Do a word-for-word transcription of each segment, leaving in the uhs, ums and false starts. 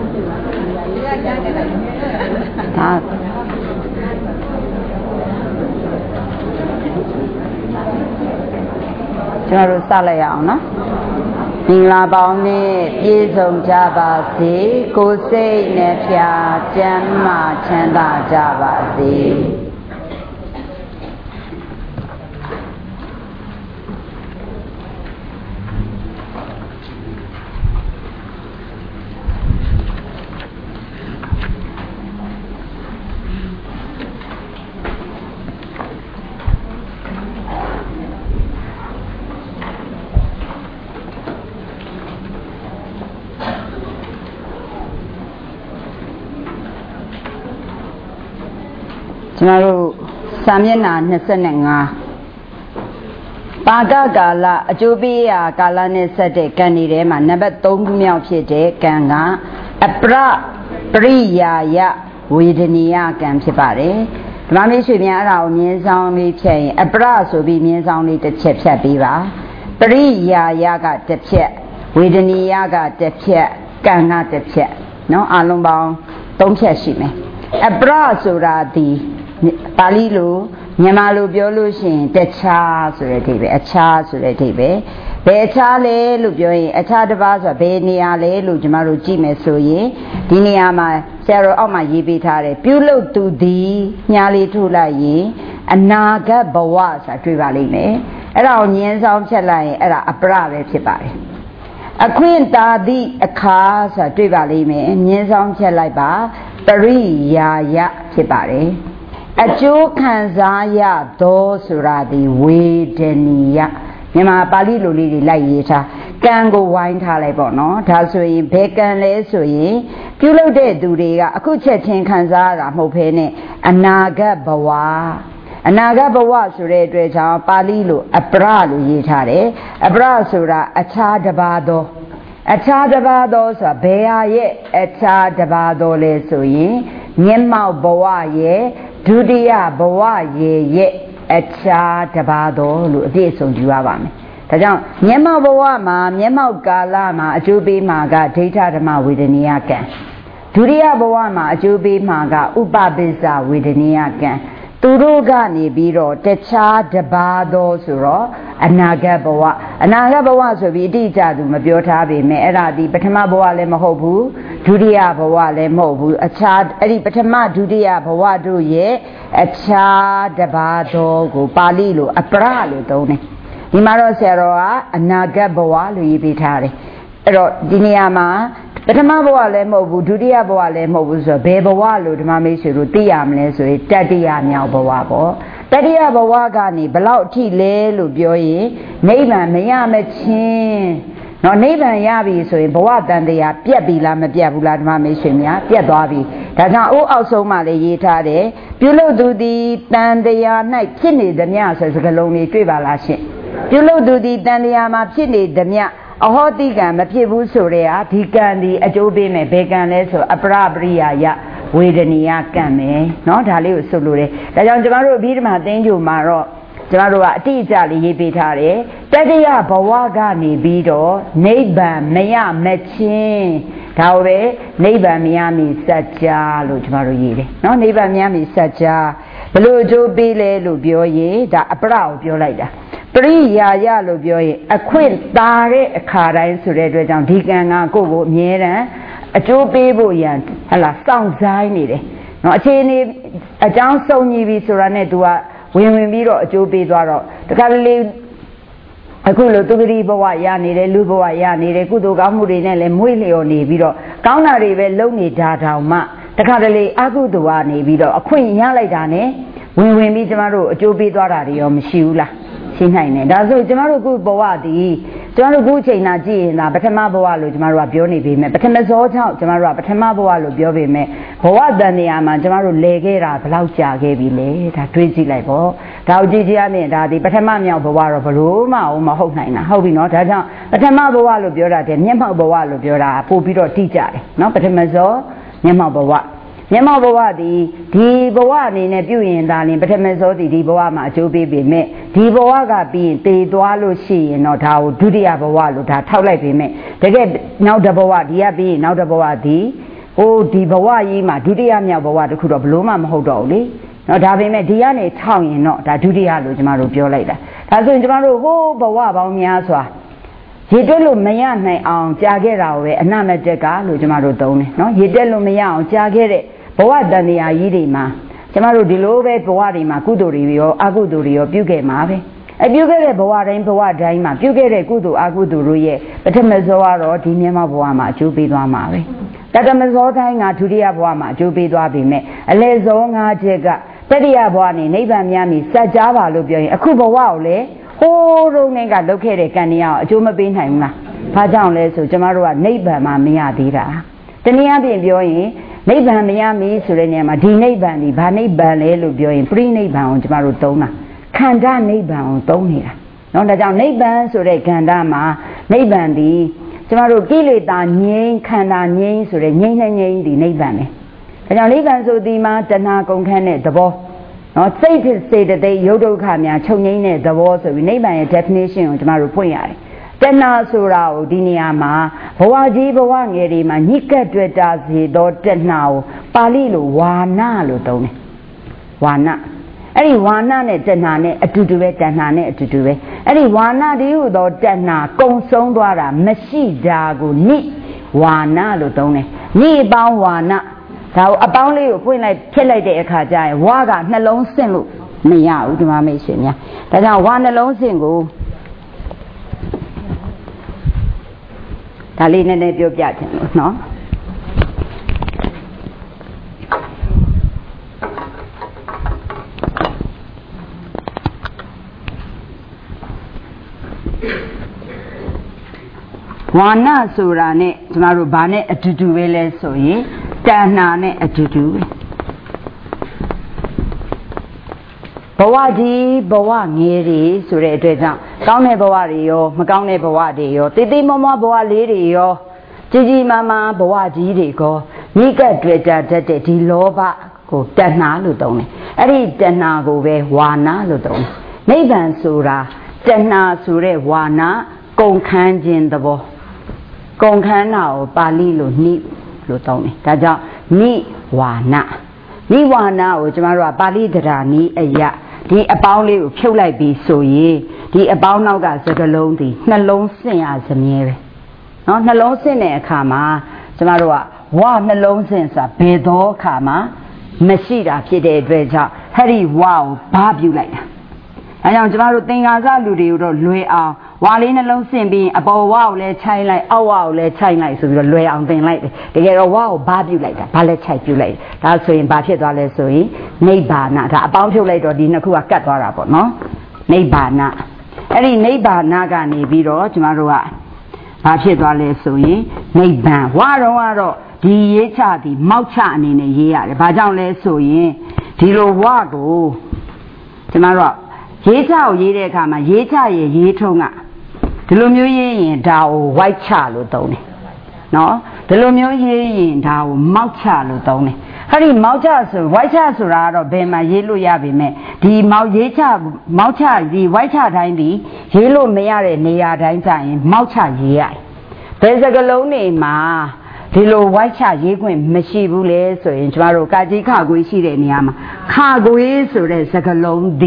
ကျွန်တော်တို့စလိုက်ရအောင်နော်မင်္ဂလာပေါင်းနဲ့ပြည့်စုံကြပါစေကိုယ်စိတ်နဲ့ဖြာကျမ်းမာချမ်းသာကြပါစေကျွန်တော်တို့စာမျက်နှာနှစ်ဆယ့်ငါးပါကကာလအကျိုးပေးရာကာလနဲ့ဆက်တဲ့ကံတွေထဲမှာနံပါတ်သုံးခုမြောက်ဖြစ်တဲ့ကံကအပရပရိယာယဝေဒနီယကံဖြစ်ပါတယ်ဓမ္မမေရွှေပြန်အဲ့ဒါကိုမြင်းဆောင်လေးဖြတ်ရင်အပရဆိုပြီးမြင်းဆောင်လေးတစ်ချက်ဖြတ်ပေးပါပရိယာယကတစ်ဖြတ်ဝေဒနီယကတစ်ဖြတ်ကံကတစ်ဖြတ်เนาะအလုံးပေါင်းသုံးဖြတ်ရှိမယ်အပရဆိုတာဒီပါဠိလိုမြန်မာလိုပြောလို့ရှိရင်တခြားဆိုတဲ့အဓိပ္ပာယ်အခြားဆိုတဲ့အဓိပ္ပာယ်ဘယ်အခြားလဲလို့ပြောရင်အခြားတစ်ပါးဆိုတာဘယ်နေရာလဲလို့ကျွန်တော်တို့ကြည့်မယ်ဆိုရင်ဒီနေရာမှာဆရာတော်အောက်မှာရေးပေးထားတယ်ပြုလုပ်သူသည်ညားလေးထုတ်လိုက်ရင်အနာဂတ်ဘဝဆိုတာတွေ့ပါလိမ့်မယ်အဲ့ဒါကိုညင်းဆောင်ဖြတ်လိုက်ရင်အဲ့ဒါအပရပဲဖြစ်ပါတယ်အခွင့်တာသည့်အခါဆိုတာတွေ့ပါလိမ့်မယ်ညင်းဆောင်ဖြတ်လိုက်ပါပရိယာယဖြစ်ပါတယ်အကျိုးခံစားရသောဆိုတာဒီဝေဒနီယမြန်မာပါဠိလိုလေးတွေလိုက်ရေးထားကံကိုဝိုင်းထားလိုက်ပေါ့နော်ဒါဆိုရင်ဘယ်ကံလဲဆိုရင်ပြုလုပ်တဲ့သူတွေကအခုချက်ချင်းခံစားရတာမဟုတ်ဘဲနဲ့အနာဂတ်ဘဝအနာဂတ်ဘဝဆိုတဲ့အတွက်ကြောင့်ပါဠိလိုအပရလို့ရေးထားတယ်အပရဆိုတာအခြားတစ်ပါးသောအခြားတစ်ပါးသောဆိုတာဘယ်ဟာရဲ့အခြားတစ်ပါးသောလဲဆိုရင်မျက်မှောက်ဘဝရဲ့ဒုတိယဘဝရေရဲ့အခြားတစ်ပါးသောလို့အပြည့်အစုံယူရပါမယ်ဒါကြောင့်မျက်မှောက်ဘဝမှာမျက်မှောက်ကာလမှာအကျိုးပေးမှာကဒိဋ္ဌဓမ္မဝေဒနီယကံဒုတိယဘဝမှာအကျိုးပေးမှာကဥပပိစ္ဆဝေဒနီယကံသူတို့ကနေပြီးတော့တခြားတစ်ပါးသောဆိုတော့အနာဂတ်ဘဝအနာဂတ်ဘဝဆိုပြီးအတိအကျသူမပြောထားပေမဲ့အဲ့ဒါဒီပထမဘဝလည်းမဟုတ်ဘူးဒုတိယဘဝလည်းမဟုတ်ဘူးအခြားအဲ့ဒီပထမဒုတိယဘဝတို့ရဲ့အခြားတစ်ပါးသောကိုပါဠိလိုအပရလို့သုံးတယ်ဒီမှာတော့ဆရာတော်ကအနာဂတ်ဘဝလို့ရေးပေးထားတယ်အဲ့တော့ဒီနေရာမှာပထမဘဝလည်းမဟုတ်ဘူးဒုတိယဘဝလည်းမဟုတ်ဘူးဆိုတော့ဘယ်ဘဝလို့ဓမ္မမိတ်ဆွေတို့သိရမလဲဆိုရင်တတိယမြောက်ဘဝပေါ့တတိယဘဝကနေဘလောက်အထိလဲလို့ပြောရင်နိဗ္ဗာန်မရမချင်းနော်နိဗ္ဗာန်ရပြီဆိုရင်ဘဝတန်တရားပြတ်ပြီလားမပြတ်ဘူးလားဓမ္မမိတ်ဆွေများပြတ်သွားပြီဒါကြောင့်အိုးအောက်ဆုံးမှလည်းရေးထားတယ်ပြုလုပ်သူသည်တန်တရား၌ဖြစ်နေသမျှဆိုစကားလုံးလေးတွေ့ပါလားရှင့်ပြုလုပ်သူသည်တန်တရားမှာဖြစ်နေသမျှအဟောတိကံမဖြစ်ဘူးဆိုတဲ့ဟာဒီကံဒီအကျိုးပေးမယ်ဘယ်ကံလဲဆိုအပရပရိယာယဝေဒနီယကံမယ်เนาะဒါလေးကိုဆိုလိုတယ်ဒါကြောင့်ကျမတို့အပြီးဓမ္မသင်္ကြန်မှာတော့ကျမတို့ကအတိအကျလေးရေးပေးထားတယ်တတိယဘဝကနေပြီးတော့နိဗ္ဗာန်မရမချင်းဒါကိုပဲနိဗ္ဗာန်မရမီစัจ जा လို့ကျမတို့ရေးတယ်เนาะနိဗ္ဗာန်မရမီစัจ जा ဘလို့အကျိုးပေးလဲလို့ပြောရင်ဒါအပရကိုပြောလိုက်တာပရိယာယလို့ပြောရင်အခွင့်သာတဲ့အခါတိုင်းဆိုတဲ့အတွက်ကြောင့်ဒီကံကကိုယ့်ကိုအမြဲတမ်းအကျိုးပေးဖို့ရန်ဟလာစောင့်ဆိုင်နေတယ်เนาะအခြေအနေအကြောင်းစုံညီပြီဆိုတာနဲ့ तू ကဝင်ဝင်ပြီးတော့အကျိုးပေးသွားတော့တခါလေအခုလိုသူဂတိဘဝရနေတယ်လူဘဝရနေတယ်ကုသိုလ်ကောင်းမှုတွေနဲ့လည်းမွေ့လျော်နေပြီးတော့ကောင်းတာတွေပဲလုပ်နေတာတောင်မှတခါတလေအကုသိုလ်ကနေပြီးတော့အခွင့်ရလိုက်တာနဲ့ဝင်ဝင်ပြီးကျမတို့အကျိုးပေးသွားတာတွေရောမရှိဘူးလားရှင်းနိုင်တယ်ဒါဆိုကျမတို့ခုဘဝတည်ကျမတို့ခုချိန်နာကြည့်ရင်ဒါပထမဘဝလို့ကျမတို့ကပြောနေပေမဲ့ပထမဇောကြောင့်ကျမတို့ကပထမဘဝလို့ပြောပေမဲ့ဘဝတန်တရားမှာကျမတို့လဲခဲ့တာဘယ်လောက်ကြာခဲ့ပြီလဲဒါတွေးကြည့်လိုက်ပေါ့ဒါကိုကြည့်ကြည့်ရရင်ဒါဒီပထမမြောက်ဘဝတော့ဘလို့မှမဟုတ်နိုင်တာဟုတ်ပြီနော်ဒါကြောင့်ပထမဘဝလို့ပြောတာတဲ့မျက်မှောက်ဘဝလို့ပြောတာပို့ပြီးတော့တိကျတယ်နော်ပထမဇောမျက်မှောက်ဘဝမျက်မှောက်ဘဝဒီဒီဘဝအနေနဲ့ပြုရင်ဒါရင်ပထမဇောဒီဒီဘဝမှာအကျိုးပေးပေမဲ့ဒီဘဝကပြီးရင်တည်သွားလို့ရှိရင်တော့ဒါကိုဒုတိယဘဝလို့ဒါထောက်လိုက်ပေမဲ့တကယ်နောက်တစ်ဘဝဒီကပြီးရင်နောက်တစ်ဘဝဒီဟိုဒီဘဝကြီးမှာဒုတိယမြောက်ဘဝတစ်ခုတော့ဘလို့မှမဟုတ်တော့ဘူးလေနော်ဒါပေမဲ့ဒီကနေထောက်ရင်တော့ဒါဒုတိယလို့ကျမတို့ပြောလိုက်တာဒါဆိုရင်ကျမတို့ဟိုဘဝပေါင်းများစွာရေတွက်လို့မရနိုင်အောင်ကြာခဲ့တာကိုပဲအနမတက်ကလို့ကျမတို့သုံးတယ်နော်ရေတက်လို့မရအောင်ကြာခဲ့တဲ့ဘဝတန်တရားကြီးတွေမှာကျမတို့ဒီလိုပဲဘဝတွေမှာကုသိုလ်တွေရောအကုသိုလ်တွေရောပြုခဲ့မှာပဲအပြုခဲ့တဲ့ဘဝတိုင်းဘဝတိုင်းမှာပြုခဲ့တဲ့ကုသိုလ်အကုသိုလ်တို့ရဲ့ပထမဇောကတော့ဒီမြတ်ဘဝမှာအကျိုးပေးသွားမှာပဲတတမဇောတိုင်းကဒုတိယဘဝမှာအကျိုးပေးသွားပြီမဲ့အလေဇောငါးချက်ကတတိယဘဝနေနိဗ္ဗာန်များမီစัจ जा ပါလို့ပြောရင်အခုဘဝကိုလေဟိုးတုန်းကလုပ်ခဲ့တဲ့ကံတရားကိုအကျိုးမပေးနိုင်ဘူးလားဘာကြောင့်လဲဆိုကျမတို့ကနိဗ္ဗာန်မှာမရသေးတာတနည်းအားဖြင့်ပြောရင်နိဗ္ဗာန်မရမီဆိုတဲ့နေရာမှာဒီနိဗ္ဗာန်ဒီဘာနိဗ္ဗာန်လဲလို့ပြောရင်ပြိနိဗ္ဗာန်ကိုကျမတို့သုံးတာခန္ဓာနိဗ္ဗာန်ကိုသုံးနေတာနော်ဒါကြောင့်နိဗ္ဗာန်ဆိုတဲ့ခန္ဓာမှာနိဗ္ဗာန်ဒီကျမတို့ကိလေသာငြိမ်းခန္ဓာငြိမ်းဆိုတဲ့ငြိမ်းငြိမ်းငြိမ်းဒီနိဗ္ဗာန်ပဲဒါကြောင့်နိဗ္ဗာန်ဆိုဒီမှာတဏှာကုန်ခန်းတဲ့သဘောနော်စိတ်ဖြစ်စေတဲ့ရုပ်ဒုက္ခများချုပ်ငြိမ်းတဲ့သဘောဆိုပြီးနိဗ္ဗာန်ရဲ့ definition ကိုကျမတို့ဖွင့်ရတယ်တဏှာဆိုတာကိုဒီနေရာမှာဘဝကြီးဘဝငယ်တွေမှာညှိကပ်တွေ့တာစေသောတဏှာကိုပါဠိလိုဝါနလို့သုံးတယ်ဝါနအဲ့ဒီဝါနနဲ့တဏှာနဲ့အတူတူပဲတဏှာနဲ့အတူတူပဲအဲ့ဒီဝါနတည်းဟူသောတဏှာကုံဆုံးသွားတာမရှိတာကိုနိဝါနလို့သုံးတယ်နိအပေါင်းဝါနဒါကိုအပေါင်းလေးကိုဖွင့်လိုက်ဖြစ်လိုက်တဲ့အခါကျရင်ဝါကနှလုံးဆင့်လို့မရဘူးဒီမှာမိတ်ဆွေများဒါကြောင့်ဝါနှလုံးဆင့်ကိုဒါလေးနည်းနည်းပြောပြချင်လို့နော်ဝါနဆိုတာနဲ့ကျမတို့ဘာနဲ့အတူတူပဲလဲဆိုရင်တဏှာနဲ့အတူတူပဲဘဝကြီးဘဝငယ်တွေဆိုတဲ့အတွက်ကြောင့်ကောင်းတဲ့ဘဝတွေရောမကောင်းတဲ့ဘဝတွေရောတိတိမွမဘဝလေးတွေရောကြီးကြီးမားမားဘဝကြီးတွေကိုညှိကပ်တွေ့ကြတတ်တဲ့ဒီလောဘကိုတဏှာလို့သုံးတယ်အဲ့ဒီတဏှာကိုပဲဝါနလို့သုံးတယ်နိဗ္ဗာန်ဆိုတာတဏှာဆိုတဲ့ဝါနကုန်ခန်းခြင်းသဘောကုန်ခန်းတာကိုပါဠိလိုနိလို့သုံးတယ်ဒါကြောင့်နိဝါနနိဝါနကိုကျမတို့ကပါဠိတရားနည်းအရာဒီအပေါင်းလေးကိုဖြုတ်လိုက်ပြီးဆိုရင်ဒီအပေါင်းနောက်ကစကလုံးဒီနှလုံးဆင့်ရစမြဲပဲเนาะနှလုံးဆင့်တဲ့အခါမှာကျမတို့ကဝနှလုံးဆင့်ဆိုတာဘယ်သောအခါမှာမရှိတာဖြစ်တဲ့အတွက်ကြောင့်ဟဲ့ဒီဝကိုဘာပြုတ်လိုက်တာအဲကြောင့်ကျမတို့သင်္ကာစလူတွေကိုတော့လွယ်အောင်ဝါလေးနှလုံးဆင့်ပြီးအပေါ်ဝကိုလည်းခြိုက်လိုက်အောက်ဝကိုလည်းခြိုက်လိုက်ဆိုပြီးတော့လွယ်အောင်သင်လိုက်တယ်တကယ်တော့ဝကိုဘာပြုတ်လိုက်တာဘာလဲခြိုက်ပြုတ်လိုက်ဒါဆိုရင်ဘာဖြစ်သွားလဲဆိုရင်နိဗ္ဗာန်ဒါအပေါင်းဖြုတ်လိုက်တော့ဒီနှစ်ခုကကတ်သွားတာပေါ့နော်နိဗ္ဗာန်အဲ့ဒီနိဗ္ဗာန်ကနေပြီးတော့ကျမတို့ကဘာဖြစ်သွားလဲဆိုရင်နိဗ္ဗာန်ဝါတော့ကတော့ဒီရေးချသည်မောက်ချအနေနဲ့ရေးရတယ်ဘာကြောင့်လဲဆိုရင်ဒီလိုဝကိုကျမတို့ရေးချကိုရေးတဲ့အခါမှာရေးချရဲ့ရေးထုံးကဒီလိုမျိုးရေးရင်ဒါကို white ချလို့သုံးတယ်နော်ဒီလိုမျိုးရေးရင်ဒါကိုမောက်ချလို့သုံးတယ်အဲ့ဒီမောက်ချဆို white ချဆိုတာကတော့ဘယ်မှာရေးလို့ရပြီမဲ့ဒီမောက်ရေးချမောက်ချဒီ white ချတိုင်းဒီရေးလို့မရတဲ့နေရာတိုင်းကျရင်မောက်ချရေးရတယ်ဘယ်စကလုံးနေမှာဒီလို white ချရေးခွင့်မရှိဘူးလေဆိုရင်ကျမတို့ကာကြီးခကွေးရှိတဲ့နေရာမှာခကွေးဆိုတဲ့စကလုံးဒီ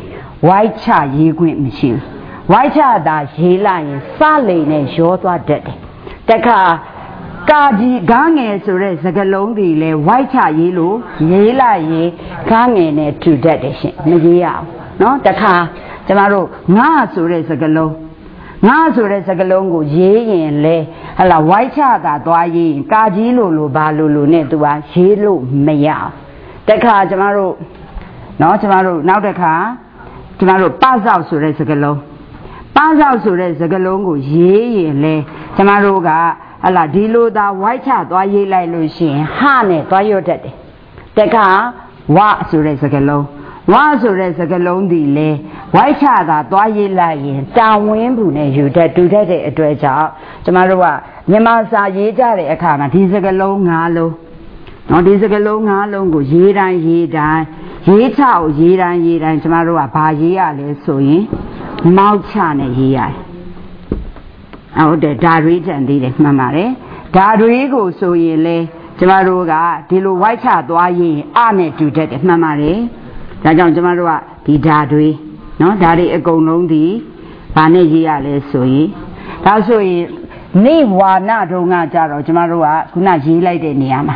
white ချရေးခွင့်မရှိဘူး white ချတာရေးလိုက်ရင်စလိန်နဲ့ရောသွားတတ်တယ်တခါကာကြီးကားငယ်ဆိုတဲ့စကလုံးတွေလဲ white ချရေးလို့ရေးလိုက်ရင်ကားငယ်နဲ့ထူတတ်တယ်ရှင်မရေးရအောင်เนาะတခါကျမတို့ငါဆိုတဲ့စကလုံးငါဆိုတဲ့စကလုံးကိုရေးရင်လဲဟလာ white ချတာသွားရေးရင်ကာကြီးလို့လို့ဘာလို့လို့နဲ့သူကရေးလို့မရတခါကျမတို့เนาะကျမတို့နောက်တစ်ခါကျမတို့ပဆောက်ဆိုတဲ့စကလုံးပဆောက်ဆိုတဲ့စကလုံးကိုရေးရင်လဲကျမတို့ကဟလာဒီလိုသာ white ချသွားရေးလိုက်လို့ရှိရင်ဟနဲ့သွားရွတ်တတ်တယ်တခါဝဆိုတဲ့စကလုံးဝဆိုတဲ့စကလုံးဒီလဲ white ချတာသွားရေးလိုက်ရင်တာဝင်းဘူးနဲ့ယူတတ်တူတတ်တဲ့အတွက်ကြောင့်ကျမတို့ကမြန်မာစာရေးကြတဲ့အခါမှာဒီစကလုံး၅လုံးနော်ဒီစကလုံး၅လုံးကိုရေးတိုင်းရေးတိုင်းရေးချကိုရေးတိုင်းရေးတိုင်းကျမတို့ကဘာရေးရလဲဆိုရင်မောက်ချနဲ့ရေးရတယ်ဟုတ်တယ်ဒါတွေးကြံသေးတယ်မှန်ပါတယ်ဒါတွေကိုဆိုရင်လဲကျကျမတို့ကဒီလိုဝိုက်ချသွားရင်အနဲ့တူတတ်တယ်မှန်ပါတယ်ဒါကြောင့်ကျမတို့ကဒီဓာတွေနော်ဓာတွေအကုန်လုံးဒီဘာနဲ့ရေးရလဲဆိုရင်ဒါဆိုရင်နေဝါဏတုံးကကြတော့ကျမတို့ကခုနရေးလိုက်တဲ့နေရာမှာ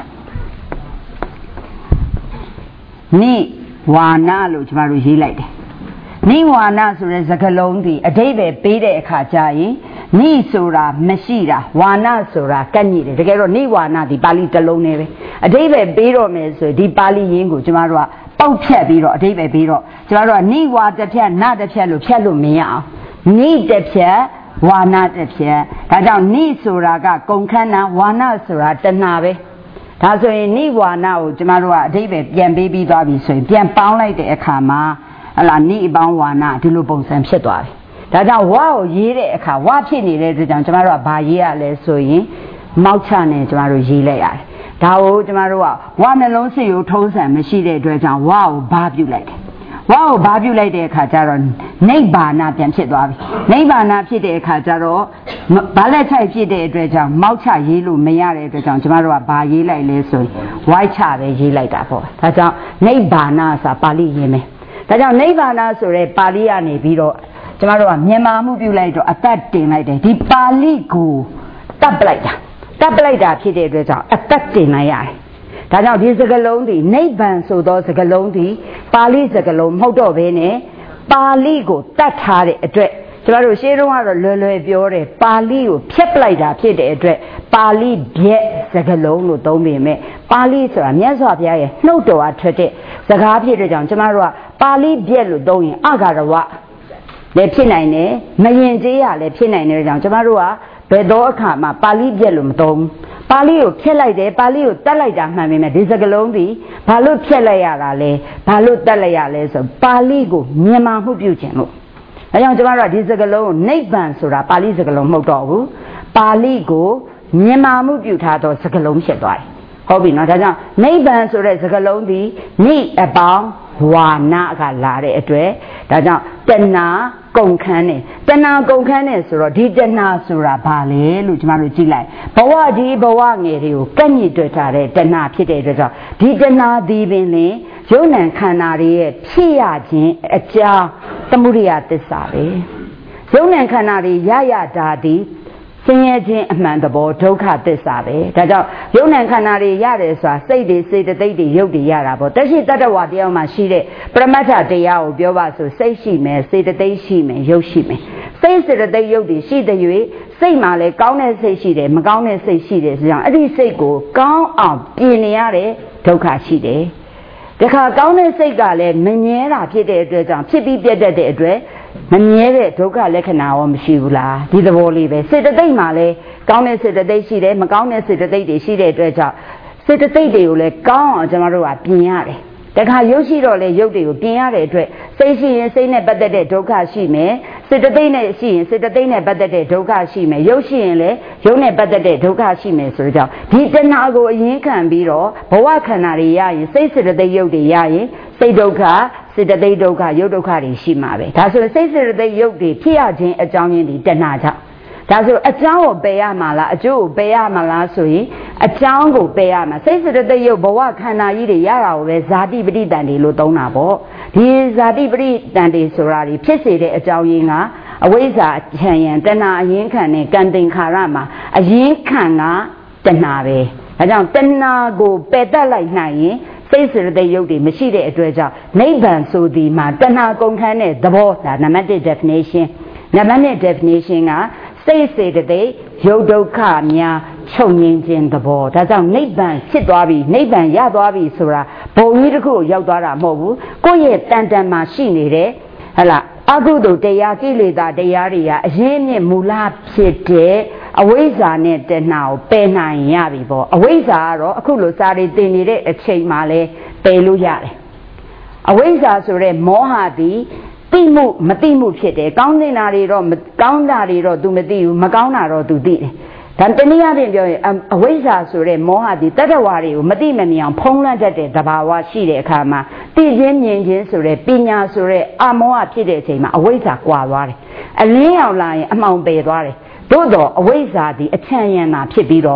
နေဝါဏလို့ကျမတို့ရေးလိုက်တယ်နိဝါဏဆိုတဲ့စကားလုံးဒီအဓိပ္ပာယ်ပေးတဲ့အခါကျရင်နိဆိုတာမရှိတာဝါဏဆိုတာကန့်ညိတယ်တကယ်တော့နိဝါဏဒီပါဠိတစ်လုံးနဲ့ပဲအဓိပ္ပာယ်ပေးတော့မယ်ဆိုဒီပါဠိရင်းကိုကျမတို့ကပေါက်ဖြတ်ပြီးတော့အဓိပ္ပာယ်ပေးတော့ကျမတို့ကနိဝါတစ်ဖြတ်နတစ်ဖြတ်လို့ဖြတ်လို့မရအောင်နိတစ်ဖြတ်ဝါဏတစ်ဖြတ်ဒါကြောင့်နိဆိုတာကကုန်ခန္ဓာဝါဏဆိုတာတဏှာပဲဒါဆိုရင်နိဝါဏကိုကျမတို့ကအဓိပ္ပာယ်ပြန်ပေးပြီးသွားပြီဆိုရင်ပြန်ပေါင်းလိုက်တဲ့အခါမှာဟလာနိအပေါင်းဝါဏဒီလိုပုံစံဖြစ်သွားပြီဒါကြောင့်ဝါကိုရေးတဲ့အခါဝါဖြစ်နေတဲ့အတွက်ကြောင့်ကျမတို့ကဘာရေးရလဲဆိုရင်မောက်ချနဲ့ကျမတို့ရေးလိုက်ရတယ်ဒါကိုကျမတို့ကဝါနှလုံးစိတ်ကိုထုံးစံမရှိတဲ့အတွက်ကြောင့်ဝါကိုဘာပြုတ်လိုက်တယ်ဝါကိုဘာပြုတ်လိုက်တဲ့အခါကျတော့နိဗ္ဗာန်ပြန်ဖြစ်သွားပြီနိဗ္ဗာန်ဖြစ်တဲ့အခါကျတော့ဘာလက်ချိုက်ဖြစ်တဲ့အတွက်ကြောင့်မောက်ချရေးလို့မရတဲ့အတွက်ကြောင့်ကျမတို့ကဘာရေးလိုက်လဲဆိုရင်ဝိုက်ချပဲရေးလိုက်တာပေါ့ဒါကြောင့်နိဗ္ဗာန်ဆိုတာပါဠိရင်းပဲဒါကြောင့်နိဗ္ဗာန်ဆိုတဲ့ပါဠိကနေပြီးတော့ကျမတို့ကမြန်မာမှုပြုလိုက်တော့အသက်တင်လိုက်တယ်ဒီပါဠိကိုတပ်ပလိုက်တာတပ်ပလိုက်တာဖြစ်တဲ့အတွက်ကြောင့်အသက်တင်လိုက်ရတယ်ဒါကြောင့်ဒီစကားလုံးဒီနိဗ္ဗာန်ဆိုသောစကားလုံးဒီပါဠိစကားလုံးမဟုတ်တော့ဘဲနဲ့ပါဠိကိုတတ်ထားတဲ့အတွက်ကျမတို့ရှေးတုန်းကတော့လွယ်လွယ်ပြောတယ်ပါဠိကိုဖြတ်ပလိုက်တာဖြစ်တဲ့အတွက်ပါဠိဗျက်စကားလုံးလို့သုံးပေမဲ့ပါဠိဆိုတာမြတ်စွာဘုရားရဲ့နှုတ်တော်အထွက်တဲ့စကားဖြစ်တဲ့ကြောင့်ကျမတို့ကပါဠိဗျက်လို့သုံးရင်အဂါရဝလည်းဖြစ်နိုင်တယ်မယင်ကျေးရလည်းဖြစ်နိုင်တဲ့ကြောင့်ကျမတို့ကဘယ်တော့အခါမှပါဠိပြက်လို့မသုံးပါဠိကိုဖြတ်လိုက်တယ်ပါဠိကိုတတ်လိုက်တာမှန်ပေမဲ့ဒီစကားလုံးဒီဘာလို့ဖြတ်လိုက်ရတာလဲဘာလို့တတ်လိုက်ရလဲဆိုပါဠိကိုမြန်မာမှုပြုခြင်းလို့အဲကြောင့်ကျမတို့ကဒီစကားလုံးကိုနိဗ္ဗာန်ဆိုတာပါဠိစကားလုံးမဟုတ်တော့ဘူးပါဠိကိုမြန်မာမှုပြုထားသောစကားလုံးဖြစ်သွားတယ်ဟုတ်ပြီနော်ဒါကြောင့်နိဗ္ဗာန်ဆိုတဲ့စကားလုံးဒီနိအပေါင်းဝါဏကလာတဲ့အတွက်ဒါကြောင့်တဏှာကုန်ခန်းတယ်တဏှာကုန်ခန်းတယ်ဆိုတော့ဒီတဏှာဆိုတာဘာလဲလို့ကျမတို့ကြည့်လိုက်ဘဝဒီဘဝငယ်တွေကိုကန့်ညစ်တွေ့ထားတဲ့တဏှာဖြစ်တဲ့အတွက်ကြောင့်ဒီတဏှာဒီပင်လေယုံ nant ခန္ဓာတွေရဲ့ဖြစ်ရခြင်းအကြောင်းသမုဒိယသစ္စာပဲယုံ nant ခန္ဓာတွေရရတာဒီဆင်းရဲခြင်းအမှန်သဘောဒုက္ခသစ္စာပဲဒါကြောင့်ယုံ nant ခန္ဓာတွေရတယ်ဆိုတာစိတ်တွေစေတသိက်တွေရုပ်တွေရတာပေါ့တရှိတတ္တဝါတယောက်မှာရှိတဲ့ပရမတ္ထတရားကိုပြောပါဆိုစိတ်ရှိမယ်စေတသိက်ရှိမယ်ရုပ်ရှိမယ်စိတ်စေတသိက်ရုပ်တွေရှိတဲ့၍စိတ်မှာလည်းကောင်းတဲ့စိတ်ရှိတယ်မကောင်းတဲ့စိတ်ရှိတယ်ဆိုကြောင့်အဲ့ဒီစိတ်ကိုကောင်းအောင်ပြင်နေရတဲ့ဒုက္ခရှိတယ်တခါကောင်းတဲ့စိတ်ကလည်းမငြဲတာဖြစ်တဲ့အတွက်ကြောင့်ဖြစ်ပြီးပြတ်တတ်တဲ့အတွက်မမြဲတဲ့ဒုက္ခလက္ခဏာရောမရှိဘူးလားဒီသဘောလေးပဲစေတသိက်မှာလည်းကောင်းတဲ့စေတသိက်ရှိတယ်မကောင်းတဲ့စေတသိက်တွေရှိတဲ့အတွက်ကြောင့်စေတသိက်တွေကိုလည်းကောင်းအောင်ကျွန်တော်တို့ကပြင်ရတယ်တခါရုပ်ရှိတော့လေရုပ်တွေကိုပြင်ရတဲ့အတွက်စိတ်ရှိရင်စိတ်နဲ့ပတ်သက်တဲ့ဒုက္ခရှိမယ်စေတသိက်နဲ့ရှိရင်စေတသိက်နဲ့ပတ်သက်တဲ့ဒုက္ခရှိမယ်ရုပ်ရှိရင်လည်းရုပ်နဲ့ပတ်သက်တဲ့ဒုက္ခရှိမယ်ဆိုတော့ဒီတဏှာကိုအရင်ခံပြီးတော့ဘဝခန္ဓာတွေရရင်စိတ်စေတသိက်ရုပ်တွေရရင်စိတ်ဒုက္ခစေတသိက်ဒုက္ခရုပ်ဒုက္ခတွေရှိမှာပဲဒါဆိုရင်စိတ်စေတသိက်ရုပ်တွေဖြစ်ရခြင်းအကြောင်းရင်းဒီတဏှာကြောင့်ဒါဆိုအကြောင်းကိုပယ်ရမှာလားအကျိုးကိုပယ်ရမှာလားဆိုရင်အကြောင်းကိုပယ်ရမှာစိတ်စေတသိက်ရုပ်ဘဝခန္ဓာကြီးတွေရတာကိုပဲဇာတိပဋိတန်တွေလို့သုံးတာပေါ့ဒီဇာတိပဋိတန်တွေဆိုတာဒီဖြစ်စေတဲ့အကြောင်းရင်းကအဝိဇ္ဇာခြံရံတဏှာအရင်ခံတဲ့ကံသင်္ခါရမှာအရင်ခံကတဏှာပဲဒါကြောင့်တဏှာကိုပယ်တတ်လိုက်နိုင်ရင်စိတ်စေတသိက်ရုပ်တွေမရှိတဲ့အတွက်ကြောင့်နိဗ္ဗာန်ဆိုဒီမှာတဏှာကုန်ခန်းတဲ့သဘောဒါနံပါတ်one definition နံပါတ်two definition ကစိတ်စေတသိက်ရုပ်ဒုက္ခများချုပ်ငြိမ်းခြင်းသဘောဒါကြောင့်နိဗ္ဗာန်ဖြစ်သွားပြီနိဗ္ဗာန်ရသွားပြီဆိုတာဘုံကြီးတစ်ခုကိုရောက်သွားတာမဟုတ်ဘူးကိုယ့်ရဲ့တန်တန်မှာရှိနေတဲ့ဟလာအကုသိုလ်တရားကိလေသာတရားတွေကအရင်းမြစ်မူလဖြစ်တဲ့အဝိဇ္ဇာနဲ့တဏှာကိုပယ်နိုင်ရပြီပေါ့အဝိဇ္ဇာကတော့အခုလိုစာတွေသင်နေတဲ့အချိန်မှာလဲပယ်လို့ရတယ်အဝိဇ္ဇာဆိုတဲ့မောဟသည်သိမှုမသိမှုဖြစ်တယ်ကောင်းတဲ့နာတွေတော့ကောင်းတာတွေတော့ तू မသိဘူးမကောင်းတာတော့ तू သိတယ်ဒါတနည်းအားဖြင့်ပြောရင်အဝိဇ္ဇာဆိုတဲ့မောဟသည်တတ္တဝါတွေကိုမသိမမြင်အောင်ဖုံးလွှမ်းတတ်တဲ့သဘာဝရှိတဲ့အခါမှာသိခြင်းမြင်ခြင်းဆိုတဲ့ပညာဆိုတဲ့အမောဟဖြစ်တဲ့အချိန်မှာအဝိဇ္ဇာကွာသွားတယ်အလင်းရောက်လာရင်အမှောင်ပယ်သွားတယ်သို့တော့အဝိဇ္ဇာသည်အချမ်းရံတာဖြစ်ပြီးတော့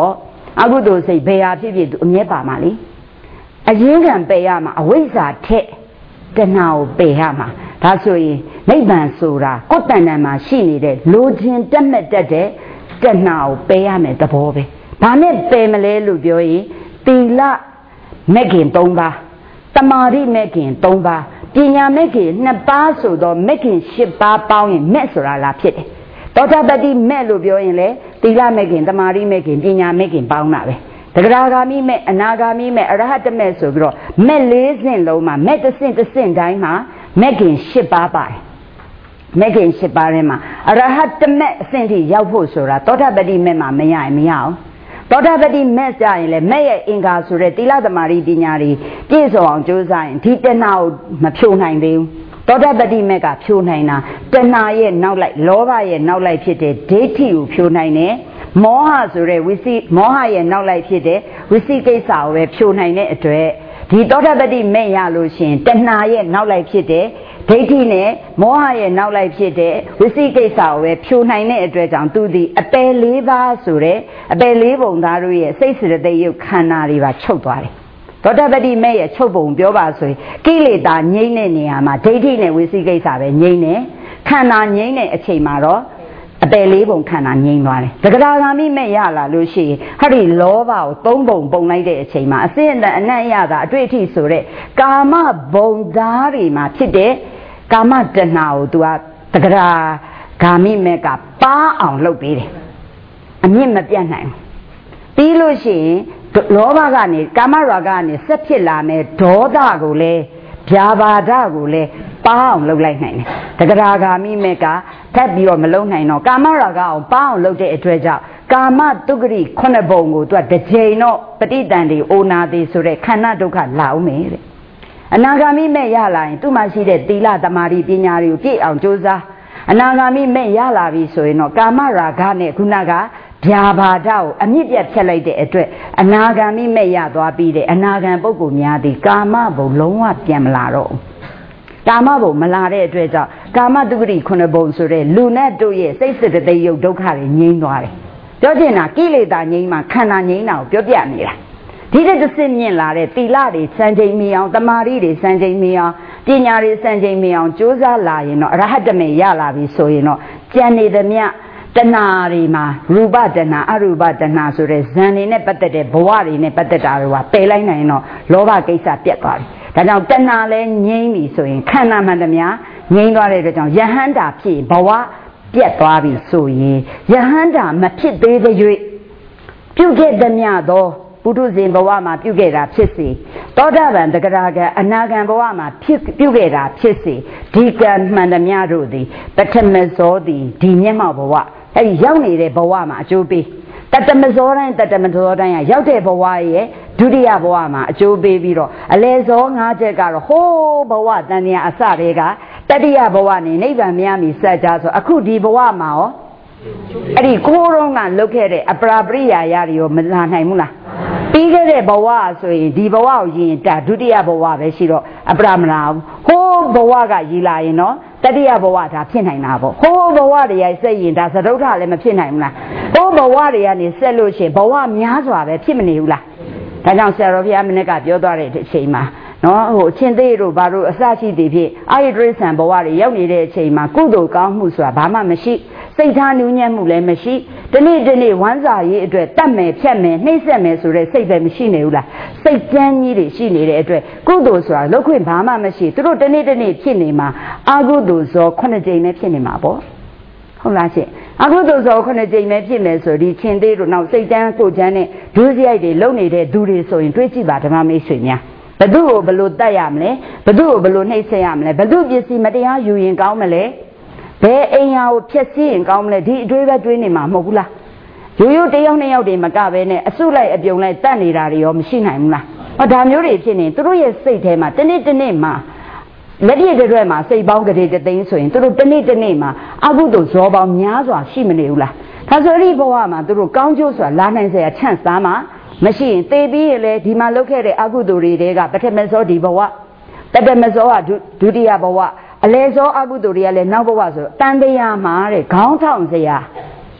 အခုတို့စိတ်ဘယ်ဟာဖြစ်ဖြစ်သူအမြဲပါမှာလေအရင်းခံပယ်ရမှာအဝိဇ္ဇာထက်တဏှာကိုပယ်ရမှာဒါဆိုရင်နိဗ္ဗာန်ဆိုတာကိုယ်တဏ္ဍာမှာရှိနေတဲ့လိုချင်တက်မဲ့တတ်တဲ့တဏှာကိုပယ်ရမယ်သဘောပဲဘာနဲ့ပယ်မလဲလို့ပြောရင်သီလမဲ့ခင်၃ပါးတမာရိမဲ့ခင်၃ပါးပညာမဲ့ခင်၂ပါးဆိုတော့မဲ့ခင်၈ပါးပေါင်းရင်မဲ့ဆိုတာလားဖြစ်တယ်သောတာပတိမဲ့လို့ပြောရင်လေသီလမဲ့ခင်တမာရိမဲ့ခင်ပညာမဲ့ခင်ပေါင်းတာပဲတဂရဂါမိမဲ့အနာဂါမိမဲ့အရဟတမဲ့ဆိုပြီးတော့မဲ့လေးစင်းလုံးမှာမဲ့တစ်စင်းတစ်စင်းတိုင်းမှာမဲ့ခင်၈ပါးပါတယ်မဲ့ခင်၈ပါးထဲမှာအရဟတမဲ့အဆင့်ထိရောက်ဖို့ဆိုတာသောတာပတိမဲ့မှာမရရင်မရအောင်သောတာပတိမဲ့ကြရင်လေမဲ့ရဲ့အင်္ဂါဆိုတဲ့သီလသမารိပညာတွေပြည့်စုံအောင်ကြိုးစားရင်ဒီတဏှာကိုမဖြိုနိုင်သေးဘူးသောတာပတိမဲ့ကဖြိုနိုင်တာတဏှာရဲ့နောက်လိုက်လောဘရဲ့နောက်လိုက်ဖြစ်တဲ့ဒိဋ္ဌိကိုဖြိုနိုင်တယ်မောဟဆိုတဲ့ဝိသိမောဟရဲ့နောက်လိုက်ဖြစ်တဲ့ဝိသိကိစ္စကိုပဲဖြိုနိုင်တဲ့အတွက်ဒီသောတာပတိမဲ့ရလို့ရှိရင်တဏှာရဲ့နောက်လိုက်ဖြစ်တဲ့ဒိဋ္ဌိနဲ့မောဟရဲ့နောက်လိုက်ဖြစ်တဲ့ဝိသိကိစ္စကိုပဲဖြိုနိုင်တဲ့အတွက်ကြောင့်သူဒီအပယ်၄ပါးဆိုတဲ့အပယ်၄ပုံသားတို့ရဲ့စိတ်စေတသိက်ရုပ်ခန္ဓာတွေပါချုပ်သွားတယ်သောတာပတိမဲ့ရဲ့ချုပ်ပုံပြောပါဆိုရင်ကိလေသာငြိမ့်တဲ့နေရာမှာဒိဋ္ဌိနဲ့ဝိသိကိစ္စပဲငြိမ့်တယ်ခန္ဓာငြိမ့်တဲ့အချိန်မှာတော့အပယ်လေးပုံခန္ဓာငြိမ့်သွားတယ်တဂရဂါမိမဲ့ရလာလို့ရှိရင်ဟာဒီလောဘကိုသုံးပုံပုံလိုက်တဲ့အချိန်မှာအစင်းအတန်အနံ့ရတာအတွေ့အထိဆိုတဲ့ကာမဘုံသားတွေမှာဖြစ်တဲ့ကာမတဏှာကိုသူကတဂရဂါမိမဲ့ကပါအောင်လုပ်ပေးတယ်အမြင့်မပြတ်နိုင်ဘူးပြီးလို့ရှိရင်လောဘကနေကာမရာဂကနေဆက်ဖြစ်လာမဲ့ဒေါသကိုလည်းဗျာပါဒကိုလည်းပါအောင်လုပ်လိုက်နိုင်တယ်တဂရဂါမိမဲ့ကထပ်ပြီးတော့မလုံနိုင်တော့ကာမရာဂအောင်ပါအောင်လုပ်တဲ့အတွက်ကြောင့်ကာမတုဂ္ဂရိခုနှစ်ပုံကိုသူကတစ်ချိန်တော့ပဋိတန်တွေအိုနာသေးဆိုတဲ့ခန္ဓာဒုက္ခလာအောင်မယ်တဲ့အနာဂါမိမဲ့ရလာရင်သူ့မှာရှိတဲ့သီလသမာဓိပညာတွေကိုပြည့်အောင်ကြိုးစားအနာဂါမိမဲ့ရလာပြီဆိုရင်တော့ကာမရာဂနဲ့ခုနကဗျာပါဒကိုအမြင့်ပြတ်ဖြတ်လိုက်တဲ့အတွက်အနာဂါမိမဲ့ရသွားပြီးတဲ့အနာဂံပုဂ္ဂိုလ်များသည်ကာမဘုံလုံးဝပြန်မလာတော့ဘူးကာမဘုံမလာတဲ့အတွက်ကြောင့်ကာမတုဂ္ဂရိခုနှစ်ဘုံဆိုတဲ့လူနဲ့တို့ရဲ့စိတ်စေတသိက်ရုပ်ဒုက္ခတွေငြိမ်းသွားတယ်ပြောချင်တာကိလေသာငြိမ်းမှခန္ဓာငြိမ်းတာကိုပြောပြနေတာဒီတဲ့တစ်စစ်မြင့်လာတဲ့သီလတွေစံချိန်မီအောင်တမာရီတွေစံချိန်မီအောင်ပညာတွေစံချိန်မီအောင်ကြိုးစားလာရင်တော့အရဟတမေရလာပြီဆိုရင်တော့ကြံနေသမျှတဏှာတွေမှာရူပတဏှာအရူပတဏှာဆိုတဲ့ဇန်တွေနဲ့ပတ်သက်တဲ့ဘဝတွေနဲ့ပတ်သက်တာတွေကပယ်လိုက်နိုင်တော့လောဘကိစ္စပြတ်သွားတယ်ဒါကြောင့်တဏှာလဲငြိမ်းပြီဆိုရင်ခန္ဓာမှန်သမျှငြိမ်းသွားတဲ့အတွက်ကြောင့်ယဟန္တာဖြစ်ဘဝပြတ်သွားပြီဆိုရင်ယဟန္တာမဖြစ်သေးတဲ့၍ပြုခဲ့သမျှသောပုထုဇဉ်ဘဝမှာပြုခဲ့တာဖြစ်စေသောတာပန်တဂရဂံအနာဂံဘဝမှာဖြစ်ပြုခဲ့တာဖြစ်စေဒီကံမှန်သမျှတို့သည်ပထမဇောသည်ဒီမျက်မှောက်ဘဝအဲဒီရောက်နေတဲ့ဘဝမှာအကျိုးပေးတတမဇောတိုင်းတတမဇောတိုင်းကရောက်တဲ့ဘဝရဲ့ဒုတိယဘဝမှာအကျိုးပေးပြီးတော့အလယ်ဇော၅ချက်ကတော့ဟိုးဘဝတန်တရားအစတွေကတတိယဘဝနဲ့နိဗ္ဗာန်မရမီစัจ जा ဆိုအခုဒီဘဝမှာရောအဲ့ဒီကိုယ်တော့ကလုတ်ခဲ့တဲ့အပရာပရိယာယတွေရောမလာနိုင်ဘူးလားပြီးခဲ့တဲ့ဘဝဆိုရင်ဒီဘဝကိုယင်တာဒုတိယဘဝပဲရှိတော့အပရာမလာဘူးဟိုးဘဝကရည်လာရင်တော့တတိယဘဝဒါဖြစ်နိုင်တာပေါ့ဟိုးဘဝတွေရိုက်ဆက်ရင်ဒါသဒုဋ္ဌလည်းမဖြစ်နိုင်ဘူးလားဟိုးဘဝတွေကနေဆက်လို့ရှိရင်ဘဝများစွာပဲဖြစ်မနေဘူးလားဒါကြောင့်ဆရာတော်ဘုရားမင်းကပြောသွားတဲ့အချိန်မှာနော်ဟိုအချင်းသေးတို့ဘာလို့အစရှိသည်ဖြင့်အာယတရိษံဘဝတွေရောက်နေတဲ့အချိန်မှာကုသိုလ်ကောင်းမှုဆိုတာဘာမှမရှိစိတ်ထားနူးညံ့မှုလည်းမရှိဒီနေ့ဒီနေ့ဝမ်းစာရေးအတွက်တတ်မယ်ဖြတ်မယ်နှိမ့်ဆက်မယ်ဆိုတဲ့စိတ်ပဲမရှိနေဘူးလားစိတ်ကြမ်းကြီးတွေရှိနေတဲ့အတွက်ကုသိုလ်ဆိုတာလောက်ခွင့်ဘာမှမရှိသူတို့ဒီနေ့ဒီနေ့ဖြစ်နေမှာအာကုသိုလ်ဇောခုနှစ်ကြိမ်ပဲဖြစ်နေမှာပေါ့ဟုတ်လားရှင်အကုသိုလ်ဇောခုနှစ်ကြိမ်ပဲဖြစ်မယ်ဆိုဒီချင်းသေးတို့နောက်စိတ်တန်းကိုချမ်းနဲ့ဒုစရိုက်တွေလုံနေတဲ့သူတွေဆိုရင်တွေးကြည့်ပါဓမ္မမိတ်ဆွေများဘသူ့ကိုဘလို့တတ်ရမလဲဘသူ့ကိုဘလို့နှိမ့်ဆက်ရမလဲဘသူ့ပစ္စည်းမတရားယူရင်ကောင်းမလဲဘယ်အိမ်ယာကိုဖျက်ဆီးရင်ကောင်းမလဲဒီအတွေးပဲတွေးနေမှာမဟုတ်ဘူးလားရိုးရိုးတယောက်နှစ်ယောက်တွေမကပဲနဲ့အစုလိုက်အပြုံလိုက်တတ်နေတာတွေရောမရှိနိုင်ဘူးလားဟောဒါမျိုးတွေဖြစ်နေသူတို့ရဲ့စိတ်ထဲမှာတနေ့တနေ့မှာလက်ပြည့်တဲ့အတွက်မှာစိတ်ပေါင်းကြတဲ့သိန်းဆိုရင်သူတို့တနေ့တနေ့မှာအကုသိုလ်ဇောပေါင်းများစွာရှိမနေဘူးလားဒါဆိုဒီဘဝမှာသူတို့ကောင်းကျိုးဆိုတာလာနိုင်စရာချန့်စားမှာမရှိရင်သေပြီးရင်လေဒီမှာလုပ်ခဲ့တဲ့အကုသိုလ်တွေတဲကပထမဇောဒီဘဝတတမဇောကဒုတိယဘဝအလယ်ဇောအကုသိုလ်တွေကလည်းနောက်ဘဝဆိုတန်တရားမှာတဲ့ခေါင်းထောင်စရာ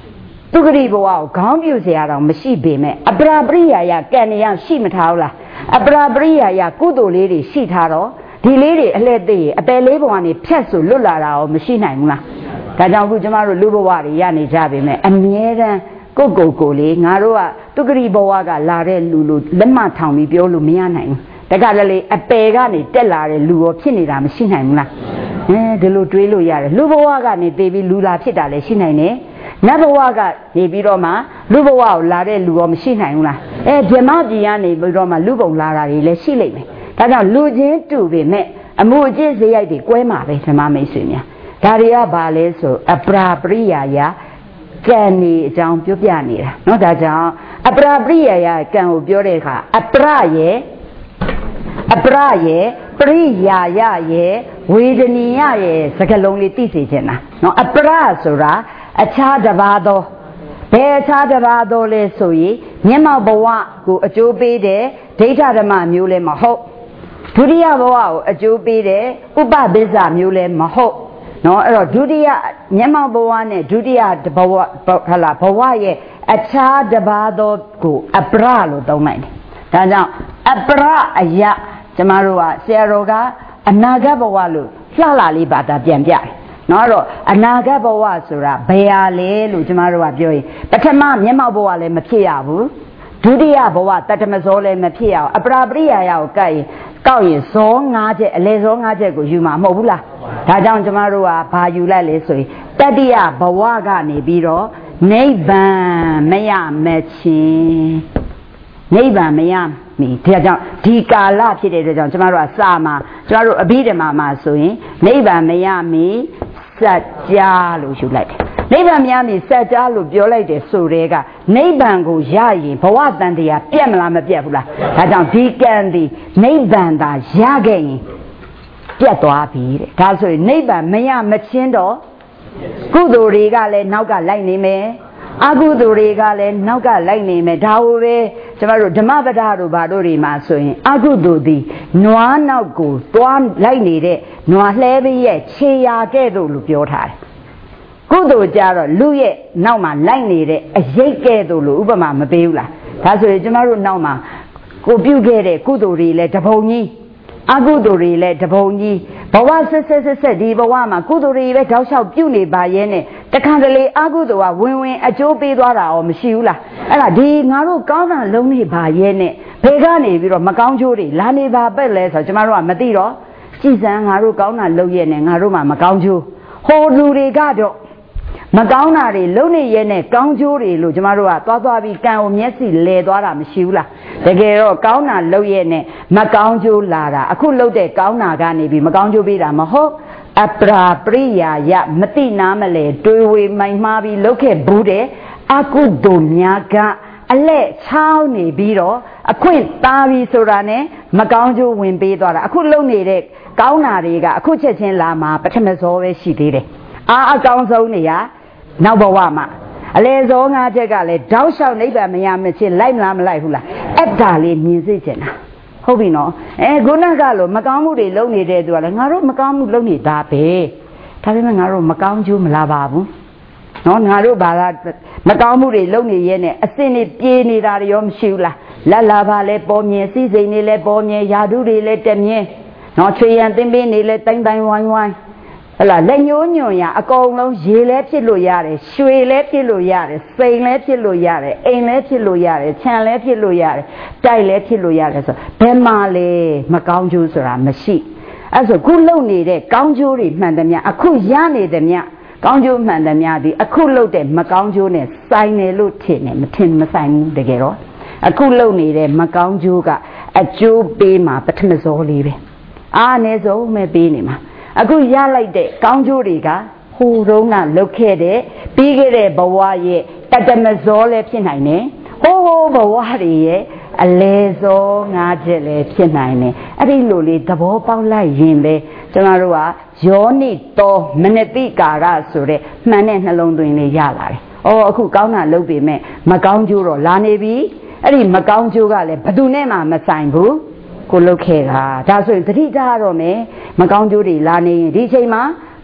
သူဂရိဘဝကိုခေါင်းပြုတ်เสียတော့မရှိပေမဲ့အပရာပရိယာယကံရရှိမထားဘူးလားအပရာပရိယာယကုသိုလ်လေးတွေရှိထားတော့ဒီလေးတွေအလှည့်သေးအပယ်လေးဘဝနေဖြတ်ဆိုလွတ်လာတာရောမရှိနိုင်ဘူးလားဒါကြောင့်အခုကျမတို့လူဘဝတွေရနေကြပေမဲ့အမြဲတမ်းကိုကိုကိုလေးငါတို့ကသူဂရိဘဝကလာတဲ့လူလူလက်မထောင်ပြီးပြောလို့မရနိုင်ဘူးတကလည်းလေအပယ်ကနေတက်လာတဲ့လူရောဖြစ်နေတာမရှိနိုင်ဘူးလားအဲဒီလိုတွေးလို့ရတယ်လူဘဝကနေတည်ပြီးလူလာဖြစ်တာလည်းရှိနိုင်တယ်နတ်ဘဝကနေပြီးတော့မှလူဘဝကိုလာတဲ့လူရောမရှိနိုင်ဘူးလားအဲဗြဟ္မပြည်ကနေပြီးတော့မှလူပုံလာတာတွေလည်းရှိလိမ့်မယ်ဒါကြောင့်လူချင်းတူပေမဲ့အမှုအကျင့်စရိုက်တွေကွဲမှာပဲဓမ္မမိတ်ဆွေများဒါတွေကဘာလဲဆိုအပရာပရိယာယကံနေအကြောင်းပြောပြနေတာเนาะဒါကြောင့်အပရာပရိယာယကံကိုပြောတဲ့အခါအပရရဲ့အပရရဲ့ပရိယာယရဲ့ဝေဒနီယရဲ့စကားလုံးလေးသိစေချင်တာเนาะအပရဆိုတာအခြားတစ်ပါးသောဘယ်အခြားတစ်ပါးသောလဲဆိုရင်မျက်မှောက်ဘဝကိုအကျိုးပေးတဲ့ဒိဋ္ဌဓမ္မမျိုးလည်းမဟုတ်ဒုတိယဘဝကိုအကျိုးပေးတဲ့ဥပပစ္စမျိုးလည်းမဟုတ်နော်အဲ့တော့ဒုတိယမျက်မှောက်ဘဝနဲ့ဒုတိယဘဝဟလာဘဝရဲ့အခြားတစ်ပါးသောကိုအပရလို့သုံးလိုက်တယ်ဒါကြောင့်အပရအယကျမတို့ကဆရာတော်ကအနာဂတ်ဘဝလို့လှလှလေးပါတာပြန်ပြတယ်နော်တော့အနာဂတ်ဘဝဆိုတာဘယ်ဟာလဲလို့ကျမတို့ကပြောရင်ပထမမျက်မှောက်ဘဝလည်းမဖြစ်ရဘူးဒုတိယဘဝတတမဇောလည်းမဖြစ်ရအောင်အပရာပရိယာယကိုကပ်ရင်ကောက်ရင်ဇော၅ချက်အလေဇော၅ချက်ကိုယူမှာမဟုတ်ဘူးလားဒါကြောင့်ကျမတို့ကဘာယူလိုက်လဲဆိုရင်တတိယဘဝကနေပြီးတော့နိဗ္ဗာန်မရမချင်းနိဗ္ဗာန်မရမီဒါကြောင့်ဒီကာလဖြစ်တဲ့အတွက်ကြောင့်ကျမတို့ကစာမှာကျမတို့အဘိဓမ္မာမှာဆိုရင်နိဗ္ဗာန်မရမီစัจ जा လို့ယူလိုက်တယ်နိဗ္ဗာန်များမီစัจ जा လို့ပြောလိုက်တယ်ဆိုတဲ့ကနိဗ္ဗာန်ကိုရရင်ဘဝတန်တရားပြတ်မလားမပြတ်ဘူးလားဒါကြောင့်ဒီကံဒီနိဗ္ဗာန်သာရခဲ့ရင်ပြတ်သွားပြီတဲ့ဒါဆိုရင်နိဗ္ဗာန်မရမချင်းတော့ကုသိုလ်တွေကလည်းနောက်ကလိုက်နေမယ်အကုသိုလ်တွေကလည်းနောက်ကလိုက်နေမယ်ဒါကိုပဲကျမတို့ဓမ္မပဒတို့ဘာတို့တွေမှာဆိုရင်အကုသိုလ်သည်နွားနောက်ကိုတွားလိုက်နေတဲ့နွားလှဲပရဲ့ခြေရာကဲ့သို့လို့ပြောထားတယ်ကုသိုလ်ကြတော့လူရဲ့နောက်မှာလိုက်နေတဲ့အရိတ်ကဲ့သို့လို့ဥပမာမပေးဘူးလားဒါဆိုရင်ကျမတို့နောက်မှာကိုပြုခဲ့တဲ့ကုသိုလ်တွေလည်းတပုံကြီးအကုသိုလ်တွေလည်းတပုံကြီးဘဝဆက်ဆက်ဆက်ဆက်ဒီဘဝမှာကုသိုလ်တွေပဲတောက်လျှောက်ပြုနေပါရဲ့နဲ့တခါတလေအကုသိုလ်ကဝင်ဝင်အကျိုးပေးသွားတာရောမရှိဘူးလားအဲ့ဒါဒီငါတို့ကောင်းတာလုံးနေပါရဲ့နဲ့ဘယ်ကနေပြီးတော့မကောင်းကျိုးတွေလာနေပါပဲလဲဆိုတော့ကျမတို့ကမသိတော့ကြည်စံငါတို့ကောင်းတာလုံးရဲ့နဲ့ငါတို့မှမကောင်းကျိုးဟိုလူတွေကတော့မကောင်းတာတွေလုံးနေရဲ့နဲ့ကောင်းကျိုးတွေလို့ကျမတို့ကသွားသွားပြီးကံကိုမျက်စိလဲသွားတာမရှိဘူးလားတကယ်တော့ကောင်းတာလုံးရဲ့နဲ့မကောင်းကျိုးလာတာအခုလုံးတဲ့ကောင်းတာကနေပြီးမကောင်းကျိုးပေးတာမဟုတ်အပရာပရိယာယမတိနာမလဲတွေးဝေမိုင်မှားပြီးလုတ်ခဲ့ဘူးတဲ့အကုသိုလ်များကအလက်ချောင်းနေပြီးတော့အခွင့်သားပြီးဆိုတာနဲ့မကောင်းကျိုးဝင်ပေးသွားတာအခုလုံးနေတဲ့ကောင်းတာတွေကအခုချက်ချင်းလာမှာပထမဇောပဲရှိသေးတယ်အာအကောင်းဆုံးနေရနောက်ဘဝမှာအလေဇောငါးချက်ကလည်းတောက်လျှောက်နိဗ္ဗာန်မရမချင်းလိုက်မလားမလိုက်ဘူးလားအဲ့ဒါလေးမြင်စေချင်တာဟုတ်ပြီနော်အဲခုနကလို့မကောင်းမှုတွေလုပ်နေတဲ့သူကလည်းငါတို့မကောင်းမှုလုပ်နေတာပဲဒါပေမဲ့ငါတို့မကောင်းကျိုးမလာပါဘူးနော်ငါတို့ဘာသာမကောင်းမှုတွေလုပ်နေရဲနဲ့အစင်တွေပြေးနေတာတွေရောမရှိဘူးလားလက်လာပါလဲပေါ်မြင်စီစိန်တွေလဲပေါ်မြင်ယာဓုတွေလဲတက်မြင်နော်ချွေရန်သင်ပင်းတွေလဲတိုင်းတိုင်းဝိုင်းဝိုင်းဟလာလက်ညှိုးညွန်ရအကုန်လုံးရေလဲဖြစ်လို့ရတယ်ရွှေလဲဖြစ်လို့ရတယ်စိန်လဲဖြစ်လို့ရတယ်အိမ်လဲဖြစ်လို့ရတယ်ခြံလဲဖြစ်လို့ရတယ်တိုက်လဲဖြစ်လို့ရတယ်ဆိုဘယ်မှာလဲမကောင်းကျိုးဆိုတာမရှိအဲ့ဆိုခုလုံနေတဲ့ကောင်းကျိုးတွေမှန်သမျှအခုရနေသမျှကောင်းကျိုးမှန်သမျှဒီအခုလုံတဲ့မကောင်းကျိုးနဲ့ဆိုင်တယ်လို့ထင်တယ်မထင်မဆိုင်ဘူးတကယ်တော့အခုလုံနေတဲ့မကောင်းကျိုးကအကျိုးပေးမှာပထမဇောလေးပဲအားအနည်းဆုံးပဲပေးနေမှာအခုရလိုက်တဲ့ကောင်းကျိုးတွေကဟိုတုန်းကလုတ်ခဲ့တဲ့ပြီးခဲ့တဲ့ဘဝရဲ့တတမဇောလည်းဖြစ်နိုင်တယ်ဟိုးဟိုးဘဝတွေရဲ့အလဲဇောငါးချက်လည်းဖြစ်နိုင်တယ်အဲ့ဒီလိုလေးသဘောပေါက်လိုက်ရင်ပဲကျမတို့ကယောနိတောမနတိကာရဆိုတဲ့မှန်တဲ့နှလုံးသွင်းလေးရလာတယ်။အော်အခုကောင်းတာလုပ်ပေမဲ့မကောင်းကျိုးတော့လာနေပြီအဲ့ဒီမကောင်းကျိုးကလည်းဘယ်သူနဲ့မှမဆိုင်ဘူးကိုလုတ်ခဲ့တာဒါဆိုရင်သတိထားရတော့မယ်မကောင်းကျိုးတွေလာနေရင်ဒီချိန်မှာ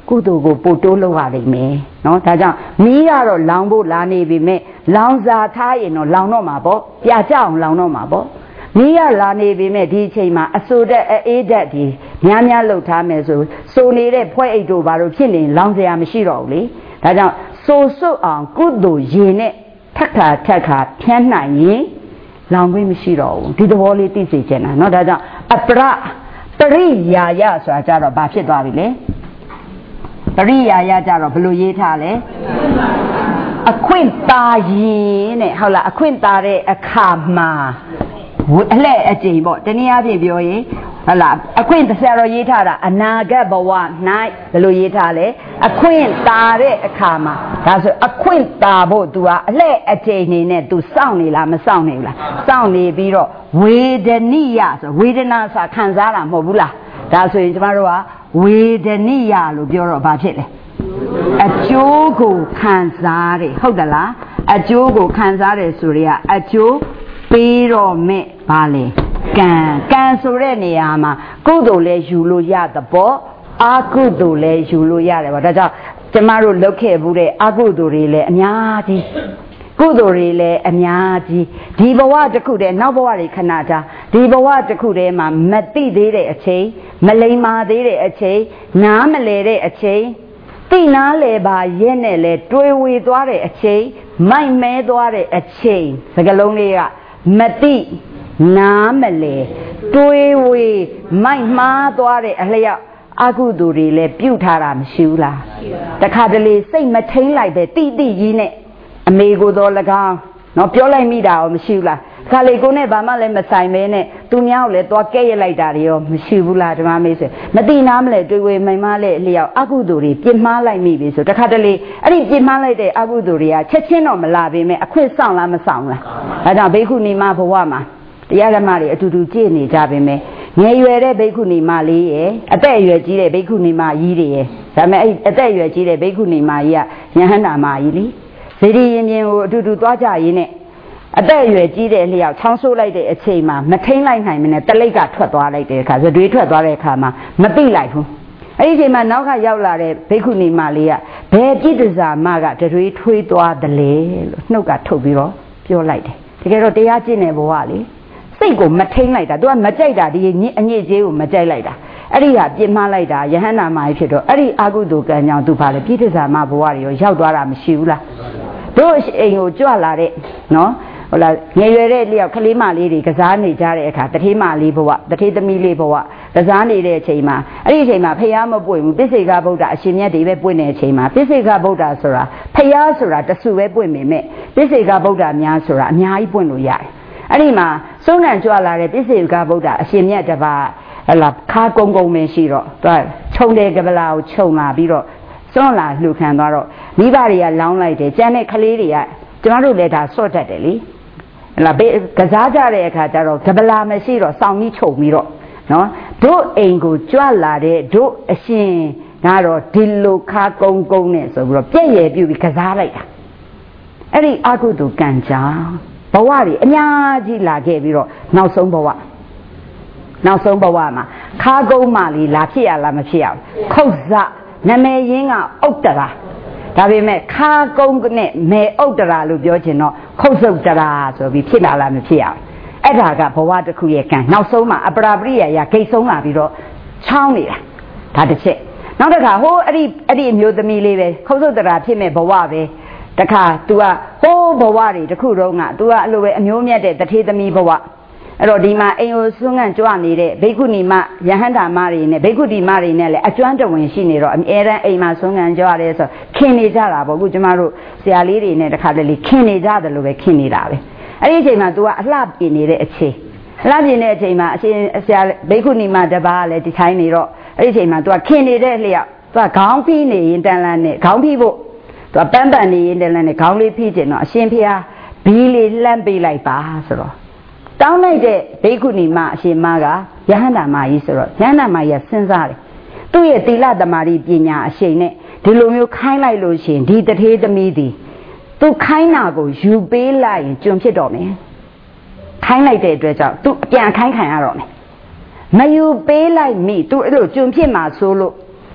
ကုသိုလ်ကိုပို့တိုးလုပ်ရလိမ့်မယ်နော်ဒါကြောင့်မီးကတော့လောင်ဖို့လာနေပြီမဲ့လောင်စာထားရင်တော့လောင်တော့မှာပေါ့ပြကြအောင်လောင်တော့မှာပေါ့မီးရလာနေပြီမဲ့ဒီအချိန်မှာအဆိုတက်အေးတက်ဒီများများလှုပ်ထားမယ်ဆိုစိုးနေတဲ့ဖွဲ့အိတ်တို့ဘာလို့ဖြစ်နေလောင်စရာမရှိတော့ဘူးလေဒါကြောင့်စိုးစွတ်အောင်ကုသိုလ်ရင်နဲ့ထက်ခါထက်ခါဖြန်းနိုင်ရင်လောင်ခွင့်မရှိတော့ဘူးဒီသဘောလေးသိစေချင်တာเนาะဒါကြောင့်အပရပရိယာယဆိုတာကြတော့ဘာဖြစ်သွားပြီလဲပရိယာယကြတော့ဘယ်လိုရေးထားလဲအခွင့်တာရင်တဲ့ဟုတ်လားအခွင့်တာတဲ့အခါမှာအလှဲ့အကျိန်ပေါ့တနည်းအားဖြင့်ပြောရင်ဟုတ်လားအခွင့်ဆရာတော်ရေးထားတာအနာဂတ်ဘဝ၌ဘယ်လိုရေးထားလဲအခွင့်တာတဲ့အခါမှာဒါဆိုအခွင့်တာဖို့ तू ကအလှဲ့အကျိန်နေနဲ့ तू စောင့်နေလားမစောင့်နေဘူးလားစောင့်နေပြီးတော့ဝေဒနိယဆိုဝေဒနာစာခံစားတာမဟုတ်ဘူးလားဒါဆိုရင်ကျမတို့ကဝေဒနိယလို့ပြောတော့ဘာဖြစ်လဲအကျိုးကိုခံစားတယ်ဟုတ်သလားအကျိုးကိုခံစားတယ်ဆိုရကအကျိုးပေးတော့မဲ့ဘာလဲကံကံဆိုတဲ့နေရာမှာကုသိုလ်လည်းယူလို့ရတဲ့ပေါ့အကုသိုလ်လည်းယူလို့ရတယ်ပေါ့ဒါကြောင့်ကျမတို့လုပ်ခဲ့ဘူးတဲ့အကုသိုလ်တွေလည်းအများကြီးကုသိုလ်တွေလည်းအများကြီးဒီဘဝတစ်ခုတည်းနောက်ဘဝတွေခဏတာဒီဘဝတစ်ခုတည်းမှာမသိသေးတဲ့အချိန်မလိမ္မာသေးတဲ့အချိန်နားမလဲတဲ့အချိန်သိနာလဲပါရဲ့နဲ့လဲတွေးဝေသွားတဲ့အချိန်မိုက်မဲသွားတဲ့အချိန်စကလုံးလေးကမသိနားမလဲတွေးဝေမိုက်မှားသွားတဲ့အလျောက်အကုသိုလ်တွေလည်းပြုတ်ထားတာမရှိဘူးလားတခါတလေစိတ်မထိန်လိုက်ပဲတိတိကြီးနဲ့အမေကိုတော့၎င်းနော်ပြောလိုက်မိတာရောမရှိဘူးလားခါလေကိုနဲ့ဘာမှလည်းမဆိုင်မဲနဲ့သူများကိုလည်းသွားကဲ့ရလိုက်တာတွေရောမရှိဘူးလားဓမ္မမေးဆိုမတိနာမလဲတွေ့ဝေမိန်မလဲအလျောက်အကုသိုလ်တွေပြစ်မှားလိုက်မိပြီဆိုတခါတလေအဲ့ဒီပြစ်မှားလိုက်တဲ့အကုသိုလ်တွေကချက်ချင်းတော့မလာပေမဲ့အခွင့်ဆောင်လားမဆောင်လားဒါကြောင့်ဘိက္ခုနီမဘဝမှာတရားဓမ္မတွေအတူတူကြည့်နေကြပေမဲ့ငယ်ရွယ်တဲ့ဘိက္ခုနီမလေးရဲ့အသက်အရွယ်ကြီးတဲ့ဘိက္ခုနီမကြီးတွေရဲ့ဒါပေမဲ့အဲ့အသက်အရွယ်ကြီးတဲ့ဘိက္ခုနီမကြီးကယဟန္တာမကြီးလေဇေဒီရင်ပြင်ကိုအတူတူသွားကြရင်းနဲ့အသက်အရွယ်ကြီးတဲ့လျောက်ချောင်းဆိုးလိုက်တဲ့အချိန်မှာမထိန်လိုက်နိုင်မနဲ့တလိပ်ကထွက်သွားလိုက်တဲ့အခါဇတွေးထွက်သွားတဲ့အခါမှာမသိလိုက်ဘူးအဲ့ဒီအချိန်မှာနောက်ကရောက်လာတဲ့ဘိက္ခုနီမလေးကဘယ်ပြည့်တစားမကတတွေးထွေးသွားတယ်လေလို့နှုတ်ကထုတ်ပြီးတော့ပြောလိုက်တယ်တကယ်တော့တရားကျင့်တဲ့ဘဝလေစိတ်ကိုမထိန်လိုက်တာ तू ကမကြိုက်တာဒီညအညစ်အကြေးကိုမကြိုက်လိုက်တာအဲ့ဒီဟာပြစ်မှားလိုက်တာယဟန္တာမကြီးဖြစ်တော့အဲ့ဒီအာဟုတုကံကြောင့် तू ဘာလဲပြည့်တစားမဘဝတွေရောရောက်သွားတာမရှိဘူးလားတို့အိမ်ကိုကြွလာတဲ့နော်ဟုတ်လားငယ်ရွယ်တဲ့လျောက်ကလေးမလေးတွေကစားနေကြတဲ့အခါတထေးမလေးဘဝတထေးသမီးလေးဘဝကစားနေတဲ့အချိန်မှာအဲ့ဒီအချိန်မှာဖျားမပွင့်ဘူးပစ္စေကဗုဒ္ဓအရှင်မြတ်တွေပဲပွင့်တဲ့အချိန်မှာပစ္စေကဗုဒ္ဓဆိုတာဖျားဆိုတာတဆူပဲပွင့်ပေမဲ့ပစ္စေကဗုဒ္ဓများဆိုတာအများကြီးပွင့်လို့ရတယ်အဲ့ဒီမှာသုံးငံကြွလာတဲ့ပစ္စေကဗုဒ္ဓအရှင်မြတ်တပါဟလာခါကုန်းကုန်းပဲရှိတော့သူကခြုံတဲ့ကပလာကိုခြုံလာပြီးတော့စွန့်လာလှူခံသွားတော့မိဘတွေကလောင်းလိုက်တယ်ကျန်တဲ့ကလေးတွေကကျမတို့လည်းဒါစွတ်တတ်တယ်လေဟလာကစားကြတဲ့အခါကျတော့ကပလာမရှိတော့စောင်းကြီးခြုံပြီးတော့နော်တို့အိမ်ကိုကြွလာတဲ့တို့အရှင်ကတော့ဒီလိုခါကုန်းကုန်းနဲ့ဆိုပြီးတော့ပြည့်ရပြုပြီးကစားလိုက်တာအဲ့ဒီအကုသိုလ်ကံကြောင့်ဘဝတွေအများကြီးလာခဲ့ပြီးတော့နောက်ဆုံးဘဝနောက်ဆုံးဘဝမှာခါကုန်းမလေးလာဖြစ်ရလားမဖြစ်ရဘူးခုတ်ဇနာမည်ရင်းကဥတ္တရာဒါပေမဲ့ခါကုန်းနဲ့မေဥတ္တရာလို့ပြောချင်တော့ခုတ်စုတ်တရာဆိုပြီးဖြစ်လာလားမဖြစ်ရဘူးအဲ့ဒါကဘဝတစ်ခုရဲ့ကံနောက်ဆုံးမှာအပရာပရိယယဂိတ်ဆုံးလာပြီးတော့ချောင်းနေတာဒါတစ်ချက်နောက်တစ်ခါဟိုအဲ့ဒီအဲ့ဒီအမျိုးသမီးလေးပဲခုတ်စုတ်တရာဖြစ်မဲ့ဘဝပဲတခါ तू ကဟိုးဘဝတွေတခုတော့က तू ကအဲ့လိုပဲအမျိုးမြတ်တဲ့တထေးသမီးဘဝအဲ့တော့ဒီမှာအိမ်ကိုစွန့်ငံ့ကြွနေတဲ့ဘိက္ခုနီမယဟန္တာမတွေနဲ့ဘိက္ခုတီမတွေနဲ့လည်းအကျွမ်းတဝင်ရှိနေတော့အမြဲတမ်းအိမ်မှာစွန့်ငံ့ကြွရဲဆိုခင်နေကြတာပေါ့အခုကျမတို့ဆရာလေးတွေနဲ့တခါတလေခင်နေကြတယ်လို့ပဲခင်နေတာပဲအဲ့ဒီအချိန်မှာ तू ကအလှပြင်နေတဲ့အချိန်အလှပြင်တဲ့အချိန်မှာအရှင်ဆရာဘိက္ခုနီမတပါးကလည်းဒီထိုင်းနေတော့အဲ့ဒီအချိန်မှာ तू ကခင်နေတဲ့လျောက် तू ကခေါင်းဖိနေရင်တန်လန်းနဲ့ခေါင်းဖိဖို့ तू ပန်းပန်နေရင်တန်လန်းနဲ့ခေါင်းလေးဖိကျင်တော့အရှင်ဖေဟာဘီးလေးလှမ်းပေးလိုက်ပါဆိုတော့တောင်းလိုက်တဲ့ဘိက္ခုနီမအရှင်မကယဟန္တာမကြီးဆိုတော့ယဟန္တာမကြီးကစဉ်းစားတယ်သူ့ရဲ့သီလသမာဓိပညာအရှိန်နဲ့ဒီလိုမျိုးခိုင်းလိုက်လို့ရှိရင်ဒီတထေးသမီးသည်သူခိုင်းတာကိုယူပေးလိုက်ရင်ကျွန်ဖြစ်တော့မယ်ခိုင်းလိုက်တဲ့အတွက်ကြောင့်သူအပြန်ခိုင်းခံရတော့မယ်မယူပေးလိုက်မိသူအဲ့လိုကျွန်ဖြစ်မှာဆိုလို့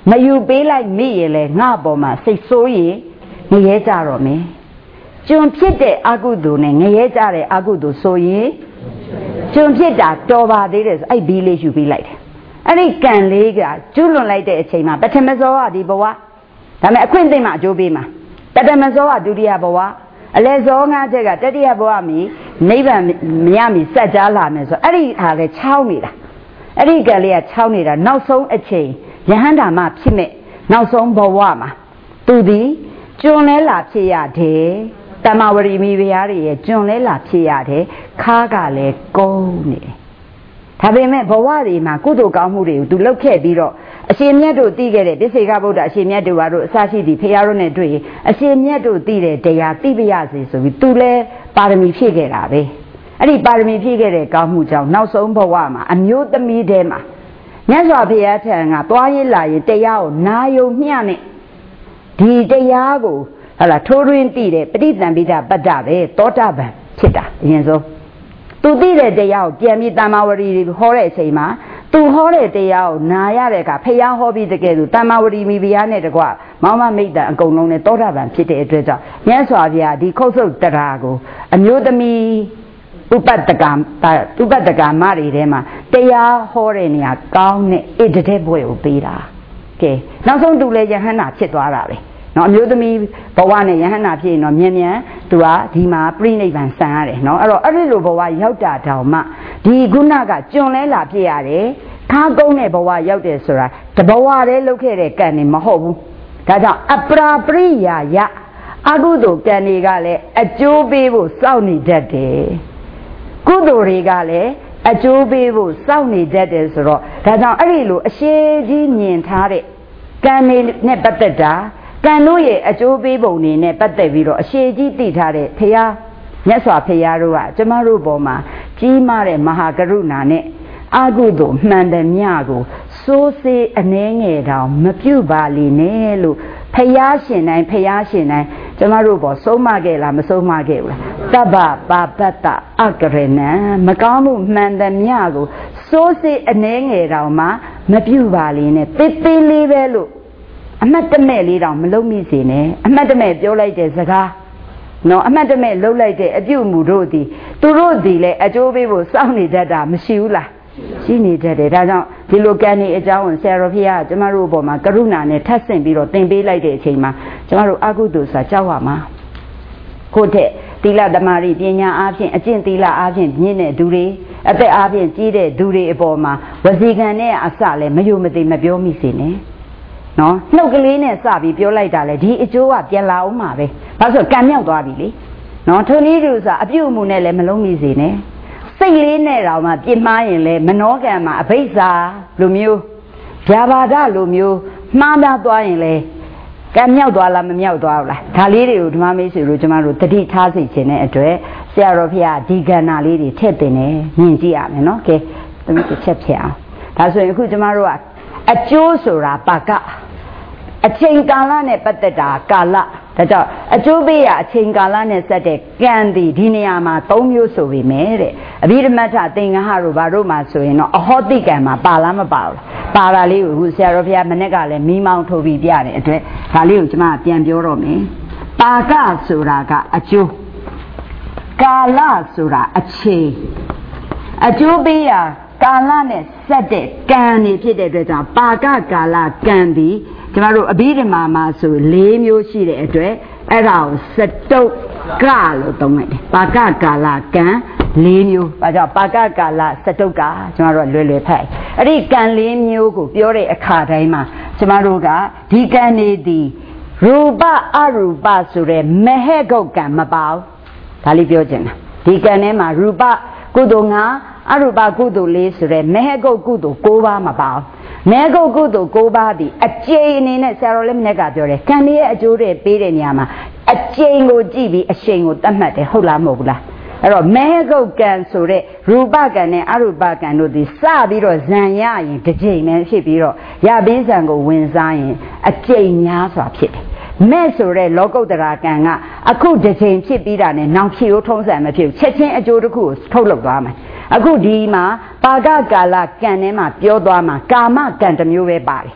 မယူပေးလိုက်မိရလေငါပေါ်မှာစိတ်ဆိုးရင်ငရဲကြတော့မယ်ကျွန်ဖြစ်တဲ့အကုသိုလ်နဲ့ငရဲကြတဲ့အကုသိုလ်ဆိုရင်ကျွန်ဖြစ်တာတော်ပါသေးတယ်ဆိုအဲ့ဘီလေးယူပေးလိုက်တယ်အဲ့ဒီကံလေးကကျွလွန်လိုက်တဲ့အချိန်မှာပထမဇောကဒီဘဝဒါပေမဲ့အခွင့်အသိမှအကျိုးပေးမှာပထမဇောကဒုတိယဘဝအလယ်ဇောငါးချက်ကတတိယဘဝမီနိဗ္ဗာန်မရမီစัจ जा လာမယ်ဆိုအဲ့ဒီဟာလေချောင်းနေတာအဲ့ဒီကံလေးကချောင်းနေတာနောက်ဆုံးအချိန်ယဟန္တာမဖြစ်မဲ့နောက်ဆုံးဘဝမှာသူသည်ကျွန်းလဲလာဖြစ်ရတယ်တမဝရီမိဖုရားတွေရဲ့ကျွန်းလဲလာဖြစ်ရတယ်ခါကလည်းကုန်းနေတယ်ဒါပေမဲ့ဘဝတွေမှာကုသိုလ်ကောင်းမှုတွေကိုသူလုပ်ခဲ့ပြီးတော့အရှင်မြတ်တို့သိခဲ့တဲ့ပိစိကဗုဒ္ဓအရှင်မြတ်တို့ဘာလို့အစရှိသည်ဖရားတို့နဲ့တွေ့ရင်အရှင်မြတ်တို့သိတဲ့တရားသိပါရစေဆိုပြီးသူလဲပါရမီဖြည့်ခဲ့တာပဲအဲ့ဒီပါရမီဖြည့်ခဲ့တဲ့ကောင်းမှုကြောင့်နောက်ဆုံးဘဝမှာအမျိုးသမီးတဲမှာမြတ်စွာဘုရားထံကသွားရလာရင်တရားကိုနာယုံမျှနဲ့ဒီတရားကိုဟလာထိုးရင်းသိတဲ့ပဋိသင်္ပိဒပတ္တပဲသောတာပန်ဖြစ်တာအရင်ဆုံးသူသိတဲ့တရားကိုပြန်ပြီးတမ္မာဝရီဟောတဲ့အချိန်မှာသူဟောတဲ့တရားကိုနာရတဲ့အခါဖျားဟောပြီးတကယ်လို့တမ္မာဝရီမိဖုရားနဲ့တကွမောင်မမိတ်တန်အကုန်လုံးနဲ့သောတာပန်ဖြစ်တဲ့အတွက်ကြောင့်မြတ်စွာဘုရားဒီခုတ်ဆုတ်တရားကိုအမျိုးသမီးဥပတ္တကဥပတ္တကမတွေထဲမှာတရားဟောတဲ့နေရာကောင်းတဲ့ဣတတဲ့ဘွဲကိုပေးတာကဲနောက်ဆုံးသူလည်းယဟန္တာဖြစ်သွားတာပဲနော်အမျိုးသမီးဘဝနဲ့ယဟန္တာဖြစ်ရင်တော့မြန်မြန်သူကဒီမှာပြိနိဗ္ဗာန်ဆံရတယ်နော်အဲ့တော့အဲ့ဒီလိုဘဝရောက်တာတောင်မှဒီခုနကကျွန်းလဲလာဖြစ်ရတယ်ခါကုန်းတဲ့ဘဝရောက်တယ်ဆိုတာတဘဝတည်းလုပ်ခဲ့တဲ့ကံနေမဟုတ်ဘူးဒါကြောင့်အပရာပရိယာယအကုသိုလ်ကံတွေကလည်းအကျိုးပေးဖို့စောင့်နေတတ်တယ်ကုသိုလ်တွေကလည်းအကျိုးပေးဖို့စောင့်နေတတ်တယ်ဆိုတော့ဒါကြောင့်အဲ့ဒီလိုအရှိကြီးမြင်ထားတဲ့ကံတွေနဲ့ပတ်သက်တာကံတို့ရဲ့အကျိုးပေးပုံတွေနဲ့ပတ်သက်ပြီးတော့အရှိကြီးသိထားတဲ့ဖရာမြတ်စွာဘုရားတို့ကကျမတို့ပေါ်မှာကြီးမားတဲ့မဟာကရုဏာနဲ့အာဟုသို့မှန်တယ်မြကိုစိုးစေးအနှဲငယ်တောင်မပြုတ်ပါလိနဲ့လို့ဖရာရှင်တိုင်းဖရာရှင်တိုင်းကျမတို့ပေါ်ဆုံးမခဲ့လားမဆုံးမခဲ့ဘူးလားတဗ္ဗပါပတ္တအကရဏံမကောင်းမှုမှန်တယ်မြကိုစိုးစေးအနှဲငယ်တောင်မှမပြုတ်ပါလိနဲ့သေးသေးလေးပဲလို့အမှတ်တမဲ့လေးတောင်မလုံးမိစေနဲ့အမှတ်တမဲ့ပြောလိုက်တဲ့စကားနော်အမှတ်တမဲ့လှုပ်လိုက်တဲ့အပြုမှုတို့သည်သူတို့သည်လည်းအကျိုးပေးဖို့စောင့်နေတတ်တာမရှိဘူးလားရှိနေတတ်တယ်ဒါကြောင့်ဒီလိုကံနေအကြောင်းကိုဆရာတော်ဘုရားကကျမတို့အပေါ်မှာကရုဏာနဲ့ထပ်ဆင့်ပြီးတော့သင်ပေးလိုက်တဲ့အချိန်မှာကျမတို့အကုသိုလ်ဆိုတာကြောက်ရမှာကိုယ့်တဲ့သီလသမာဓိပညာအားဖြင့်အကျင့်သီလအားဖြင့်မြင့်တဲ့သူတွေအသက်အားဖြင့်ကြီးတဲ့သူတွေအပေါ်မှာဝစီကံနဲ့အစလည်းမယုံမသိမပြောမိစေနဲ့နော်နှုတ်ကလေးနဲ့စပြီးပြောလိုက်တာလေဒီအကျိုးကပြန်လာအောင်မှာပဲဘာလို့ဆိုကံမြောက်သွားပြီလေနော်ထိုနည်းတူဆိုအပြုတ်မှုနဲ့လည်းမလုံးမိစေနဲ့စိတ်လေးနဲ့တော့မှပြစ်မှားရင်လည်းမနောကံမှာအဘိဇ္ဇာလိုမျိုးဗျာပါဒလိုမျိုးမှားများသွားရင်လည်းကံမြောက်သွားလားမမြောက်သွားဘူးလားဒါလေးတွေကိုဓမ္မမေးဆွေတို့ကျမတို့တတိထားစေခြင်းတဲ့အတွက်ဆရာတော်ဘုရားဒီကဏ္ဍလေးတွေထည့်တင်နေမြင်ကြည့်ရမယ်နော်ကဲသမီးတစ်ချက်ဖြစ်အောင်ဒါဆိုရင်အခုကျမတို့ကအကျိုးဆိုတာပါကအချိန်ကာလနဲ့ပတ်သက်တာကာလဒါကြောင့်အကျိုးပေးရအချိန်ကာလနဲ့ဆက်တဲ့ကံဒီဒီနေရာမှာ၃မျိုးဆိုပေမဲ့တဲ့အဘိဓမ္မထသင်္ကဟတို့ဘာတို့မှာဆိုရင်တော့အဟောတိကံမှာပါလားမပါဘူးပါတာလေးကိုအခုဆရာတော်ဘုရားမနေ့ကလည်းမိမောင်းထိုးပြီးပြတဲ့အတွက်ဒါလေးကိုကျွန်မပြန်ပြောတော့မယ်ပါကဆိုတာကအကျိုးကာလဆိုတာအချိန်အကျိုးပေးရကာလနဲ့ဆက်တဲ့ကံနေဖြစ်တဲ့အတွက်ကြောင့်ပါကကာလကံပြီးကျမတို့အဘိဓမ္မာမှာဆို၄မျိုးရှိတဲ့အတွက်အဲ့ဒါကိုစတုတ်ကလို့သုံးလိုက်တယ်ပါကကာလကံ၄မျိုးဘာကြောင့်ပါကကာလစတုတ်ကကျမတို့လွယ်လွယ်ဖတ်အဲ့ဒီကံ၄မျိုးကိုပြောတဲ့အခါတိုင်းမှာကျမတို့ကဒီကံနေသည်ရူပအရူပဆိုတဲ့မဟေဂုတ်ကံမပါဘူးဒါလေးပြောချင်တာဒီကံထဲမှာရူပကုသိုလ်၅အရူပကုသိုလ်၄ဆိုတဲ့မဟေဂုတ်ကုသိုလ်၉ပါးမပါဘူးမဲကုတ်ကုသိုလ်၉ပါးဒီအကျိန်အနေနဲ့ဆရာတော်လည်းမနေ့ကပြောတယ်ကံရဲ့အကျိုးတွေပေးတဲ့နေရာမှာအကျိန်ကိုကြည့်ပြီးအရှိန်ကိုသတ်မှတ်တယ်ဟုတ်လားမဟုတ်ဘူးလားအဲ့တော့မဲကုတ်ကံဆိုတဲ့ရူပကံနဲ့အရူပကံတို့ဒီစပြီးတော့ဇံရရင်တစ်ကြိမ်ပဲဖြစ်ပြီးတော့ရပေးဇံကိုဝင်စားရင်အကျိန်များစွာဖြစ်တယ်မဲ့ဆိုတဲ့လောကုတ္တရာကံကအခုတစ်ချိန်ဖြစ်ပြီးတာနဲ့နောင်ဖြီကိုထုံးစံမဖြစ်ချက်ချင်းအကျိုးတစ်ခုကိုထုတ်လုပ်သွားမယ်အခုဒီမှာပါကကာလကံထဲမှာပြောသွားမှာကာမကံတစ်မျိုးပဲပါတယ်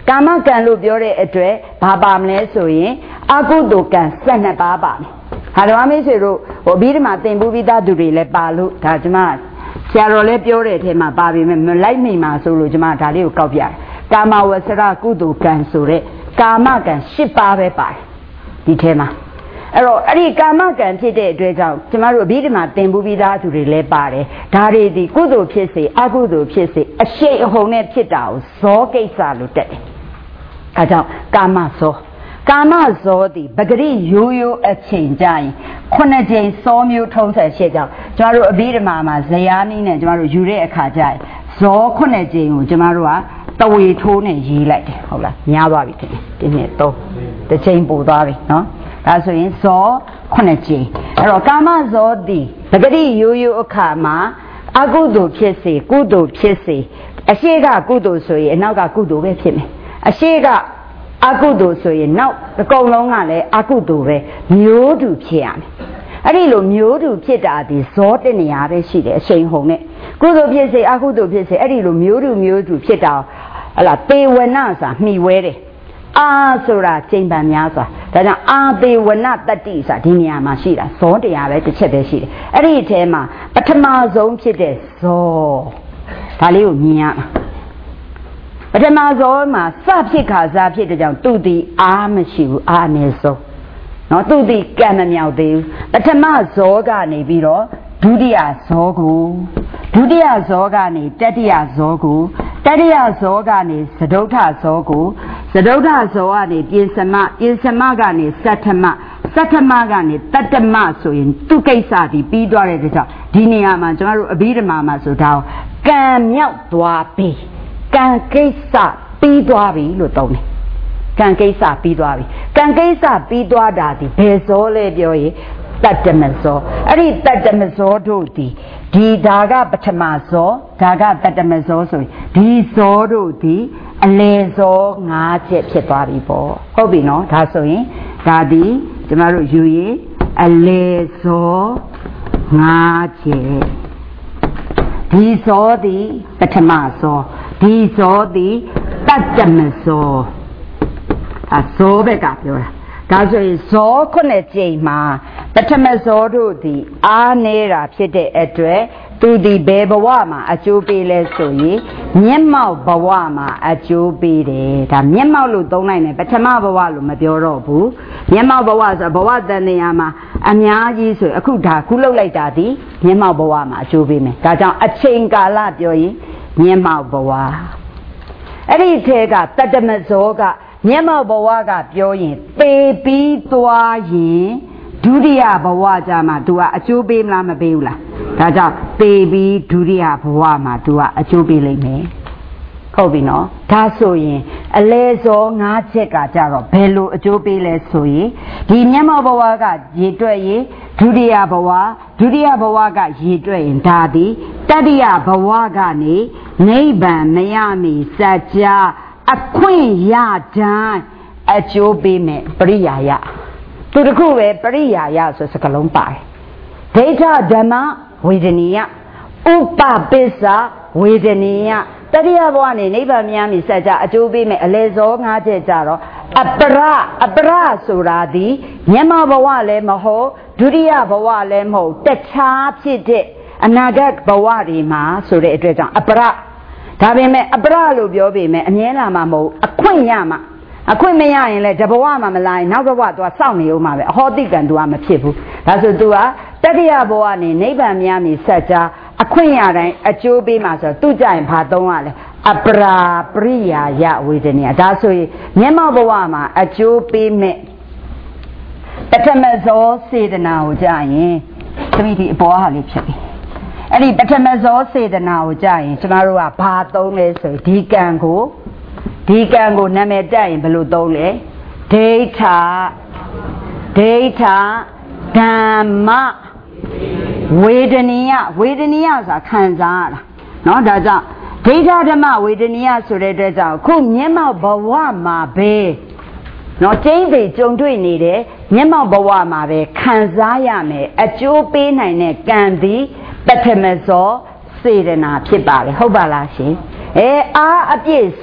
ကာမကံလို့ပြောတဲ့အတွက်ဘာပါမလဲဆိုရင်အကုသိုလ်ကံ၁၂ပါးပါမယ်ဟာတော်မေးဆွေတို့ဟိုအပြီးဒီမှာသင်ပူးပြီးသားသူတွေလည်းပါလို့ဒါကျမဆရာတော်လည်းပြောတဲ့အထဲမှာပါပြီမဲ့မလိုက်မိမှာဆိုလို့ကျမဒါလေးကိုကောက်ပြတယ်ကာမဝဆရကုသိုလ်ကံဆိုတဲ့ကာမကံ၈ပါးပဲပါတယ်ဒီထဲမှာအဲ့တော့အဲ့ဒီကာမကံဖြစ်တဲ့အတွက်ကြောင့်ကျမတို့အပြီးဒီမှာသင်ပူးပြီးသားသူတွေလည်းပါတယ်ဒါတွေဒီကုသိုလ်ဖြစ်စေအကုသိုလ်ဖြစ်စေအရှိန်အဟုန်နဲ့ဖြစ်တာကိုဇောကိစ္စလို့တက်တယ်အဲကြောင့်ကာမဇောကာမဇောသည်ပဂရိရိုးရိုးအချိန်ကြရင်ခုနှစ်ကြိမ်စောမျိုးထုံးဆက်ရှေ့ကြောင့်ကျမတို့အဘိဓမ္မာမှာဇယားနည်းနဲ့ကျမတို့ယူတဲ့အခါကျရင်ဇောခုနှစ်ကြိမ်ကိုကျမတို့ကတဝေထိုးနဲ့ရေးလိုက်တယ်ဟုတ်လားများသွားပြီဒီနေ့သုံးတစ်ချိန်ပို့သွားပြီနော်ဒါဆိုရင်ဇောခုနှစ်ကြိမ်အဲ့တော့ကာမဇောသည်ပဂရိရိုးရိုးအခါမှာအကုသိုလ်ဖြစ်စေကုသိုလ်ဖြစ်စေအရှိကကုသိုလ်ဆိုရင်အနောက်ကကုသိုလ်ပဲဖြစ်မယ်အရှိကအကုသိုလ်ဆိုရင်နောက်အကုန်လုံးကလည်းအကုသိုလ်ပဲမျိုးတူဖြစ်ရမယ်အဲ့ဒီလိုမျိုးတူဖြစ်တာဒီဇောတနေရာပဲရှိတယ်အရှိန်ဟုန်နဲ့ကုသိုလ်ဖြစ်စေအကုသိုလ်ဖြစ်စေအဲ့ဒီလိုမျိုးတူမျိုးတူဖြစ်တာဟလာသေဝနာစာမှီဝဲတယ်အာဆိုတာချိန်ပန်များစွာဒါကြောင့်အာသေဝနတတ္တိစာဒီနေရာမှာရှိတာဇောတရားပဲတစ်ချက်ပဲရှိတယ်အဲ့ဒီအထဲမှာပထမဆုံးဖြစ်တဲ့ဇောဒါလေးကိုမြင်ရမှာပထမဆုံးမှာစဖြစ်ခါစားဖြစ်တဲ့ကြောင့်သူဒီအားမရှိဘူးအားအနည်းဆုံးနော်သူဒီကံမမြောက်သေးဘူးပထမဇောကနေပြီးတော့ဒုတိယဇောကိုဒုတိယဇောကနေတတိယဇောကိုတတိယဇောကနေသဒုဋ္ဌဇောကိုသဒုဋ္ဌဇောကနေပြင်စမပြင်စမကနေသတ္ထမသတ္ထမကနေတတ္တမဆိုရင်သူကိစ္စဒီပြီးသွားတဲ့ကြောင့်ဒီနေရာမှာကျွန်တော်တို့အဘိဓမ္မာမှာဆိုတော့ကံမြောက်သွားပြီကံကိစ္စပြီးသွားပြီလို့သုံးတယ်ကံကိစ္စပြီးသွားပြီကံကိစ္စပြီးသွားတာဒီဘယ်ဇောလဲပြောရင်တတ္တမဇောအဲ့ဒီတတ္တမဇောတို့ဒီဒီဒါကပထမဇောဒါကတတ္တမဇောဆိုရင်ဒီဇောတို့ဒီအလေဇော၅ချက်ဖြစ်သွားပြီပေါ့ဟုတ်ပြီနော်ဒါဆိုရင်ဒါဒီကျမတို့ယူရင်အလေဇော၅ချက်ဒီဇောဒီပထမဇောဒီဇောဒီတတ္တမဇောအဇောဘက်ကပြောတာဒါဆိုရင်ဇောခုနှစ်ကြိမ်မှာပထမဇောတို့ဒီအားနေတာဖြစ်တဲ့အတွက်သူဒီဘယ်ဘဝမှာအကျိုးပေးလဲဆိုရင်မျက်မှောက်ဘဝမှာအကျိုးပေးတယ်ဒါမျက်မှောက်လို့သုံးလိုက်မယ်ပထမဘဝလို့မပြောတော့ဘူးမျက်မှောက်ဘဝဆိုဘဝတန်နေရာမှာအများကြီးဆိုအခုဒါခုလောက်လိုက်တာဒီမျက်မှောက်ဘဝမှာအကျိုးပေးမယ်ဒါကြောင့်အချိန်ကာလပြောရင်မျက်မှောက်ဘဝအဲ့ဒီထဲကတတ္တမဇောကမျက်မှောက်ဘဝကပြောရင်သေပြီးသွားရင်ဒုတိယဘဝကြမှာ तू ကအကျိုးပေးမလားမပေးဘူးလားဒါကြောင့်သေပြီးဒုတိယဘဝမှာ तू ကအကျိုးပေးလိမ့်မယ်ဟုတ်ပြီနော်ဒါဆိုရင်အလဲစော၅ချက်ကကြတော့ဘယ်လိုအကျိုးပေးလဲဆိုရင်ဒီမျက်မှောက်ဘဝကရေတွက်ရင်ဒုတိယဘဝဒုတိယဘဝကရေတွက်ရင်ဒါသည်တတိယဘဝကနေနိဗ္ဗာန်မရမီစัจ जाအခွင့်ရတိုင်းအကျိုးပေးမယ်ပရိယာယသူတခုပဲပရိယာယဆိုစကားလုံးပါတယ်ဒိဋ္ဌဓမ္မဝေဒနီယဥပပစ္စဝေဒနီယတတိယဘဝနေနိဗ္ဗာန်များမီစัจ जाအကျိုးပေးမယ်အလေဇော၅ချက်ကြတော့အပရအပရဆိုတာဒီမျက်မှောက်ဘဝလည်းမဟုတ်ဒုတိယဘဝလည်းမဟုတ်တခြားဖြစ်တဲ့အနာဂတ်ဘဝတွေမှာဆိုတဲ့အတွက်ကြောင့်အပရဒါပေမဲ့အပရလို့ပြောပေမဲ့အမြဲလာမှာမဟုတ်အခွင့်ရမှာအခွင့်မရရင်လည်းတဘဝမှာမလာရင်နောက်ဘဝသူကစောင့်နေဦးမှာပဲအဟောတိကံသူကမဖြစ်ဘူးဒါဆိုသူကတတိယဘဝနေနိဗ္ဗာန်များမီစัจ जाအခွင့်ရတိုင်းအကျိုးပေးမှာဆိုတော့သူကြရင်ဘာသုံးရလဲအပရာပရိယာယဝေဒနီယဒါဆိုရင်မျက်မှောက်ဘဝမှာအကျိုးပေးမဲ့ပထမဇောစေတနာကိုကြာရင်သမီးဒီအပေါ်ဟာလေးဖြစ်ပြီအဲ့ဒီပထမဇောစေတနာကိုကြာရင်ကျမတို့ကဘာသုံးလဲဆိုဒီကံကိုဒီကံကိုနာမည်တက်ရင်ဘယ်လိုသုံးလဲဒိဋ္ဌဒိဋ္ဌဓမ္မဝေဒနီယဝေဒနီယဆိုတာခံစားရတာเนาะဒါကြောင့်ဒိဋ္ဌဓမ္မဝေဒနီယဆိုတဲ့အတွက်ကြောင့်ခုမျက်မှောက်ဘဝမှာပဲเนาะကျင်းပေကြုံတွေ့နေတဲ့မျက်မှောက်ဘဝမှာပဲခံစားရမယ်အကျိုးပေးနိုင်တဲ့ကံသည်ပထမဇောစေတနာဖြစ်ပါလေဟုတ်ပါလားရှင်အဲအားအပြည့်ဆုံး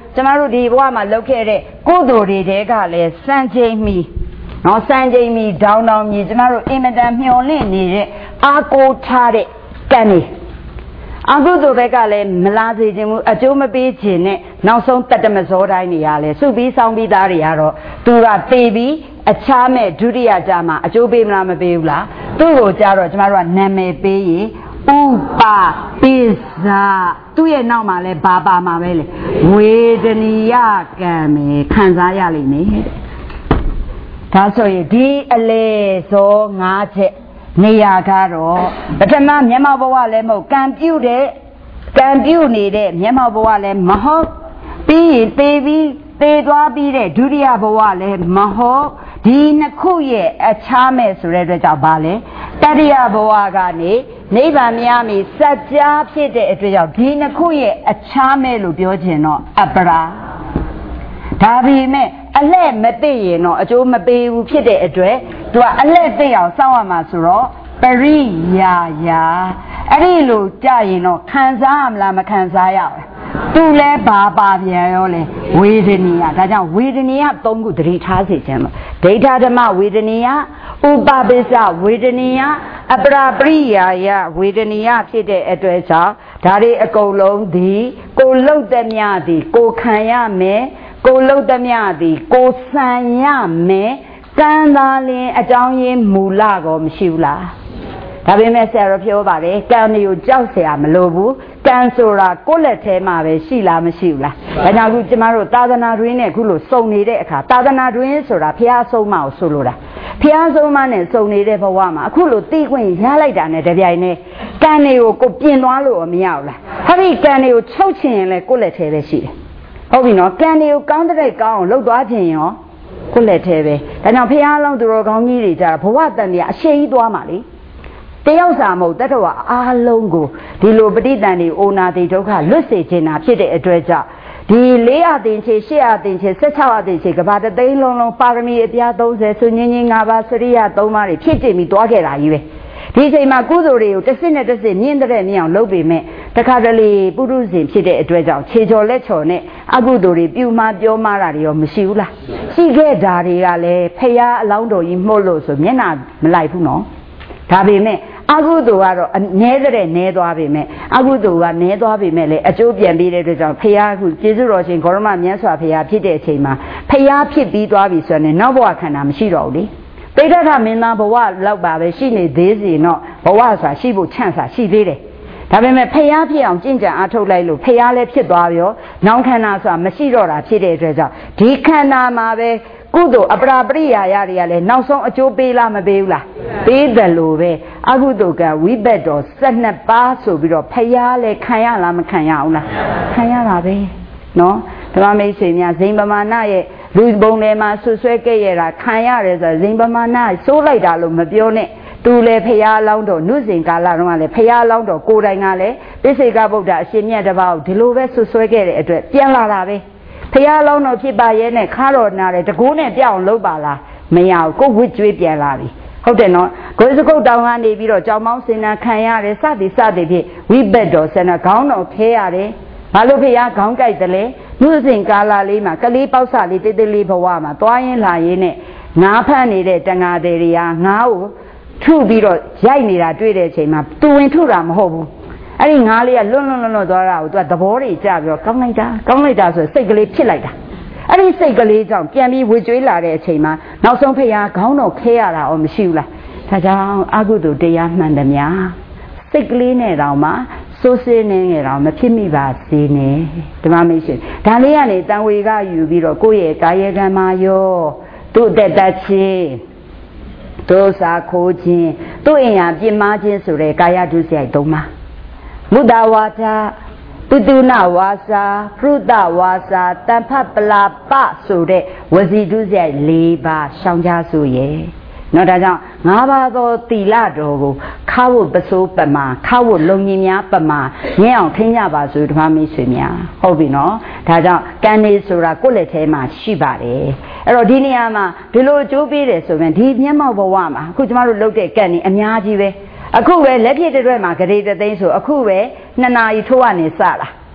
ကျမတို့ဒီဘဝမှာလုပ်ခဲ့တဲ့ကိုယ်တော်တွေတဲကလည်းစံချိန်မီနော်စံချိန်မီဒေါင်းဒေါင်းကြီးကျမတို့အင်မတန်မျှော်လင့်နေတဲ့အာကိုထားတဲ့ကံတွေအကုသိုလ်ဘက်ကလည်းမလားစေခြင်းဘူးအကျိုးမပေးခြင်းနဲ့နောက်ဆုံးတတ္တမဇောတိုင်းနေရလဲစုပြီးဆောင်ပြီးသားတွေကတော့သူကတေပြီးအခြားမဲ့ဒုတိယကြမှာအကျိုးပေးမလားမပေးဘူးလားသူ့ကိုကြတော့ကျမတို့ကနာမည်ပေးရင်ဥပပိဇာသူ့ရဲ့နောက်မှာလဲဘာပါမှာပဲလေဝေဒနိယကံပဲခံစားရလိမ့်မယ်တဲ့ဒါဆိုရင်ဒီအလေဇော၅ချက်နေရာကတော့ပထမမျက်မှောက်ဘဝလည်းမဟုတ်ကံပြုတ်တဲ့ကံပြုတ်နေတဲ့မျက်မှောက်ဘဝလည်းမဟုတ်ပြီးရင်သေပြီးသေသွားပြီးတဲ့ဒုတိယဘဝလည်းမဟုတ်ဒီနှစ်ခုရဲ့အခြားမဲ့ဆိုတဲ့အတွက်ကြောင့်ဗာလဲတတိယဘဝကနေနိဗ္ဗာန်များမီစัจ जा ဖြစ်တဲ့အတွက်ကြောင့်ဒီနှစ်ခုရဲ့အခြားမဲ့လို့ပြောခြင်းတော့အပရာဒါပေမဲ့အလှဲ့မသိရင်တော့အကျိုးမပေးဘူးဖြစ်တဲ့အတွက်သူကအလှဲ့သိအောင်စောင့်ရမှာဆိုတော့ပရိယာယာအဲ့ဒီလိုကြရင်တော့ခံစားရမလားမခံစားရဘူးသူလဲဘာပါပြန်ရောလဲဝေဒနီယဒါကြောင့်ဝေဒနီယသုံးခုသတိထားစေခြင်းလို့ဒိဋ္ဌဓမ္မဝေဒနီယဥပပိစ္ဆဝေဒနီယအပရာပရိယာယဝေဒနီယဖြစ်တဲ့အတွက်ကြောင့်ဒါတွေအကုန်လုံးဒီကိုလှုပ်တဲ့မြသည်ကိုခံရမယ်ကိုလှုပ်သည်များသည်ကိုဆံရမယ်ကံသာလင်အကြောင်းရင်းမူလကောမရှိဘူးလားဒါပေမဲ့ဆရာတော်ပြောပါတယ်ကံတွေကိုကြောက်เสียမလို့ဘူးကံဆိုတာကိုယ့်လက်ထဲမှာပဲရှိလားမရှိဘူးလားဒါကြောင့်အခုကျမတို့သာသနာတွင်နဲ့အခုလို့စုံနေတဲ့အခါသာသနာတွင်ဆိုတာဘုရားဆုံးမကိုဆိုလိုတာဘုရားဆုံးမနဲ့စုံနေတဲ့ဘဝမှာအခုလို့သိခွင့်ရလိုက်တာနဲ့တပြိုင်နက်ကံတွေကိုကိုပြင်သွားလို့မရဘူးလားဟာဒီကံတွေကိုချုပ်ချင်ရင်လည်းကိုယ့်လက်ထဲပဲရှိတယ်ဟုတ်ပြီနော်ကံတွေကိုကောင်းတဲ့ကောင်းအောင်လှုပ်သွားခြင်းရောကိုယ့်လက်ထဲပဲဒါကြောင့်ဖះလောင်းသူတော်ကောင်းကြီးတွေကြတာဘဝတန်တရားအရှိကြီးသွားမှာလေတယောက်စာမဟုတ်တတ္တဝါအားလုံးကိုဒီလိုပဋိသန္ဓေအိုနာတိဒုက္ခလွတ်စေခြင်းတာဖြစ်တဲ့အတွက်ကြောင့်ဒီလေးအသင်ချေရှစ်အသင်ချေဆက်ခြောက်အသင်ချေကဘာတသိန်းလုံးလုံးပါရမီအပြားသုံးဆယ်ဆုညင်းချင်း၅ပါးစရိယ၃ပါးတွေဖြစ်ကျင်ပြီးသွားခဲ့တာကြီးပဲဒီအချိန်မှာကုသိုလ်တွေကိုတစ်စစ်နဲ့တစ်စစ်မြင့်တဲ့မြင့်အောင်လုပ်ပေမဲ့တခါတလေပုရုဇဉ်ဖြစ်တဲ့အတွက်ကြောင့်ခြေချော်လက်ချော်နဲ့အကုသိုလ်တွေပြုမှားပြောမှားတာတွေရောမရှိဘူးလားရှိခဲ့တာတွေကလည်းဖះအလောင်းတော်ကြီးမှုတ်လို့ဆိုမျက်နှာမလိုက်ဘူးနော်ဒါပေမဲ့အကုသိုလ်ကတော့နည်းတဲ့နည်းသွားပေမဲ့အကုသိုလ်ကနည်းသွားပေမဲ့လည်းအကျိုးပြန်ပြီးတဲ့အတွက်ကြောင့်ဖះခုကျေးဇူးတော်ရှင်ဂေါရမမြတ်စွာဘုရားဖြစ်တဲ့အချိန်မှာဖះဖြစ်ပြီးသွားပြီဆိုရင်နောက်ဘဝခန္ဓာမရှိတော့ဘူးလေတိဋ္ဌထမင်းသားဘဝလောက်ပါပဲရှိနေသေးစီတော့ဘဝဆိုတာရှိဖို့ချန့်စာရှိသေးတယ်ဒါပေမဲ့ဖះဖြစ်အောင်ကြင်ကြံအားထုတ်လိုက်လို့ဖះလည်းဖြစ်သွားရောနောင်ခန္ဓာဆိုတာမရှိတော့တာဖြစ်တဲ့အတွက်ကြောင့်ဒီခန္ဓာမှာပဲကုသိုလ်အပရာပရိယာယတွေကလည်းနောက်ဆုံးအကျိုးပေးလားမပေးဘူးလားပေးတယ်လို့ပဲအကုသိုလ်ကဝိဘတ်တော်၁၂ပါးဆိုပြီးတော့ဖះလည်းခံရလားမခံရအောင်လားခံရတာပဲနော်ဓမ္မမိတ်ဆွေများဇိမ်ပမာဏရဲ့လူပုံထဲမှာဆွဆွဲခဲ့ရတာခံရတယ်ဆိုဇိမ်ပမာဏစိုးလိုက်တာလို့မပြောနဲ့သူလည်းဖះလောင်းတော်နုစဉ်ကာလတုန်းကလည်းဖះလောင်းတော်ကိုယ်တိုင်ကလည်းပိစိကဗုဒ္ဓအရှင်မြတ်တစ်ပါးကိုဒီလိုပဲဆွဆွဲခဲ့တဲ့အတွက်ပြန်လာတာပဲဖះလောင်းတော်ဖြစ်ပါရဲ့နဲ့ခါတော်နာတယ်တကိုးနဲ့ပြအောင်လုပ်ပါလားမရဘူးကိုဝစ်ကျွေးပြန်လာပြီဟုတ်တယ်နော်ဂုစကုတ်တောင်ကနေပြီးတော့ကြောင်မောင်းစင်နာခံရတယ်စသည်စသည်ဖြင့်ဝိဘတ်တော်ဆန္ဒခေါင်းတော်ခဲရတယ်ဘာလို့ဖះခေါင်းကြိုက်တယ်လဲနုစဉ်ကာလလေးမှာကလေးပေါက်စလေးတိတ်တိတ်လေးဘဝမှာသွားရင်လာရင်နဲ့ငါးဖမ်းနေတဲ့တန်ဃာတွေတွေကငါးကိုထုပြီးတော့ရိုက်နေတာတွေ့တဲ့အချိန်မှာသူဝင်ထုတာမဟုတ်ဘူးအဲ့ဒီငါးလေးကလွတ်လွတ်လွတ်လွတ်သွားတာကိုသူကသဘောတွေကြပြီးတော့ကောင်းလိုက်တာကောင်းလိုက်တာဆိုစိတ်ကလေးဖြစ်လိုက်တာအဲ့ဒီစိတ်ကလေးကြောင့်ပြန်ပြီးဝေကျွေးလာတဲ့အချိန်မှာနောက်ဆုံးဖះခေါင်းတော်ခဲရတာရောမရှိဘူးလားဒါကြောင့်အကုသိုလ်တရားမှန်တယ်များစိတ်ကလေးနဲ့တောင်မှစိုးစင်းနေကြတော့မဖြစ်မိပါစေနဲ့ဓမ္မမိတ်ဆွေဒါလေးကနေတန်ဝေကယူပြီးတော့ကိုယ့်ရဲ့ကာယကံမှာရောသူ့အသက်တချင်းဒုစာခိုးခြင်းသူ့အင်ဟာပြင်းမာခြင်းဆိုတဲ့ကာယဒုစရိုက်သုံးပါမုဒ္ဒဝါဒပုတုနာဝါစာဖရုဒဝါစာတန်ဖတ်ပလာပဆိုတဲ့ဝစီဒုစရိုက်၄ပါးရှောင်ကြဆိုရဲ့နော်ဒါကြောင့်ငါးပါးသောသီလတော်ကိုခါဝတ်ပစိုးပမာခါဝတ်လုံကြီးများပမာငဲအောင်ထင်းကြပါစို့ဓမ္မမိတ်ဆွေများဟုတ်ပြီနော်ဒါကြောင့်ကံနေဆိုတာကိုယ့်လက်ထဲမှာရှိပါတယ်အဲ့တော့ဒီနေရာမှာဒီလိုအကျိုးပေးတယ်ဆိုရင်ဒီမျက်မှောက်ဘဝမှာအခုကျမတို့လုပ်တဲ့ကံနေအများကြီးပဲအခုပဲလက်ဖြစ်တဲ့အတွက်မှာဂရေတသိန်းဆိုအခုပဲနှစ်နာရီထိုးရနေစတာ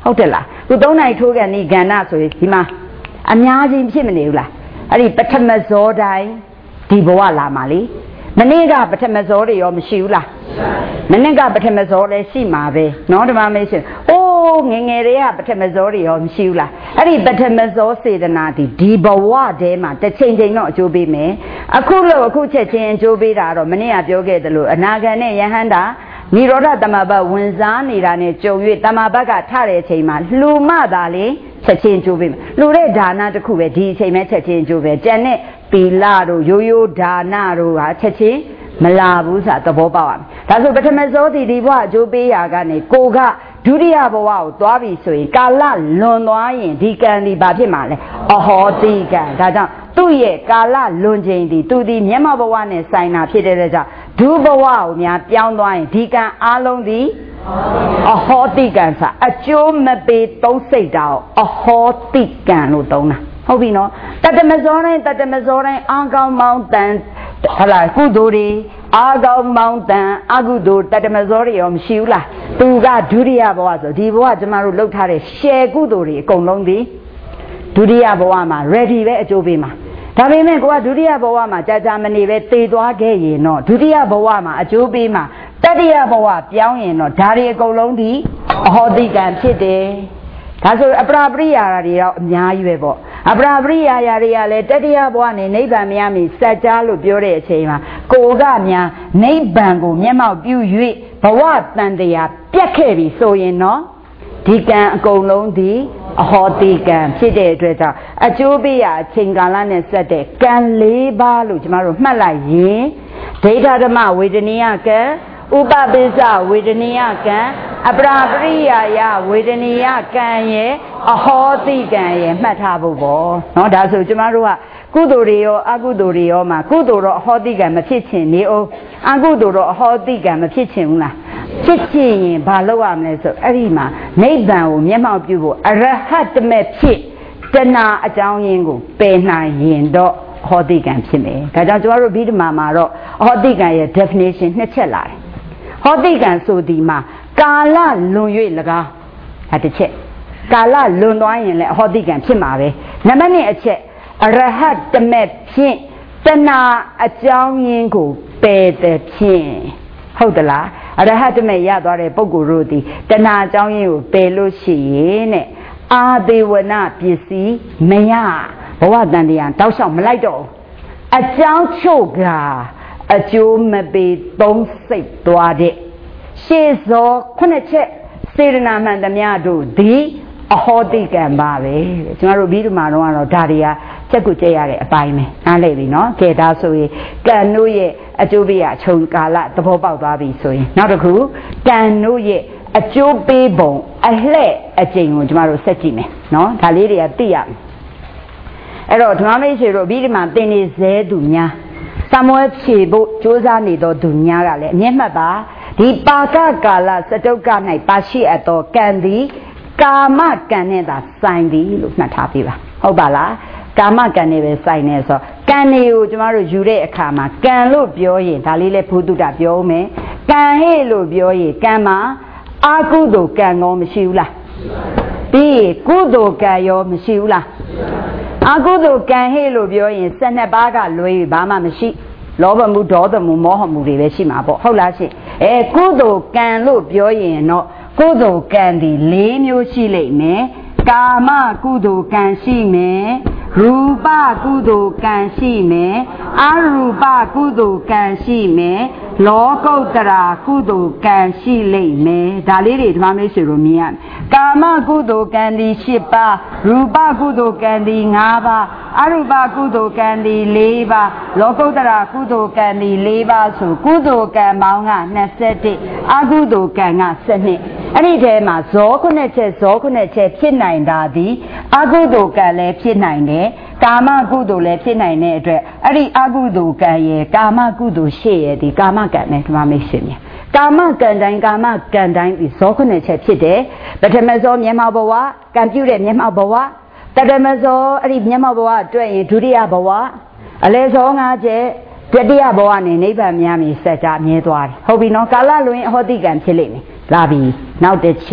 ဟုတ်တယ်လားခုသုံးနိုင်ထိုးကန်ဒီကဏ္ဍဆိုရင်ဒီမှာအများကြီးဖြစ်မနေဘူးလားအဲ့ဒီပထမဇောတိုင်းဒီဘဝလာမှာလေမနေ့ကပထမဇောတွေရောမရှိဘူးလားမနေ့ကပထမဇောလည်းရှိမှာပဲနော်ဓမ္မမေးရှင်အိုးငငယ်တွေကပထမဇောတွေရောမရှိဘူးလားအဲ့ဒီပထမဇောစေတနာဒီဒီဘဝထဲမှာတစ်ချိန်ချိန်တော့အကျိုးပေးမယ်အခုလို့အခုချက်ချင်းအကျိုးပေးတာတော့မနေ့ကပြောခဲ့သလိုအနာဂတ်နဲ့ယဟန္တာနိရောဓတမဘတ်ဝင်စားနေတာနဲ့ကြုံ၍တမဘတ်ကထတဲ့အချိန်မှာလှူမသာလေချက်ချင်းကျိုးပေးမယ်လှူတဲ့ဒါနတစ်ခုပဲဒီအချိန်မဲ့ချက်ချင်းကျိုးပဲကြံတဲ့ပီလာတို့ရိုးရိုးဒါနတို့ဟာချက်ချင်းမလာဘူးဆိုတာသဘောပေါက်ရမယ်ဒါဆိုပထမဇောတိဒီဘဝအကျိုးပေးရာကနေကိုကဒုတိယဘဝကိုသွားပြီဆိုရင်ကာလလွန်သွားရင်ဒီကံဒီဘာဖြစ်မှာလဲအဟောတိကံဒါကြောင့်သူ့ရဲ့ကာလလွန်ချိန်ဒီသူဒီမျက်မှောက်ဘဝနဲ့ဆိုင်တာဖြစ်တဲ့ကြောင့်ဒုဘဝကိုများပြောင်းသွားရင်ဒီကံအလုံးဒီအဟောတိကံစာအကျိုးမပေးသုံးစိတ်တာအဟောတိကံလို့သုံးတာဟုတ်ပြီနော်တတမဇောတိုင်းတတမဇောတိုင်းအာကောင်းမောင်းတန်ဟလာကုသိုလ်တွေအာကောင်းမောင်းတန်အကုသိုလ်တတမဇောတွေရောမရှိဘူးလားသူကဒုတိယဘဝဆိုဒီဘဝကျမတို့လှုပ်ထားတဲ့ရှယ်ကုသိုလ်တွေအကုန်လုံးဒီဒုတိယဘဝမှာ ready ပဲအကျိုးပေးမှာဒါပေမဲ့ကိုကဒုတိယဘဝမှာကြာကြာမနေပဲတည်သွားခဲ့ရင်တော့ဒုတိယဘဝမှာအကျိုးပေးမှာတတိယဘဝပြောင်းရင်တော့ဒါတွေအကုန်လုံးဒီအဟောတိကံဖြစ်တယ်ဒါဆိုအပရာပရိယာတွေတော့အများကြီးပဲပေါ့အပရာပရိယာယာတွေကလည်းတတိယဘဝနဲ့နိဗ္ဗာန်မရမီစัจ जा လို့ပြောတဲ့အချိန်မှာကိုကများနိဗ္ဗာန်ကိုမျက်မှောက်ပြု၍ဘဝတန်တရားပြတ်ခဲ့ပြီဆိုရင်တော့ဒီကံအကုန်လုံးဒီအဟောတိကံဖြစ်တဲ့အတွက်ကြောင့်အကျိုးပေးရာအချိန်ကာလနဲ့ဆက်တဲ့ကံ၄ပါးလို့ကျမတို့မှတ်လိုက်ရင်ဒိဋ္ဌဓမ္မဝေဒနိယကံဥပပိစ္ဆဝေဒနိယကံအပရာပရိယာယဝေဒနိယကံရဲ့အဟောတိကံရဲ့မှတ်ထားဖို့ပေါ့နော်ဒါဆိုကျမတို့ကကုသိုလ်တွေရောအကုသိုလ်တွေရောမှာကုသိုလ်တော့အဟောတိကံမဖြစ်ချင်နေအောင်အကုသိုလ်တော့အဟောတိကံမဖြစ်ချင်ဘူးလားဖြစ်ချင်ရင်ဘာလုပ်ရမလဲဆိုအဲ့ဒီမှာနိဗ္ဗာန်ကိုမျက်မှောက်ပြုဖို့အရဟတမေဖြစ်တဏှာအကြောင်းရင်းကိုပယ်နိုင်ရင်တော့အဟောတိကံဖြစ်မယ်ဒါကြောင့်ကျမတို့ဗိဓမာမှာတော့အဟောတိကံရဲ့ definition နှစ်ချက်လာတယ်ဟောတိကံဆိုဒီမှာကာလလွန်၍၎င်းဒါတစ်ချက်ကာလလွန်သွားရင်လည်းအဟောတိကံဖြစ်မှာပဲနံပါတ်နှစ်အချက်အရဟတမေဖြင့်တဏှာအကြောင်းရင်းကိုပယ်တဲ့ဖြင့်ဟုတ်သလားအရဟတမေရသွားတဲ့ပုဂ္ဂိုလ်တို့ဒီတဏှာအကြောင်းရင်းကိုပယ်လို့ရှိရင်တဲ့အာသေဝနပစ္စည်းမရဘဝတန်တရားတောက်လျှောက်မလိုက်တော့အကြောင်းချုပ်ကအကျိုးမပေးသုံးစိတ်သွားတဲ့ရှေ့စောခုနှစ်ချက်စေရနာမှန်သမျှတို့ဒီအဟောတိကံပါပဲကျွန်တော်တို့ပြီးဒီမှာတော့ဒါတွေကချက်ကိုကြည့်ရတဲ့အပိုင်းပဲနားလည်ပြီနော်ကဲဒါဆိုရင်ကံတို့ရဲ့အကျိုးပေးရအချုံကာလသဘောပေါက်သွားပြီဆိုရင်နောက်တစ်ခုကံတို့ရဲ့အကျိုးပေးပုံအလှဲ့အကျင့်ကိုကျွန်တော်တို့ဆက်ကြည့်မယ်နော်ဒါလေးတွေကသိရမယ်အဲ့တော့ဓမ္မမိတ်ဆွေတို့ပြီးဒီမှာသင်နေဇဲသူများသမွဲဖြေဖို့ကြိုးစားနေသောသူများကလည်းအမျက်မှတ်ပါဒီပါကကာလစတုက၌ပါရှိအပ်သောကံသည်ကာမကံနဲ့သာဆိုင်သည်လို့မှတ်ထားပေးပါဟုတ်ပါလားကာမကံနဲ့ပဲဆိုင်နေဆိုကံတွေကိုကျမတို့ယူတဲ့အခါမှာကံလို့ပြောရင်ဒါလေးလဲဘုဒ္ဓတာပြောဦးမယ်ကံဟဲ့လို့ပြောရင်ကံမှာအာကုသိုလ်ကံရောမရှိဘူးလားပြီးကုသိုလ်ကံရောမရှိဘူးလားအာကုသိုလ်ကံဟဲ့လို့ပြောရင်၁၂ပါးကလွဲပြီးဘာမှမရှိလောဘမှုဒေါသမှုမောဟမှုတွေပဲရှိမှာပေါ့ဟုတ်လားရှင်အဲကုသိုလ်ကံလို့ပြောရင်တော့ကုသိုလ်ကံဒီ၄မျိုးရှိလိမ့်မယ်ကာမကုသိုလ်ကံရှိမယ်ရူပကုသိုလ်ကံရှိမယ်အရူပကုသိုလ်ကံရှိမယ်လောကုတ္တရာကုသိုလ်ကံရှိလိမ့်မယ်ဒါလေးတွေဓမ္မမိတ်ဆွေတို့မြင်ရမယ်ကာမကုသိုလ်ကံဒီ၈ပါးရူပကုသိုလ်ကံဒီ၅ပါးအရူပကုသိုလ်ကံဒီ၄ပါးလောကုတ္တရာကုသိုလ်ကံဒီ၄ပါးဆိုကုသိုလ်ကံပေါင်းက၂၁အကုသိုလ်ကံက၁၂အဲ့ဒီထဲမှာဇောခုနှစ်ချက်ဇောခုနှစ်ချက်ဖြစ်နိုင်တာဒီအကုသိုလ်ကံလည်းဖြစ်နိုင်တယ်ကာမကုသိုလ်လည်းဖြစ်နိုင်တဲ့အတွက်အဲ့ဒီအကုသိုလ်ကံရဲ့ကာမကုသိုလ်ရှေ့ရဲ့ဒီကာမကံနဲ့ဓမ္မမိတ်ဆွေများကာမကံတိုင်းကာမကံတိုင်းဒီဇောခုနှစ်ချက်ဖြစ်တယ်ပထမဇောမျက်မှောက်ဘဝကံပြုတဲ့မျက်မှောက်ဘဝတတမဇောအဲ့ဒီမျက်မှောက်ဘဝအတွက်ရင်ဒုတိယဘဝအလယ်ဇော၅ချက်တတိယဘဝနဲ့နိဗ္ဗာန်များမြည်စัจ जा မြဲသွားတယ်ဟုတ်ပြီနော်ကာလလွင်အဟောတိကံဖြစ်လိမ့်မယ်လာပြီနောက်တစ်ချက်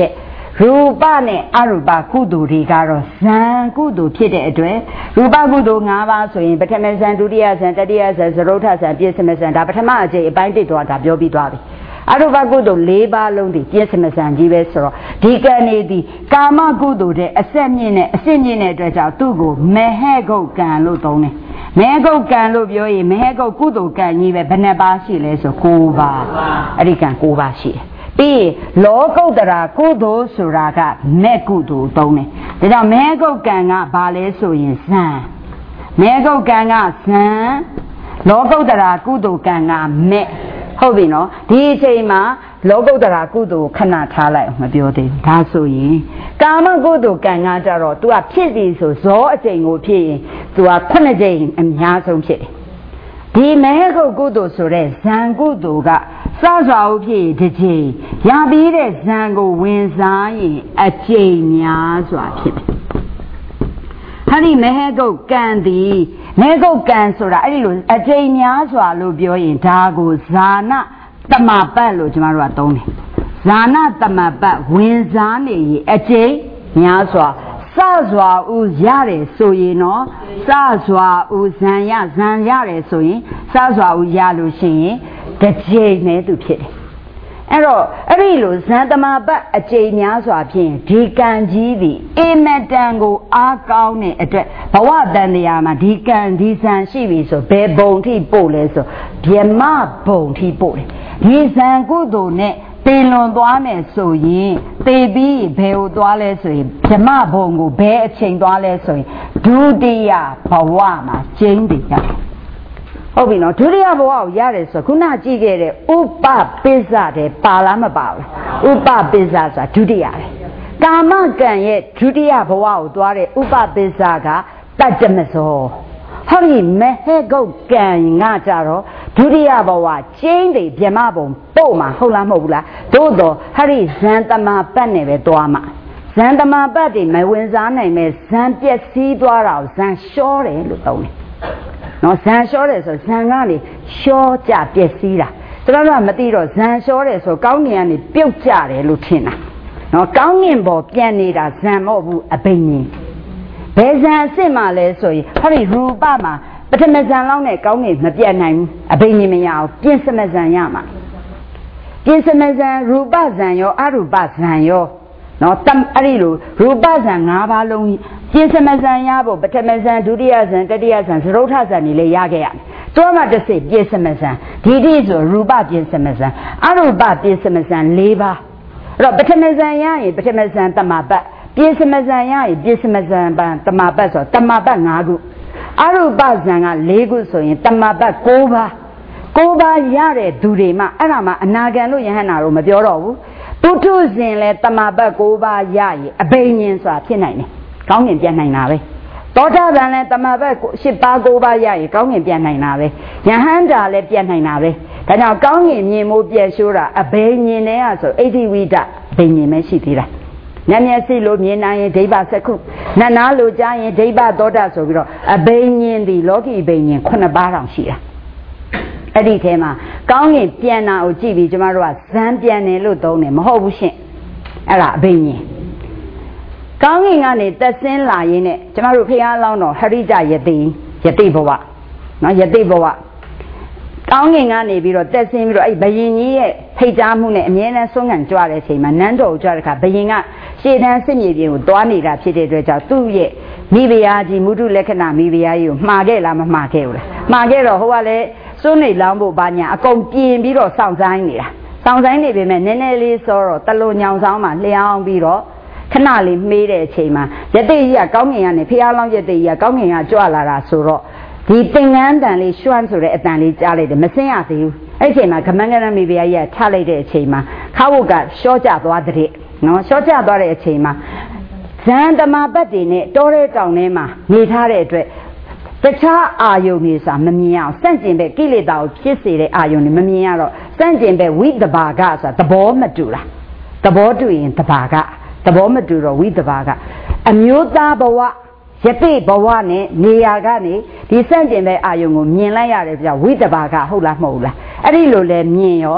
ရူပနဲ့အရူပကုသိုလ်တွေကတော့ဇံကုသိုလ်ဖြစ်တဲ့အတွက်ရူပကုသိုလ်၅ပါးဆိုရင်ပထမဇံဒုတိယဇံတတိယဇံသရုတ်ထဇံပြည့်စမဇံဒါပထမအကျိအပိုင်းတစ်တော့ဒါပြောပြီးသွားပြီအရူပကုသိုလ်၄ပါးလုံးဒီပြည့်စမဇံကြီးပဲဆိုတော့ဒီကံနေဒီကာမကုသိုလ်တဲ့အဆက်မြင့်နဲ့အစစ်မြင့်တဲ့အတွက်ကြောင့်သူ့ကိုမဟေဂုတ်ကံလို့သုံးတယ်မဟေဂုတ်ကံလို့ပြောရင်မဟေဂုတ်ကုသိုလ်ကံကြီးပဲဘယ်နှပါးရှိလဲဆို၉ပါးအဲ့ဒီကံ၉ပါးရှိတယ်ပြီးလောကုတ္တရာကုသိုလ်ဆိုတာကမဲ့ကုသိုလ်သုံးတယ်ဒါကြောင့်မဲကုတ်ကံကဘာလဲဆိုရင်ဇံမဲကုတ်ကံကဇံလောကုတ္တရာကုသိုလ်ကံကမဲ့ဟုတ်ပြီနော်ဒီအချိန်မှာလောကုတ္တရာကုသိုလ်ခဏထားလိုက်မပြောသေးဘူးဒါဆိုရင်ကာမကုသိုလ်ကံကကြတော့ तू ကဖြစ်ပြီဆိုဇောအချိန်ကိုဖြစ်ရင် तू ကခုနှစ်ချိန်အများဆုံးဖြစ်တယ်ဒီမဲကုတ်ကုသိုလ်ဆိုတဲ့ဇံကုသိုလ်ကစစွာဥဖြစ်တစ်ချိန်ရပြီးတဲ့ဇံကိုဝင်စားရင်အချိန်များစွာဖြစ်တယ်ဟာဒီမဲကုတ်ကံဒီမဲကုတ်ကံဆိုတာအဲ့ဒီလိုအချိန်များစွာလို့ပြောရင်ဒါကိုဇာနာတမပတ်လို့ကျွန်တော်တို့ကသုံးတယ်ဇာနာတမပတ်ဝင်စားနေရင်အချိန်များစွာစစွာဥရတယ်ဆိုရင်နော်စစွာဥဇံရဇံရတယ်ဆိုရင်စစွာဥရလို့ရှိရင်တစ်ချိန်နဲ့သူဖြစ်တယ်အဲ့တော့အဲ့ဒီလိုဇန်တမပတ်အချိန်များစွာဖြင့်ဒီကံကြီးသည်အမတန်ကိုအားကောင်းတဲ့အတွက်ဘဝတန်တရားမှာဒီကံဒီဇန်ရှိပြီဆိုဘယ်ဘုံထိပို့လဲဆိုဗြဟ္မဘုံထိပို့တယ်ဒီဇန်ကုသိုလ်နဲ့တေလွန်သွားမယ်ဆိုရင်တေပြီးဘယ်ကိုသွားလဲဆိုရင်ဗြဟ္မဘုံကိုဘယ်အချိန်သွားလဲဆိုရင်ဒုတိယဘဝမှာကျင်းတည်ရတယ်ဟုတ်ပြီနော်ဒုတိယဘဝကိုရတယ်ဆိုခုနကြည့်ခဲ့တဲ့ဥပပိစ္ဆတဲ့ပါလားမပါဘူးဥပပိစ္ဆဆိုတာဒုတိယပဲကာမကံရဲ့ဒုတိယဘဝကိုသွားတဲ့ဥပပိစ္ဆကတတ္တမဇောဟောဒီမဟေဂုတ်ကံငါကြတော့ဒုတိယဘဝကျင်းတယ်ဗြဟ္မဘုံပို့မှာဟုတ်လားမဟုတ်ဘူးလားသို့တော့ဟရိဇန်တမပတ်နဲ့ပဲသွားမှာဇန်တမပတ်တွေမဝင်စားနိုင်မဲ့ဇန်ပျက်စီးသွားတာကိုဇန်လျှောတယ်လို့သုံးတယ်နော်ဇန်လျှောတယ်ဆိုဇန်ကနေလျှောကြပျက်စီးတာကျွန်တော်ကမသိတော့ဇန်လျှောတယ်ဆိုကောင်းငင်ကနေပြုတ်ကြတယ်လို့ထင်တာနော်ကောင်းငင်ပေါ်ပြန်နေတာဇန်မဟုတ်ဘူးအဘိညာဉ်ဘယ်ဇန်အစ်စ်မှလဲဆိုရင်ဟောဒီရူပမှာပထမဇန်လောက်နဲ့ကောင်းငင်မပြတ်နိုင်ဘူးအဘိညာဉ်မရအောင်ပြင်စမဇန်ရမှာပြင်စမဇန်ရူပဇန်ရောအရူပဇန်ရောနော်တမ်အဲ့ဒီလိုရူပဇန်၅ပါးလုံးပြင်စမဇန်ရဖို့ပထမဇန်ဒုတိယဇန်တတိယဇန်သရုတ်ထဇန်တွေလည်းရခဲ့ရတယ်။တွားမှတစ်စိတ်ပြင်စမဇန်ဒီတိဆိုရူပပြင်စမဇန်အရူပပြင်စမဇန်၄ပါးအဲ့တော့ပထမဇန်ရရင်ပထမဇန်တမပတ်ပြင်စမဇန်ရရင်ပြင်စမဇန်ပန်တမပတ်ဆိုတမပတ်၅ခုအရူပဇန်က၄ခုဆိုရင်တမပတ်၉ပါး၉ပါးရတဲ့သူတွေမှအဲ့ဒါမှအနာဂံလို့ယဟန္တာတို့မပြောတော့ဘူးပုထုဇဉ်လဲတမပတ်၉ပါးရရင်အဘိညာဉ်ဆိုတာဖြစ်နိုင်တယ်ကောင်းငင်ပြန်နိုင်တာပဲသောတာပန်လဲတမပတ်၈ပါး၉ပါးရရင်ကောင်းငင်ပြန်နိုင်တာပဲယဟန္တာလဲပြန်နိုင်တာပဲဒါကြောင့်ကောင်းငင်မြင်မိုးပြည့်ရှိုးတာအဘိညာဉ်နဲ့ဆိုအိဋ္ဌိဝိဒဘိညာဉ်ပဲရှိသေးတာဉာဏ်မျက်စိလိုမြင်နိုင်ရင်ဒိဗ္ဗစက္ခုနတ်နာလိုကြားရင်ဒိဗ္ဗသောတာဆိုပြီးတော့အဘိညာဉ်ဒီလောကီဘိညာဉ်ခုနှစ်ပါးတောင်ရှိတာအဲ့ဒီထဲမှာကောင်းငင်ပြန်တာကိုကြည့်ပြီးကျမတို့ကဇန်ပြန်တယ်လို့သုံးတယ်မဟုတ်ဘူးရှင့်အဲ့ဒါအဘိညာဉ်ကောင်းငင်ကနေတက်ဆင်းလာရင်းနဲ့ကျမတို့ဖះလောင်းတော်ဟရိကြယတိယတိဘဝနော်ယတိဘဝကောင်းငင်ကနေပြီးတော့တက်ဆင်းပြီးတော့အဲ့ဘယင်ကြီးရဲ့ဖိတ်ကြားမှုနဲ့အမြဲတမ်းဆုံးခံကြွတဲ့အချိန်မှာနန်းတော်ကိုကြွတဲ့အခါဘယင်ကရှေ့တန်းစစ်မြေပြင်ကိုသွားနေတာဖြစ်တဲ့အတွက်ကြောင့်သူ့ရဲ့မိဖုရားကြီးမုဒုလက္ခဏာမိဖုရားကြီးကိုမှားခဲ့လားမမှားခဲ့ဘူးလားမှားခဲ့တော့ဟိုကလည်းစွန့်နေလောင်းဖို့ဘာညာအကုန်ပြင်ပြီးတော့စောင့်ဆိုင်နေတာစောင့်ဆိုင်နေပေမဲ့နည်းနည်းလေးစောတော့တလူညောင်ဆောင်မှလျှောင်းပြီးတော့ခဏလေးမေးတဲ့အချိန်မှာယတိကြီးကကောင်းငင်ကနေဖះလောင်းယတိကြီးကကောင်းငင်ကကြွလာတာဆိုတော့ဒီသင်္ကန်းတန်လေးရွှမ်းဆိုတဲ့အတန်လေးကြားလိုက်တယ်မစင်းရသေးဘူးအဲ့ဒီအချိန်မှာကမန်းကရမိဖုရားကြီးကချလိုက်တဲ့အချိန်မှာခါဝုတ်ကရှော့ကျသွားတဲ့နော်ရှော့ကျသွားတဲ့အချိန်မှာဇန်တမပတ်တွေနဲ့တောတဲ့တောင်ထဲမှာနေထားတဲ့အတွက်တခြားအာယုန်တွေစာမမြင်အောင်စန့်ကျင်ပဲကိလေသာကိုဖြစ်စေတဲ့အာယုန်တွေမမြင်ရတော့စန့်ကျင်ပဲဝိတဘာကဆိုတာသဘောမတူလားသဘောတူရင်တဘာကသဘောမတူတော့ဝိတဘာကအမျိုးသားဘဝယတိဘဝနဲ့နေရာကနေဒီစန့်ကျင်ပဲအာယုန်ကိုမြင်လိုက်ရတယ်ပြဝိတဘာကဟုတ်လားမဟုတ်လားအဲ့ဒီလိုလဲမြင်ရော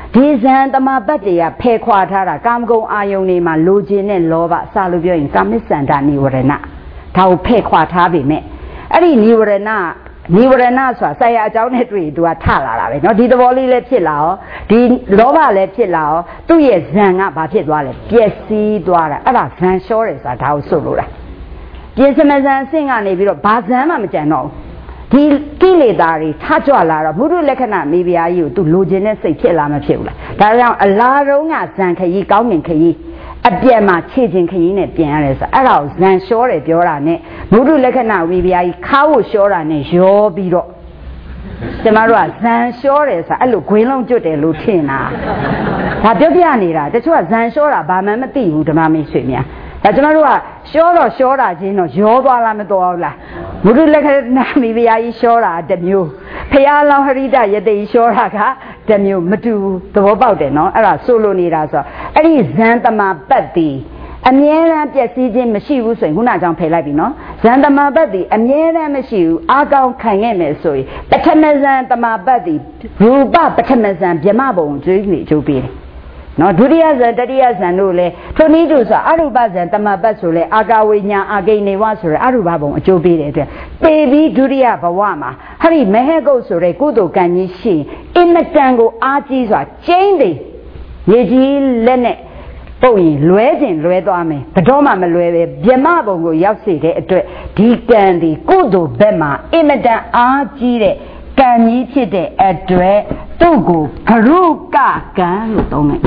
ဒီဇံတမပတ်တွေကဖယ်ခွာထားတာကာမဂုဏ်အာယုန်တွေမှာလိုချင်တဲ့လောဘစလို့ပြောရင်ကာမိစန္ဒနိဝရဏဒါကိုဖယ်ခွာထားပြီမဲ့အဲ့ဒီနိဝရဏနိဝရဏဆိုတာဆရာအကြောင်းနဲ့တွေ့သူကထလာတာပဲเนาะဒီသဘောလေးလည်းဖြစ်လာရောဒီလောဘလည်းဖြစ်လာရောသူ့ရဲ့ဇံကဘာဖြစ်သွားလဲပျက်စီးသွားတာအဲ့ဒါဇံလျှောတယ်ဆိုတာဒါကိုဆိုလို့တာပြင်းစမဇံအဆင့်ကနေပြီးတော့ဘာဇံမှမကြံတော့ဘူးဒီကိလေသာတွေထကြွလာတော့ဘုရုလက္ခဏာမိဖုရားကြီးကိုသူလိုချင်တဲ့စိတ်ဖြစ်လာမဖြစ်ဘူးလားဒါကြောင့်အလားတုံးကဇံခရီးကောင်းမြင်ခရီးအပြက်မှာခြေချင်းခရီးနဲ့ပြန်ရတယ်ဆိုအဲ့ဒါကိုဇံလျှောတယ်ပြောတာနဲ့ဘုရုလက္ခဏာဝိပယကြီးခါဖို့လျှောတာနဲ့ရောပြီးတော့ကျမတို့ကဇံလျှောတယ်ဆိုအဲ့လိုဂွင်းလုံးကျွတ်တယ်လို့ထင်တာဒါပြောပြနေတာတချို့ကဇံလျှောတာဘာမှမသိဘူးဓမ္မမိတ်ဆွေများဒါကျမတို့ကလျှောတော့လျှောတာချင်းတော့ရောသွားလားမသွားဘူးလားဘုရုလက္ခဏာမိဖုရားကြီးလျှောတာတစ်မျိုးဖရာလောင်းဟရိတယတိလျှောတာကတစ်မျိုးမတူသဘောပေါက်တယ်နော်အဲ့ဒါဆိုလိုနေတာဆိုအဲ့ဒီဇံတမပတ်တီအမြဲတမ်းပျက်စီးခြင်းမရှိဘူးဆိုရင်ခုနကကြောင့်ဖယ်လိုက်ပြီနော်ဇံတမပတ်တီအမြဲတမ်းမရှိဘူးအာကောင်းခံခဲ့မယ်ဆိုရင်ပထမဇံတမပတ်တီရူပပထမဇံဗြဟ္မဘုံကျွေးနေကြိုးပေးတယ်နော်ဒုတိယဇံတတိယဇံတို့လည်းထိုနည်းတူဆိုအရူပဇံတမပတ်ဆိုလဲအာကာဝိညာအာဂိနေဝဆိုရအရူပဘုံအကျိုးပေးတဲ့အတွက်ပေပြီးဒုတိယဘဝမှာဟရိမဟေကုတ်ဆိုတဲ့ကုသိုလ်ကံကြီးရှိအင်မတန်ကိုအားကြီးစွာကျင်းတယ်ရေကြီးလက်နဲ့ပုတ်ရင်လွဲခြင်းလွဲသွားမယ်ဘယ်တော့မှမလွဲပဲဗြဟ္မဘုံကိုရောက်စေတဲ့အတွက်ဒီကံဒီကုသိုလ်ဘက်မှာအင်မတန်အားကြီးတဲ့ကံကြီးဖြစ်တဲ့အတွက်သူ့ကိုဂရုကကံလို့သုံးတယ်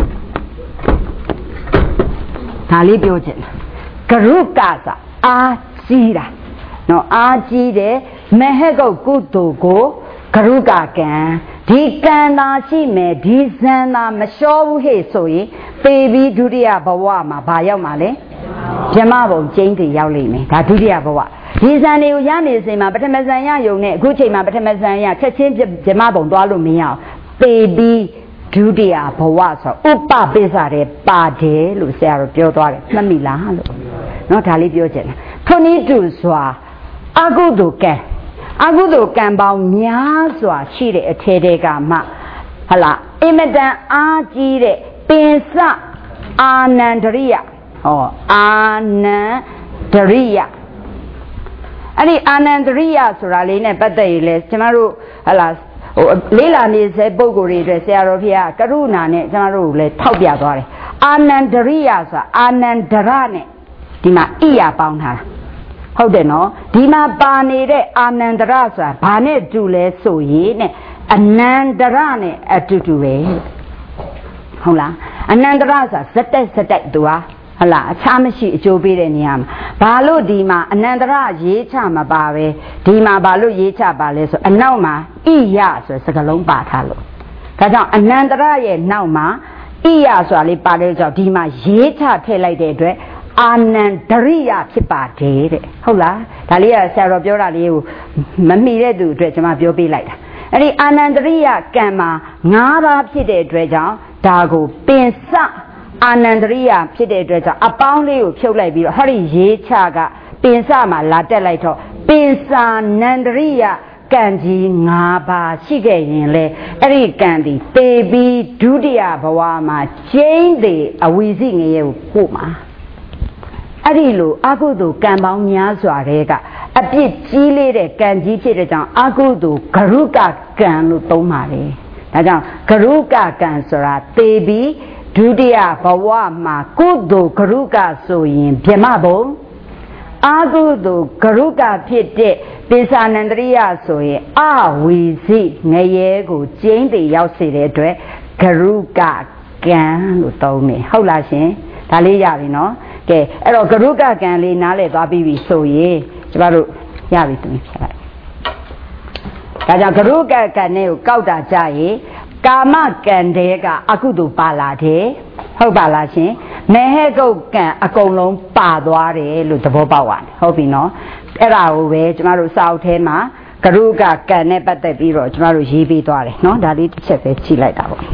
ဒါလေးပြောချင်တယ်ဂရုကဆိုအားကြီးတာနော်အားကြီးတယ်မဟကုတ်ကုသိုလ်ကိုဂရုကကံဒီကံသာရှိမယ်ဒီဇံသာမလျှောဘူးဟဲ့ဆိုရင်ပေပြီးဒုတိယဘဝမှာဘာရောက်မှာလဲဗြဟ္မဘုံကျင်းတွေရောက်လိမ့်မယ်ဒါဒုတိယဘဝဒီဇံတွေကိုရနေစဉ်မှာပထမဇံရယုံနဲ့အခုချိန်မှာပထမဇံရချက်ချင်းဗြဟ္မဘုံသွားလို့မရအောင်ပေပြီးဒုတိယဘဝဆိုဥပပိစ္ဆာတဲ့ပါတယ်လို့ဆရာတော်ပြောသွားတယ်မှတ်မိလားလို့နော်ဒါလေးပြောချင်တယ်ထိုနည်းတူစွာအကုသိုလ်ကံအကုသိုလ်ကံပေါင်းများစွာရှိတဲ့အထဲတဲကမှဟလာအင်မတန်အားကြီးတဲ့ပင်စအာနန္ဒရိယဟောအာနန္ဒရိယအဲ့ဒီအာနန္ဒရိယဆိုတာလေးနဲ့ပတ်သက်ရင်လေကျမတို့ဟလာဟိုလေးလာနေစေပုံကိုယ်တွေအတွက်ဆရာတော်ဖေကကရုဏာနဲ့ကျမတို့ကိုလည်းထောက်ပြသွားတယ်အာနန္ဒရိယဆိုတာအာနန္ဒရနဲ့ဒီမှာဣယပေါင်းထားတာဟုတ်တယ်နော်ဒီမှာပါနေတဲ့အာနန္ဒရဆိုတာဘာနဲ့တူလဲဆိုရင်နဲ့အနန္ဒရနဲ့အတူတူပဲဟုတ်လားအနန္ဒရဆိုတာဇက်တက်ဇက်တက်သူဟာဟလာအခြားမရှိအကျိုးပေးတဲ့နေရာမှာဘာလို့ဒီမှာအနန္တရရေးချမပါပဲဒီမှာဘာလို့ရေးချပါလဲဆိုအနောက်မှာဣယဆိုစကားလုံးပါထားလို့ဒါကြောင့်အနန္တရရဲ့နောက်မှာဣယဆိုတာလေးပါတဲ့ကြောင့်ဒီမှာရေးချထည့်လိုက်တဲ့အတွက်အာနန္ဒရိယဖြစ်ပါတယ်တဲ့ဟုတ်လားဒါလေးကဆရာတော်ပြောတာလေးကိုမမိတဲ့သူအတွက်ကျွန်မပြောပေးလိုက်တာအဲ့ဒီအာနန္ဒရိယကံမှာ၅ပါးဖြစ်တဲ့အတွက်ကြောင့်ဒါကိုပင်စအာနန္ဒရိယဖြစ်တဲ့အတွက်ကြောင့်အပေါင်းလေးကိုဖြုတ်လိုက်ပြီးတော့ဟောဒီရေးချကပင်စမှာလာတက်လိုက်တော့ပင်စာနန္ဒရိယကံကြီး၅ပါးရှိခဲ့ရင်လေအဲ့ဒီကံဒီပေပြီးဒုတိယဘဝမှာကျင်းသေးအဝီစီငရဲကိုပို့မှာအဲ့ဒီလိုအကုသိုလ်ကံပေါင်းများစွာတွေကအပြစ်ကြီးလေးတဲ့ကံကြီးဖြစ်တဲ့ကြောင့်အကုသိုလ်ဂရုကကံလို့သုံးပါတယ်ဒါကြောင့်ဂရုကကံဆိုတာပေပြီးဒုတိယဘဝမှာကုသိုလ်ဂရုကဆိုရင်ဗြဟ္မဘုံအာကုသိုလ်ဂရုကဖြစ်တဲ့ပိဿာနန္ဒရိယဆိုရင်အဝီစီငရဲကိုကျင်းတည်ရောက်စေတဲ့အတွက်ဂရုကကံလို့သုံးတယ်ဟုတ်လားရှင်ဒါလေးရပြီနော်ကဲအဲ့တော့ဂရုကကံလေးနားလည်သွားပြီးပြီဆိုရင်ကျမတို့ရပြီသူဖြတ်လိုက်ဒါကြောင့်ဂရုကကံနဲ့ကိုကောက်တာကြရင်ကာမကံတဲကအကုသိုလ်ပါလာတယ်ဟုတ်ပါလားရှင်မဟေကုတ်ကံအကုန်လုံးပါသွားတယ်လို့သဘောပေါက်ပါတယ်ဟုတ်ပြီနော်အဲ့ဒါကိုပဲကျမတို့စာအုပ်ထဲမှာဂရုကကံနဲ့ပတ်သက်ပြီးတော့ကျမတို့ရေးပေးသွားတယ်နော်ဒါလေးတစ်ချက်ပဲကြည့်လိုက်တာပေါ့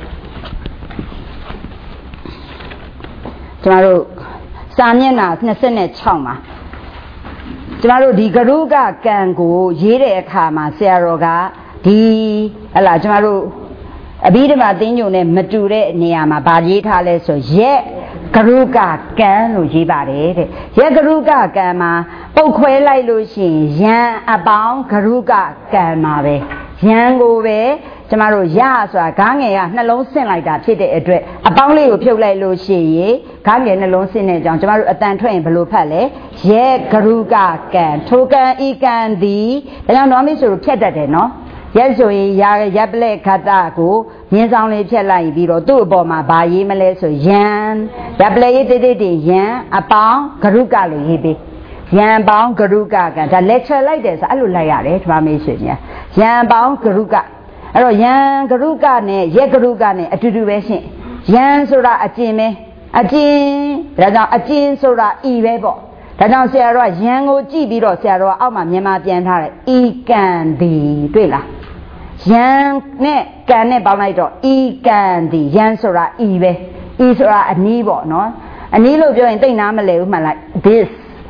ကျမတို့စာမျက်နှာနှစ်ဆ၆မှာကျမတို့ဒီဂရုကကံကိုရေးတဲ့အခါမှာဆရာတော်ကဒီဟလာကျမတို့ဟအဘိဓမ္မာသင်္ကြန်နဲ့မတူတဲ့နေရာမှာဗာရေးထားလဲဆိုရက်ဂရုကကံလို့ရေးပါတယ်တဲ့ရက်ဂရုကကံမှာပုတ်ခွဲလိုက်လို့ရှိရင်ယံအပေါင်းဂရုကကံမှာပဲယံကိုပဲကျမတို့ရဆိုတာဂါငယ်ကနှလုံးဆင့်လိုက်တာဖြစ်တဲ့အတွက်အပေါင်းလေးကိုဖြုတ်လိုက်လို့ရှိရင်ဂါငယ်နှလုံးဆင့်တဲ့အကြောင်းကျမတို့အတန်ထွက်ရင်ဘယ်လိုဖတ်လဲရက်ဂရုကကံထိုကံဤကံသည်ဒါကြောင့်တော်မီဆိုလို့ဖြတ်တတ်တယ်နော်ရက်ဆိုရင်ရရပ်ပလက်ခတ္တကိုမြင်းဆောင်လေးဖြတ်လိုက်ပြီးတော့သူ့အပေါ်မှာဗာရေးမလဲဆိုယံရပ်ပလက်ရေးတိတ်တိတ်တင်ယံအပေါင်းဂရုကလို့ရေးပေးယံပေါင်းဂရုကကံဒါ lecture လိုက်တယ်ဆိုအဲ့လိုလိုက်ရတယ်ဓမ္မမေရှင်ညာယံပေါင်းဂရုကအဲ့တော့ယံဂရုကနဲ့ရက်ဂရုကနဲ့အတူတူပဲရှင့်ယံဆိုတာအကျင်ပဲအကျင်ဒါကြောင့်အကျင်ဆိုတာဤပဲပေါ့ဒါကြောင့်ဆရာတော်ကယံကိုကြည့်ပြီးတော့ဆရာတော်ကအောက်မှာမြန်မာပြန်ထားတယ်ဤကံသည်တွေ့လားယံနဲ့ကံနဲ့ပေါင်းလိုက်တော့ဤကံသည်ယံဆိုတာဤပဲဤဆိုတာအနီးပေါ့နော်အနီးလို့ပြောရင်သိနာမလဲဘူးမှန်လိုက် this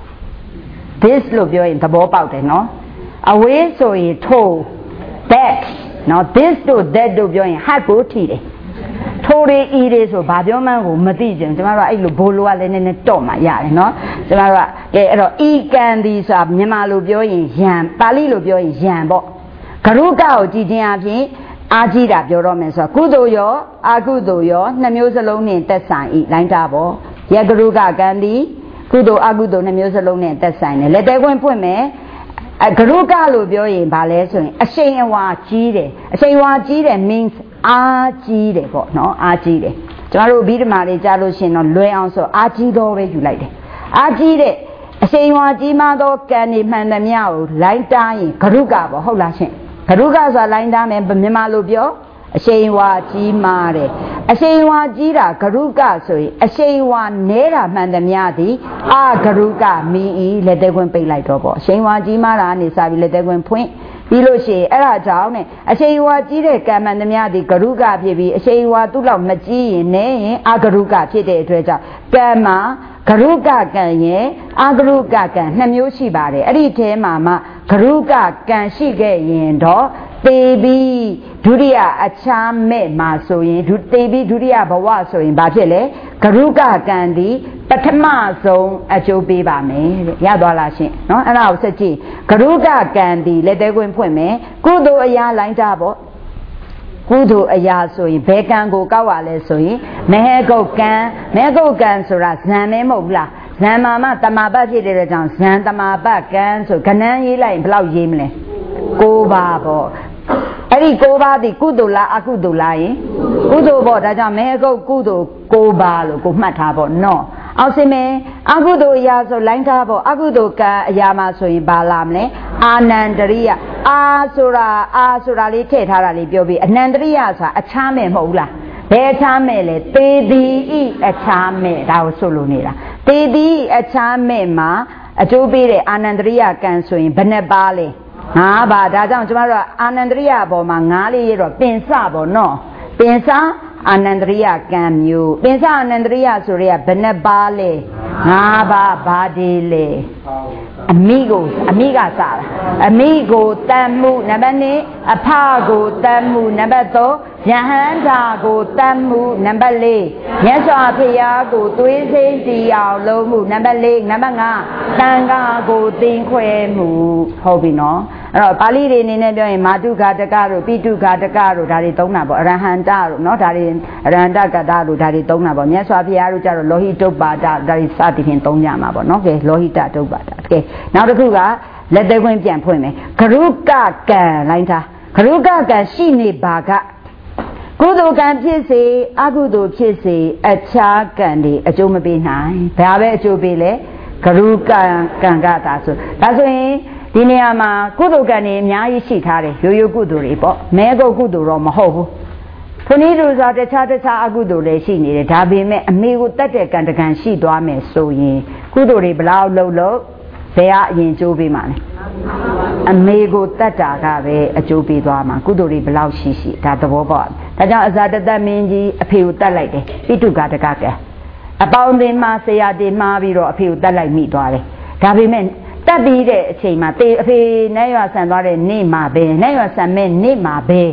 this လို့ပြောရင်သဘောပေါက်တယ်နော်အဝေးဆိုရင်ထိုး that နော် this တို့ that တို့ပြောရင် heart ကိုထိတယ်ထိုးရီဤတွေဆိုဘာပြောမှန်းကိုမသိကြဘူးကျမတို့ကအဲ့လိုဘိုးလိုကလည်းနည်းနည်းတော့မှရတယ်နော်ကျမတို့ကကဲအဲ့တော့ဤကံသည်ဆိုတာမြန်မာလိုပြောရင်ယံပါဠိလိုပြောရင်ယံပေါ့ဂရုကကိုကြည်ခြင်းအပြင်အာကြည့်တာပြောတော့မယ်ဆိုတော့ကုသိုလ်ရောအကုသိုလ်ရောနှစ်မျိုးစလုံးနဲ့သက်ဆိုင်ဤလိုင်းတာပေါ့ယဂရုကကံသည်ကုသိုလ်အကုသိုလ်နှစ်မျိုးစလုံးနဲ့သက်ဆိုင်တယ်လက်သေးခွင့်ဖွင့်မယ်အဂရုကလို့ပြောရင်ဘာလဲဆိုရင်အရှိန်အဝါကြီးတယ်အရှိန်အဝါကြီးတယ် means အားကြီးတယ်ပေါ့နော်အားကြီးတယ်ကျမတို့ဘိဓမ္မာတွေကြားလို့ရှိရင်တော့လွယ်အောင်ဆိုအားကြီးတော့ပဲယူလိုက်တယ်အားကြီးတဲ့အရှိန်အဝါကြီးမှသောကံနေမှန်သမျှကိုလိုင်းတားရင်ဂရုကပေါ့ဟုတ်လားရှင်ဂရုကဆိုတာလိုင်းတားမယ်မြန်မာလိုပြောအရှိန်ဝါကြီးမားတယ်အရှိန်ဝါကြီးတာဂရုကဆိုရင်အရှိန်ဝါနဲတာမှန်သမျှသည်အာဂရုကမီဤလက်သေးခွင့်ပိတ်လိုက်တော့ပေါ့အရှိန်ဝါကြီးမားတာကနေစပြီးလက်သေးခွင့်ဖွင့်ပြီးလို့ရှိရင်အဲ့ဒါကြောင့်နဲ့အရှိန်ဝါကြီးတဲ့ကံမှန်သမျှသည်ဂရုကဖြစ်ပြီးအရှိန်ဝါသူ့လောက်မကြီးရင်နဲရင်အာဂရုကဖြစ်တဲ့အတွက်ကြောင့်ကံမှာဂရုကကံရဲ့အာဂရုကကံနှစ်မျိုးရှိပါတယ်အဲ့ဒီထဲမှာမှဂရုကကံရှိခဲ့ရင်တော့တေပြီးဒုတိယအခြားမဲ့မှာဆိုရင်ဒုတေပြီးဒုတိယဘဝဆိုရင်ဘာဖြစ်လဲဂရုကကံသည်ပထမဆုံးအကျိုးပေးပါမယ်တဲ့ရသွားလားရှင်နော်အဲ့ဒါကိုဆက်ကြည့်ဂရုကကံသည်လက်သေးခွင့်ဖွင့်မယ်ကုသိုလ်အရာလိုင်းတာပေါ့ကုသိုလ်အရာဆိုရင်ဘယ်ကံကိုကောက်ရလဲဆိုရင်မဟေကုတ်ကံမဟေကုတ်ကံဆိုတာဇံမဲမဟုတ်ဘူးလားဇံမာမတမာပတ်ဖြစ်တဲ့ကြောင့်ဇံတမာပတ်ကံဆိုကဏ္ဍရေးလိုက်ရင်ဘယ်လောက်ရေးမလဲကိုးပါပေါ့အဲ့ဒီကိုးပါးဒီကုသိုလ်လားအကုသိုလ်လားယင်ကုသိုလ်ပေါ့ဒါကြောင့်မဲကုတ်ကုသိုလ်ကိုးပါလို့ကိုမှတ်ထားပေါ့နော်အောက်စင်မဲအကုသိုလ်အရာဆိုလိုင်းထားပေါ့အကုသိုလ်ကံအရာမှာဆိုရင်ဘာလာမလဲအာနန္တရိယအာဆိုတာအာဆိုတာလေးထည့်ထားတာလေးပြောပြီးအနန္တရိယဆိုတာအချားမဲ့မဟုတ်ဘူးလားဘယ်အခြားမဲ့လဲသေသည်ဤအခြားမဲ့ဒါကိုဆိုလို့နေတာသေသည်အခြားမဲ့မှာအကျိုးပေးတဲ့အာနန္တရိယကံဆိုရင်ဘယ်နှပါလဲငါးပါဒါကြောင့်ကျမတို့ကအာနန္တရိယဘောမှာငါးလေးရတော့ပင်စပေါ့နော်ပင်စအာနန္တရိယကံမျိုးပင်စအာနန္တရိယဆိုရဲဘယ်နှပါလဲငါးပါဘာဒီလေအမိကိုအမိကစားတာအမိကိုတတ်မှုနံပါတ်နှစ်အဖကိုတတ်မှုနံပါတ်သုံးယဟန္တာကိုတတ်မှုနံပါတ်လေးမြတ်စွာဘုရားကိုသွေးစိမ်းတီအောင်လုံးမှုနံပါတ်လေးနံပါတ်ငါးတန်ခါကိုတင်ခွဲမှုဟုတ်ပြီနော်အဲ့တော့ပါဠိတွေအနေနဲ့ပြောရင်မာတုဃာတကတို့ပိတုဃာတကတို့ဒါတွေသုံးတာပေါ့အရဟန္တတို့နော်ဒါတွေအရဟန္တကတတို့ဒါတွေသုံးတာပေါ့မြတ်စွာဘုရားတို့ကြတော့လောဟိတုပ္ပါဒဒါတွေစသည်ဖြင့်သုံးကြမှာပေါ့နော်ကဲလောဟိတတုပ္ပါဒကဲနောက်တစ်ခုကလက်သေးခွင့်ပြန်ဖွင့်မယ်ဂရုကကံလိုင်းထားဂရုကကံရှိနေပါကကုသိုလ်ကံဖြစ်စေအကုသိုလ်ဖြစ်စေအခြားကံတွေအကျိုးမပေးနိုင်ဘာပဲအကျိုးပေးလဲဂရုကံကံကတာဆိုဒါဆိုရင်ဒီနေရာမှာကုသိုလ်ကံတွေအများကြီးရှိထားတယ်ရိုးရိုးကုသိုလ်တွေပေါ့မဲကုတ်ကုသိုလ်တော့မဟုတ်ဘူးခုနည်းတူဆိုတခြားတခြားအကုသိုလ်တွေရှိနေတယ်ဒါပေမဲ့အမေကိုတတ်တဲ့ကံတကံရှိသွားမယ်ဆိုရင်ကုသိုလ်တွေဘလောက်လုံးလုံးဘယ်ကအရင်ကျိုးပေးမှာလဲအမေကိုတတ်တာကပဲအကျိုးပေးသွားမှာကုသိုလ်တွေဘလောက်ရှိရှိဒါသဘောပေါက်ဒါကြောင့်အဇာတတမင်းကြီးအဖေကိုတတ်လိုက်တယ်ပိတုကတကကဲအပေါင်းအသင်းမှာဆရာတင်မှားပြီးတော့အဖေကိုတတ်လိုက်မိသွားတယ်ဒါပေမဲ့တက်ပြီးတဲ့အချိန်မှာတေအဖေနဲ့ရွာဆန်သွားတဲ့နေ့မှာပဲနဲ့ရွာဆန်မဲ့နေ့မှာပဲပ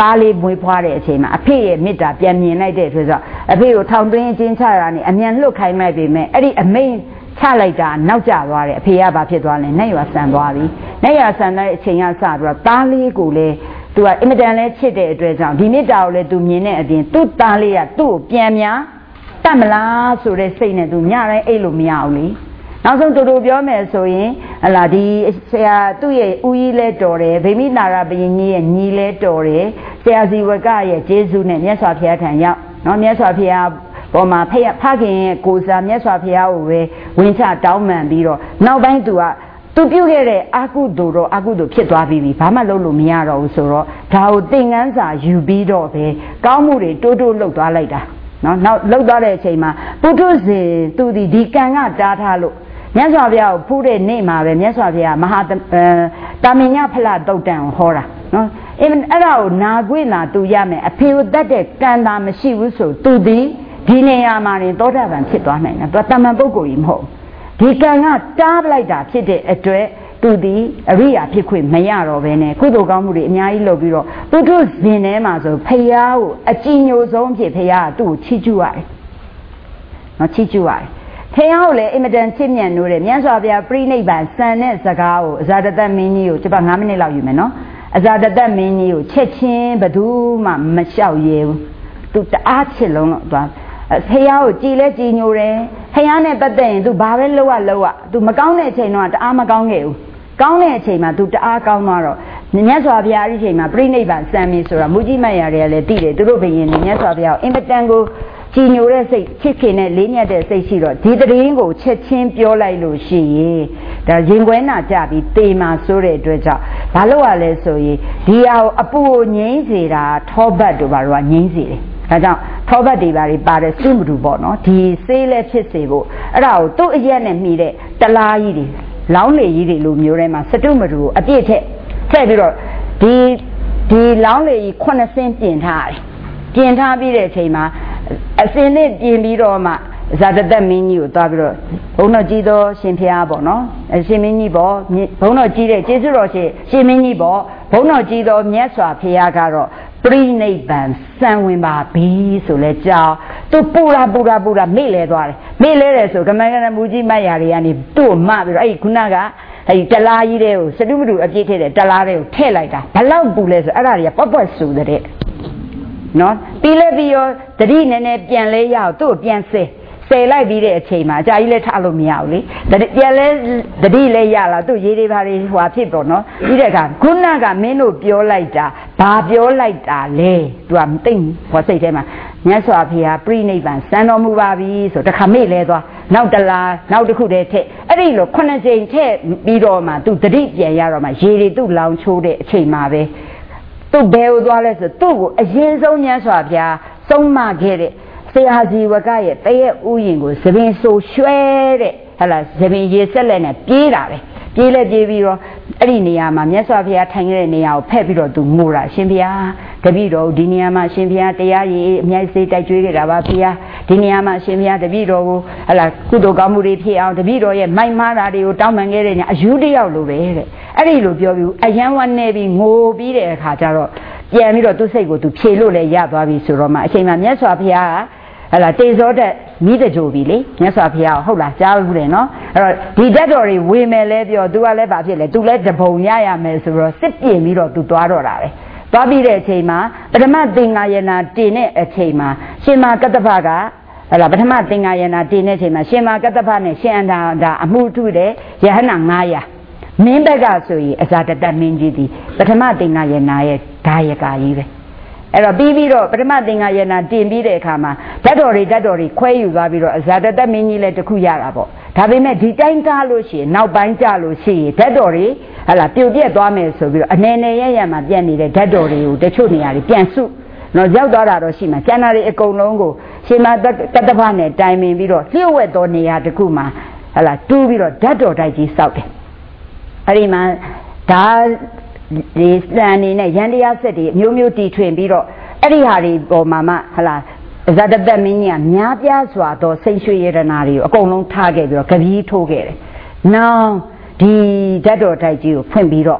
သားလေးမွေးဖွားတဲ့အချိန်မှာအဖေရဲ့မေတ္တာပြန်မြင်လိုက်တဲ့အတွက်ဆိုအဖေကိုထောင်တွင်းချင်းချတာနဲ့အမြန်လွတ်ခိုင်းလိုက်ပေမဲ့အဲ့ဒီအမိန်ချလိုက်တာနောက်ကျသွားတယ်အဖေကဘာဖြစ်သွားလဲနဲ့ရွာဆန်သွားပြီနဲ့ရွာဆန်တဲ့အချိန်ကစပြီးတော့သားလေးကိုလေသူကအင်မတန်လဲချစ်တဲ့အတွက်ကြောင့်ဒီမေတ္တာကိုလည်းသူမြင်တဲ့အပြင်သူ့သားလေးကသူ့ကိုပြန်များတတ်မလားဆိုတဲ့စိတ်နဲ့သူညတိုင်းအိတ်လို့မရအောင်လေနောက်ဆုံးတူတူပြောမယ်ဆိုရင်ဟလာဒီဆရာသူ့ရဲ့ဦးကြီးလဲတော်တယ်ဗိမိနာရဘယင်းကြီးရဲ့ညီလဲတော်တယ်ဆရာစီဝကရဲ့ကျေးဇူးနဲ့မြတ်စွာဘုရားထံရောက်နော်မြတ်စွာဘုရားပေါ်မှာဖဖခင်ရဲ့ကိုယ်စားမြတ်စွာဘုရားကိုပဲဝင်ချတောင်းပန်ပြီးတော့နောက်ပိုင်းသူကသူပြုခဲ့တဲ့အကုသိုလ်တော့အကုသိုလ်ဖြစ်သွားပြီးပြီဘာမှလုပ်လို့မရတော့ဘူးဆိုတော့ဒါကိုသင်ခန်းစာယူပြီးတော့ပဲကောင်းမှုတွေတိုးတိုးလုပ်သွားလိုက်တာနော်နောက်လုပ်သွားတဲ့အချိန်မှာပုထုဇဉ်သူဒီဒီကံကတားထားလို့မြတ်စွာဘုရားကိုဖူးတဲ့နေ့မှာပဲမြတ်စွာဘုရားမဟာတာမင်ညဖလတုတ်တံကိုဟောတာနော်အဲ့အဲ့ဒါကိုနာခွင့်လာသူရမယ်အဖေကိုတတ်တဲ့ကံတာမရှိဘူးဆိုသူဒီဒီနေရာမှာနေသောတာပန်ဖြစ်သွားနိုင်တယ်သူကတမန်ပုဂ္ဂိုလ်ကြီးမဟုတ်ဒီကံကတားပလိုက်တာဖြစ်တဲ့အတွက်သူဒီအရိယာဖြစ်ခွင့်မရတော့ဘဲနဲ့ကုသိုလ်ကောင်းမှုတွေအများကြီးလုပ်ပြီးတော့ပုထုဇဉ်ထဲမှာဆိုဖယားကိုအကြည်ညိုဆုံးဖြစ်ဖယားကသူ့ကိုချီးကျူးရတယ်နော်ချီးကျူးရတယ်ဖယားကိုလည်းအင်မတန်ချစ်မြတ်နိုးတယ်မြတ်စွာဘုရားပြိဋိဘံစံတဲ့စကားကိုအဇာတတမင်းကြီးကိုကျပ၅မိနစ်လောက်ယူမယ်နော်အဇာတတမင်းကြီးကိုချက်ချင်းဘယ်သူမှမလျှောက်ရဲဘူးသူတအားချစ်လုံးတော့သွားဖယားကိုကြည်လဲကြည်ညိုတယ်ဖယားနဲ့ပတ်သက်ရင် तू ဘာပဲလုပ်ရလုပ်ရ तू မကောင်းတဲ့အချိန်တော့တအားမကောင်းခဲ့ဘူးကောင်းတဲ့အချိန်မှာ तू တအားကောင်းသွားတော့မြတ်စွာဘုရားအဲ့ဒီအချိန်မှာပြိဋိဘံစံမင်းဆိုတာမူကြီးမတ်ရတွေကလည်းသိတယ်သူတို့ဘယင်မြတ်စွာဘုရားအင်မတန်ကိုကြည်ညိုတဲ့စိတ်ချစ်ခင်နဲ့လေးမြတ်တဲ့စိတ်ရှိတော့ဒီတရင်ကိုချက်ချင်းပြောလိုက်လို့ရှိရင်ဒါရင်ခွဲနာကြပြီးတေမာဆိုးတဲ့အတွက်ကြောင့်ဘာလို့ ရလဲဆိုရင်ဒီဟာကိုအပူကိုငြိမ်းစေတာထောပတ်တို့ဘာလို့ကငြိမ်းစေတယ်ဒါကြောင့်ထောပတ်တွေပါတွေပါတယ်စုမတူပေါ့နော်ဒီဆေးလဲဖြစ်စေဖို့အဲ့ဒါကိုသူ့အရက်နဲ့မှီတဲ့တလားကြီးတွေလောင်းလေကြီးတွေလိုမျိုးထဲမှာစတုမတူကိုအပြည့်ထက်ထည့်ပြီးတော့ဒီဒီလောင်းလေကြီးခုနှစ်ဆင်းပြင်ထားတယ်ပြင်ထားပြီးတဲ့အချိန်မှာအစင်းနဲ့ပြင်ပြီးတော့မှဇာတသက်မင်းကြီးကိုသွားပြီးတော့ဘုန်းတော်ကြီးတော်ရှင်ဖျားပေါ့နော်အရှင်မင်းကြီးပေါ့ဘုန်းတော်ကြီးတဲ့ကျေးဇူးတော်ရှင်ရှင်မင်းကြီးပေါ့ဘုန်းတော်ကြီးတော်မြတ်စွာဘုရားကတော့ပြိနိဗ္ဗာန်စံဝင်ပါပြီဆိုလဲကြောင်းသူပူရာပူရာပူရာမေ့လဲသွားတယ်မေ့လဲတယ်ဆိုကမန်ကရမူကြီးမတ်ရာတွေကနေသူ့ကိုမပြီးတော့အဲ့ဒီခုနကအဲ့ဒီတလားကြီးတဲ့ကိုစတုမတူအပြည့်ထည့်တဲ့တလားတဲ့ကိုထည့်လိုက်တာဘလောက်ပူလဲဆိုအဲ့ဒါတွေကပွက်ပွက်ဆူတဲ့နော်ပြီးလဲပြီးရောတတိနည်းနည်းပြန်လဲရအောင်သူ့ကိုပြန်ဆဲဆယ်လိုက်ပြီးတဲ့အချိန်မှာအကြာကြီးလဲထားလို့မရဘူးလေပြန်လဲတတိလဲရလာသူ့ရေးတွေပါတွေဟွာဖြစ်ပေါ့နော်ပြီးတဲ့အခါခုနကမင်းတို့ပြောလိုက်တာဘာပြောလိုက်တာလဲသူကတိတ်ဟောစိတ်ထဲမှာမြတ်စွာဘုရားပြိနိဗ္ဗာန်စံတော်မူပါပြီဆိုတခါမေ့လဲသွားနောက်တလားနောက်တစ်ခုတည်းထက်အဲ့ဒီလိုခုနှစ်ချိန်ထက်ပြီးတော့မှသူတတိပြန်ရတော့မှရေတွေသူ့လောင်ချိုးတဲ့အချိန်မှာပဲသူ့ဘယ်ကိုသွားလဲဆိုသူ့ကိုအရင်ဆုံးမြတ်စွာဘုရားဆုံးမခဲ့တဲ့ဆရာဇီဝကရဲ့တရဲ့ဥယျင်ကိုသပင်ဆိုရွှဲတဲ့ဟလာသပင်ရေဆက်လက်နဲ့ပြေးတာပဲပြေးလဲပြေးပြီးတော့အဲ့ဒီနေရာမှာမြတ်စွာဘုရားထိုင်ခဲ့တဲ့နေရာကိုဖက်ပြီးတော့သူငိုတာရှင်ဘုရားတပည့်တော်ဒီနေရာမှာရှင်ဘုရားတရားရည်အမြိုက်စေးတိုက်ကြွေးခဲ့တာပါဘုရားဒီနေရာမှာရှင်ဘုရားတပည့်တော်ကိုဟလာကုသိုလ်ကောင်းမှုတွေဖြစ်အောင်တပည့်တော်ရဲ့မိုက်မားတာတွေကိုတောင်းပန်ခဲ့တဲ့ညာအယူတယောက်လိုပဲတဲ့အဲ့ဒီလိုပြောပြီးအယံဝနဲ့ပြီးငိုပြီးတဲ့အခါကျတော့ပြန်ပြီးတော့သူ့စိတ်ကိုသူဖြေလို့လည်းရသွားပြီဆိုတော့မှအချိန်မှာမြတ်စွာဘုရားကဟလာတေဇောတက်မိတကြိုပြီလေမြတ်စွာဘုရားဟုတ်လားကြားဘူးတယ်နော်အဲ့တော့ဒီတက်တော်တွေဝေမယ်လဲပြောသူကလည်းဘာဖြစ်လဲသူလည်းတပုံရရမယ်ဆိုတော့စစ်ပြင်ပြီးတော့သူသွားတော့တာပဲသွားပြီးတဲ့အချိန်မှာပထမသင်္ဃာယနာတင်တဲ့အချိန်မှာရှင်မကတ္တဖကဟလာပထမသင်္ဃာယနာတင်တဲ့အချိန်မှာရှင်မကတ္တဖနဲ့ရှင်အန္ဒာဒါအမှုထုတဲ့ယဟနာငါးရာမင်းဘက်ကဆိုရင်အဇာတတမင်းကြီးဒီပထမသင်္ဃာယနာရဲ့ဒါယကာကြီးပဲအဲ့တော့ပြီးပြီးတော့ပထမသင်္ဃာယနာတင်ပြီးတဲ့အခါမှာဓာတ်တော်တွေဓာတ်တော်တွေခွဲယူသွားပြီးတော့အဇာတတမင်းကြီးလည်းတစ်ခုရတာပေါ့ဒါပေမဲ့ဒီတိုင်းကားလို့ရှိရင်နောက်ပိုင်းကြလို့ရှိရင်ဓာတ်တော်တွေဟလာပြုတ်ပြက်သွားမယ်ဆိုပြီးတော့အနေနဲ့ရရမှာပြက်နေတဲ့ဓာတ်တော်တွေကိုတချို့နေရာတွေပြန်စုတော့ရောက်သွားတာတော့ရှိမှာကျန်တာတွေအကုန်လုံးကိုရှင်မတတ္တဖနဲ့တိုင်ပင်ပြီးတော့လျှို့ဝှက်သောနေရာတစ်ခုမှာဟလာတူးပြီးတော့ဓာတ်တော်တိုက်ကြီးစောက်တယ်အဲ့ဒီမှာဒါဒီစံနေနဲ့ရန်တရားဆက်တွေအမျိုးမျိုးတီထွင်ပြီးတော့အဲ့ဒီဟာတွေပေါ်မှာမှဟလာဇာတသက်မင်းကြီးကများပြားစွာသောစိတ်ရွှေရတနာတွေကိုအကုန်လုံးထားခဲ့ပြီးတော့ကပီးထိုးခဲ့တယ်။နောက်ဒီဓာတ်တော်တိုက်ကြီးကိုဖွင့်ပြီးတော့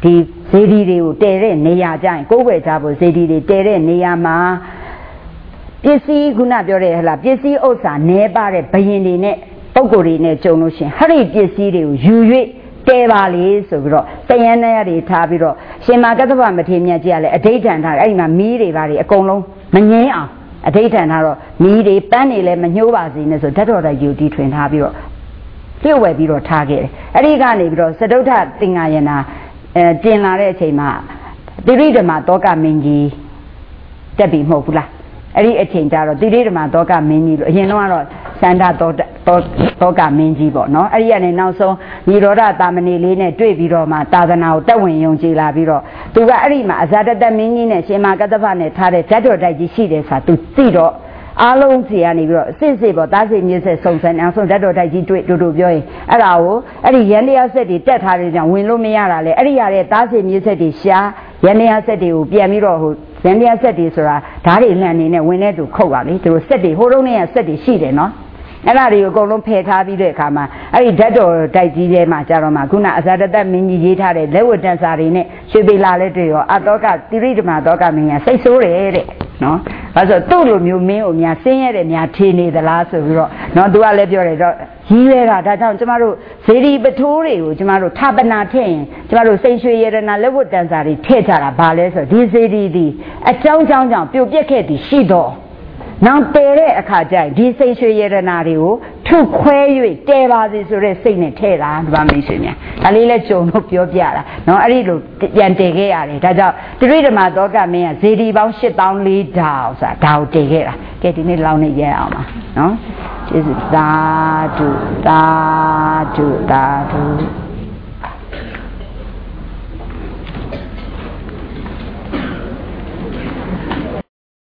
ဒီဇေဒီတွေကိုတည်တဲ့နေရာကြရင်ကိုယ်ွယ်ကြဖို့ဇေဒီတွေတည်တဲ့နေရာမှာပစ္စည်းခုနပြောတဲ့ဟလားပစ္စည်းဥစ္စာနဲပါတဲ့ဘယင်တွေနဲ့ပုံကိုယ်တွေနဲ့ကြုံလို့ရှင်ဟရိပစ္စည်းတွေကိုယူ၍တဲပါလေဆိုပြီးတော့တယန်းနေရတွေထားပြီးတော့ရှင်မာကတ္တဗမထေရမြတ်ကြီးကလည်းအဋိဋ္ဌံထားအဲ့ဒီမှာမီးတွေပါတွေအကုန်လုံးမငင်းအောင်အဋိဋ္ဌံထားတော့မီးတွေပန်းတွေလည်းမညှိုးပါစေနဲ့ဆိုဓာတ်တော်တိုက်ယူတီထွင်ထားပြီးတော့လျှို့ဝှက်ပြီးတော့ထားခဲ့တယ်အဲ့ဒီကနေပြီးတော့စတုထသင်္ဃာယနာအဲတင်လာတဲ့အချိန်မှာတိရိဓမ္မတောကမင်းကြီးတက်ပြီမဟုတ်ဘူးလားအဲ့ဒီအချိန်ကျတော့တိရိဓမ္မတောကမင်းကြီးလို့အရင်တော့ကတော့စန္ဒတောတောတောကမင်းကြီးပေါ့နော်အဲ့ဒီကနေနောက်ဆုံးညီရောဓတာမဏေလေးနဲ့တွေ့ပြီးတော့မှသာသနာကိုတက်ဝင်ယုံကြည်လာပြီးတော့သူကအဲ့ဒီမှာအဇာတတမင်းကြီးနဲ့ရှင်မာကတ္တဗနဲ့ထားတဲ့ဓာတ်တော်တိုက်ကြီးရှိတယ်ဆိုတာသူသိတော့အားလုံးစီကနေပြီးတော့စစ်စစ်ပေါ့တားစီမြစ်ဆက်စုံစမ်းအောင်ဆုံးဓာတ်တော်တိုက်ကြီးတွေ့တူတူပြောရင်အဲ့ဒါကိုအဲ့ဒီရန်တရားဆက်တွေတက်ထားတဲ့ကြောင့်ဝင်လို့မရတာလေအဲ့ဒီရတဲ့တားစီမြစ်ဆက်တွေရှားရန်တရားဆက်တွေကိုပြန်ပြီးတော့ဟိုရန်တရားဆက်တွေဆိုတာဓာတ်တွေလှန်နေနဲ့ဝင်တဲ့သူခုတ်ပါလေသူတို့ဆက်တွေဟိုတုန်းကဆက်တွေရှိတယ်နော်အဲ့ဒါတွေကိုအကုန်လုံးဖယ်ထားပြီးတဲ့အခါမှာအဲ့ဒီဓာတ်တော်တိုက်ကြီးထဲမှာကြာတော့မှခုနအဇာတတမင်းကြီးရေးထားတဲ့လက်ဝတ်တန်စာတွေနဲ့ရွှေပေလာလက်တွေရောအတောကတိရိဓမ္မတောကမင်းကစိတ်ဆိုးတယ်တဲ့နော်။ဒါဆိုသူ့လိုမျိုးမင်းကိုများဆင်းရဲတဲ့များထေနေသလားဆိုပြီးတော့နော်သူကလည်းပြောတယ်တော့ကြီးရဲတာဒါကြောင့်ကျမတို့ဇေဒီပထိုးတွေကိုကျမတို့ထာပနာထည့်ရင်ကျမတို့စိန်ရွှေရတနာလက်ဝတ်တန်စာတွေထည့်ကြတာဘာလဲဆိုဒီဇေဒီဒီအကြောင်းကြောင်းကြောင့်ပြုတ်ပြက်ခဲ့သည်ရှိတော့နောက်တည်တဲ့အခါကျရင်ဒီစိတ်ရွှေရတနာတွေကိုထုခွဲ၍တည်ပါစေဆိုတဲ့စိတ်နဲ့ထည့်တာဒီပါမိတ်ဆွေများဒါလေးလဲကြုံလို့ပြောပြတာနော်အဲ့ဒီလိုပြန်တည်ခဲ့ရတယ်ဒါကြောင့်တိရိဓမ္မသောကမင်းကဇေဒီပေါင်းရှစ်သောင်းလေးထောင်ဆိုတာဒါကိုတည်ခဲ့တာကဲဒီနေ့လောင်းနေရအောင်ပါနော်ကျေးဇူးသာဓုသာဓုသာဓု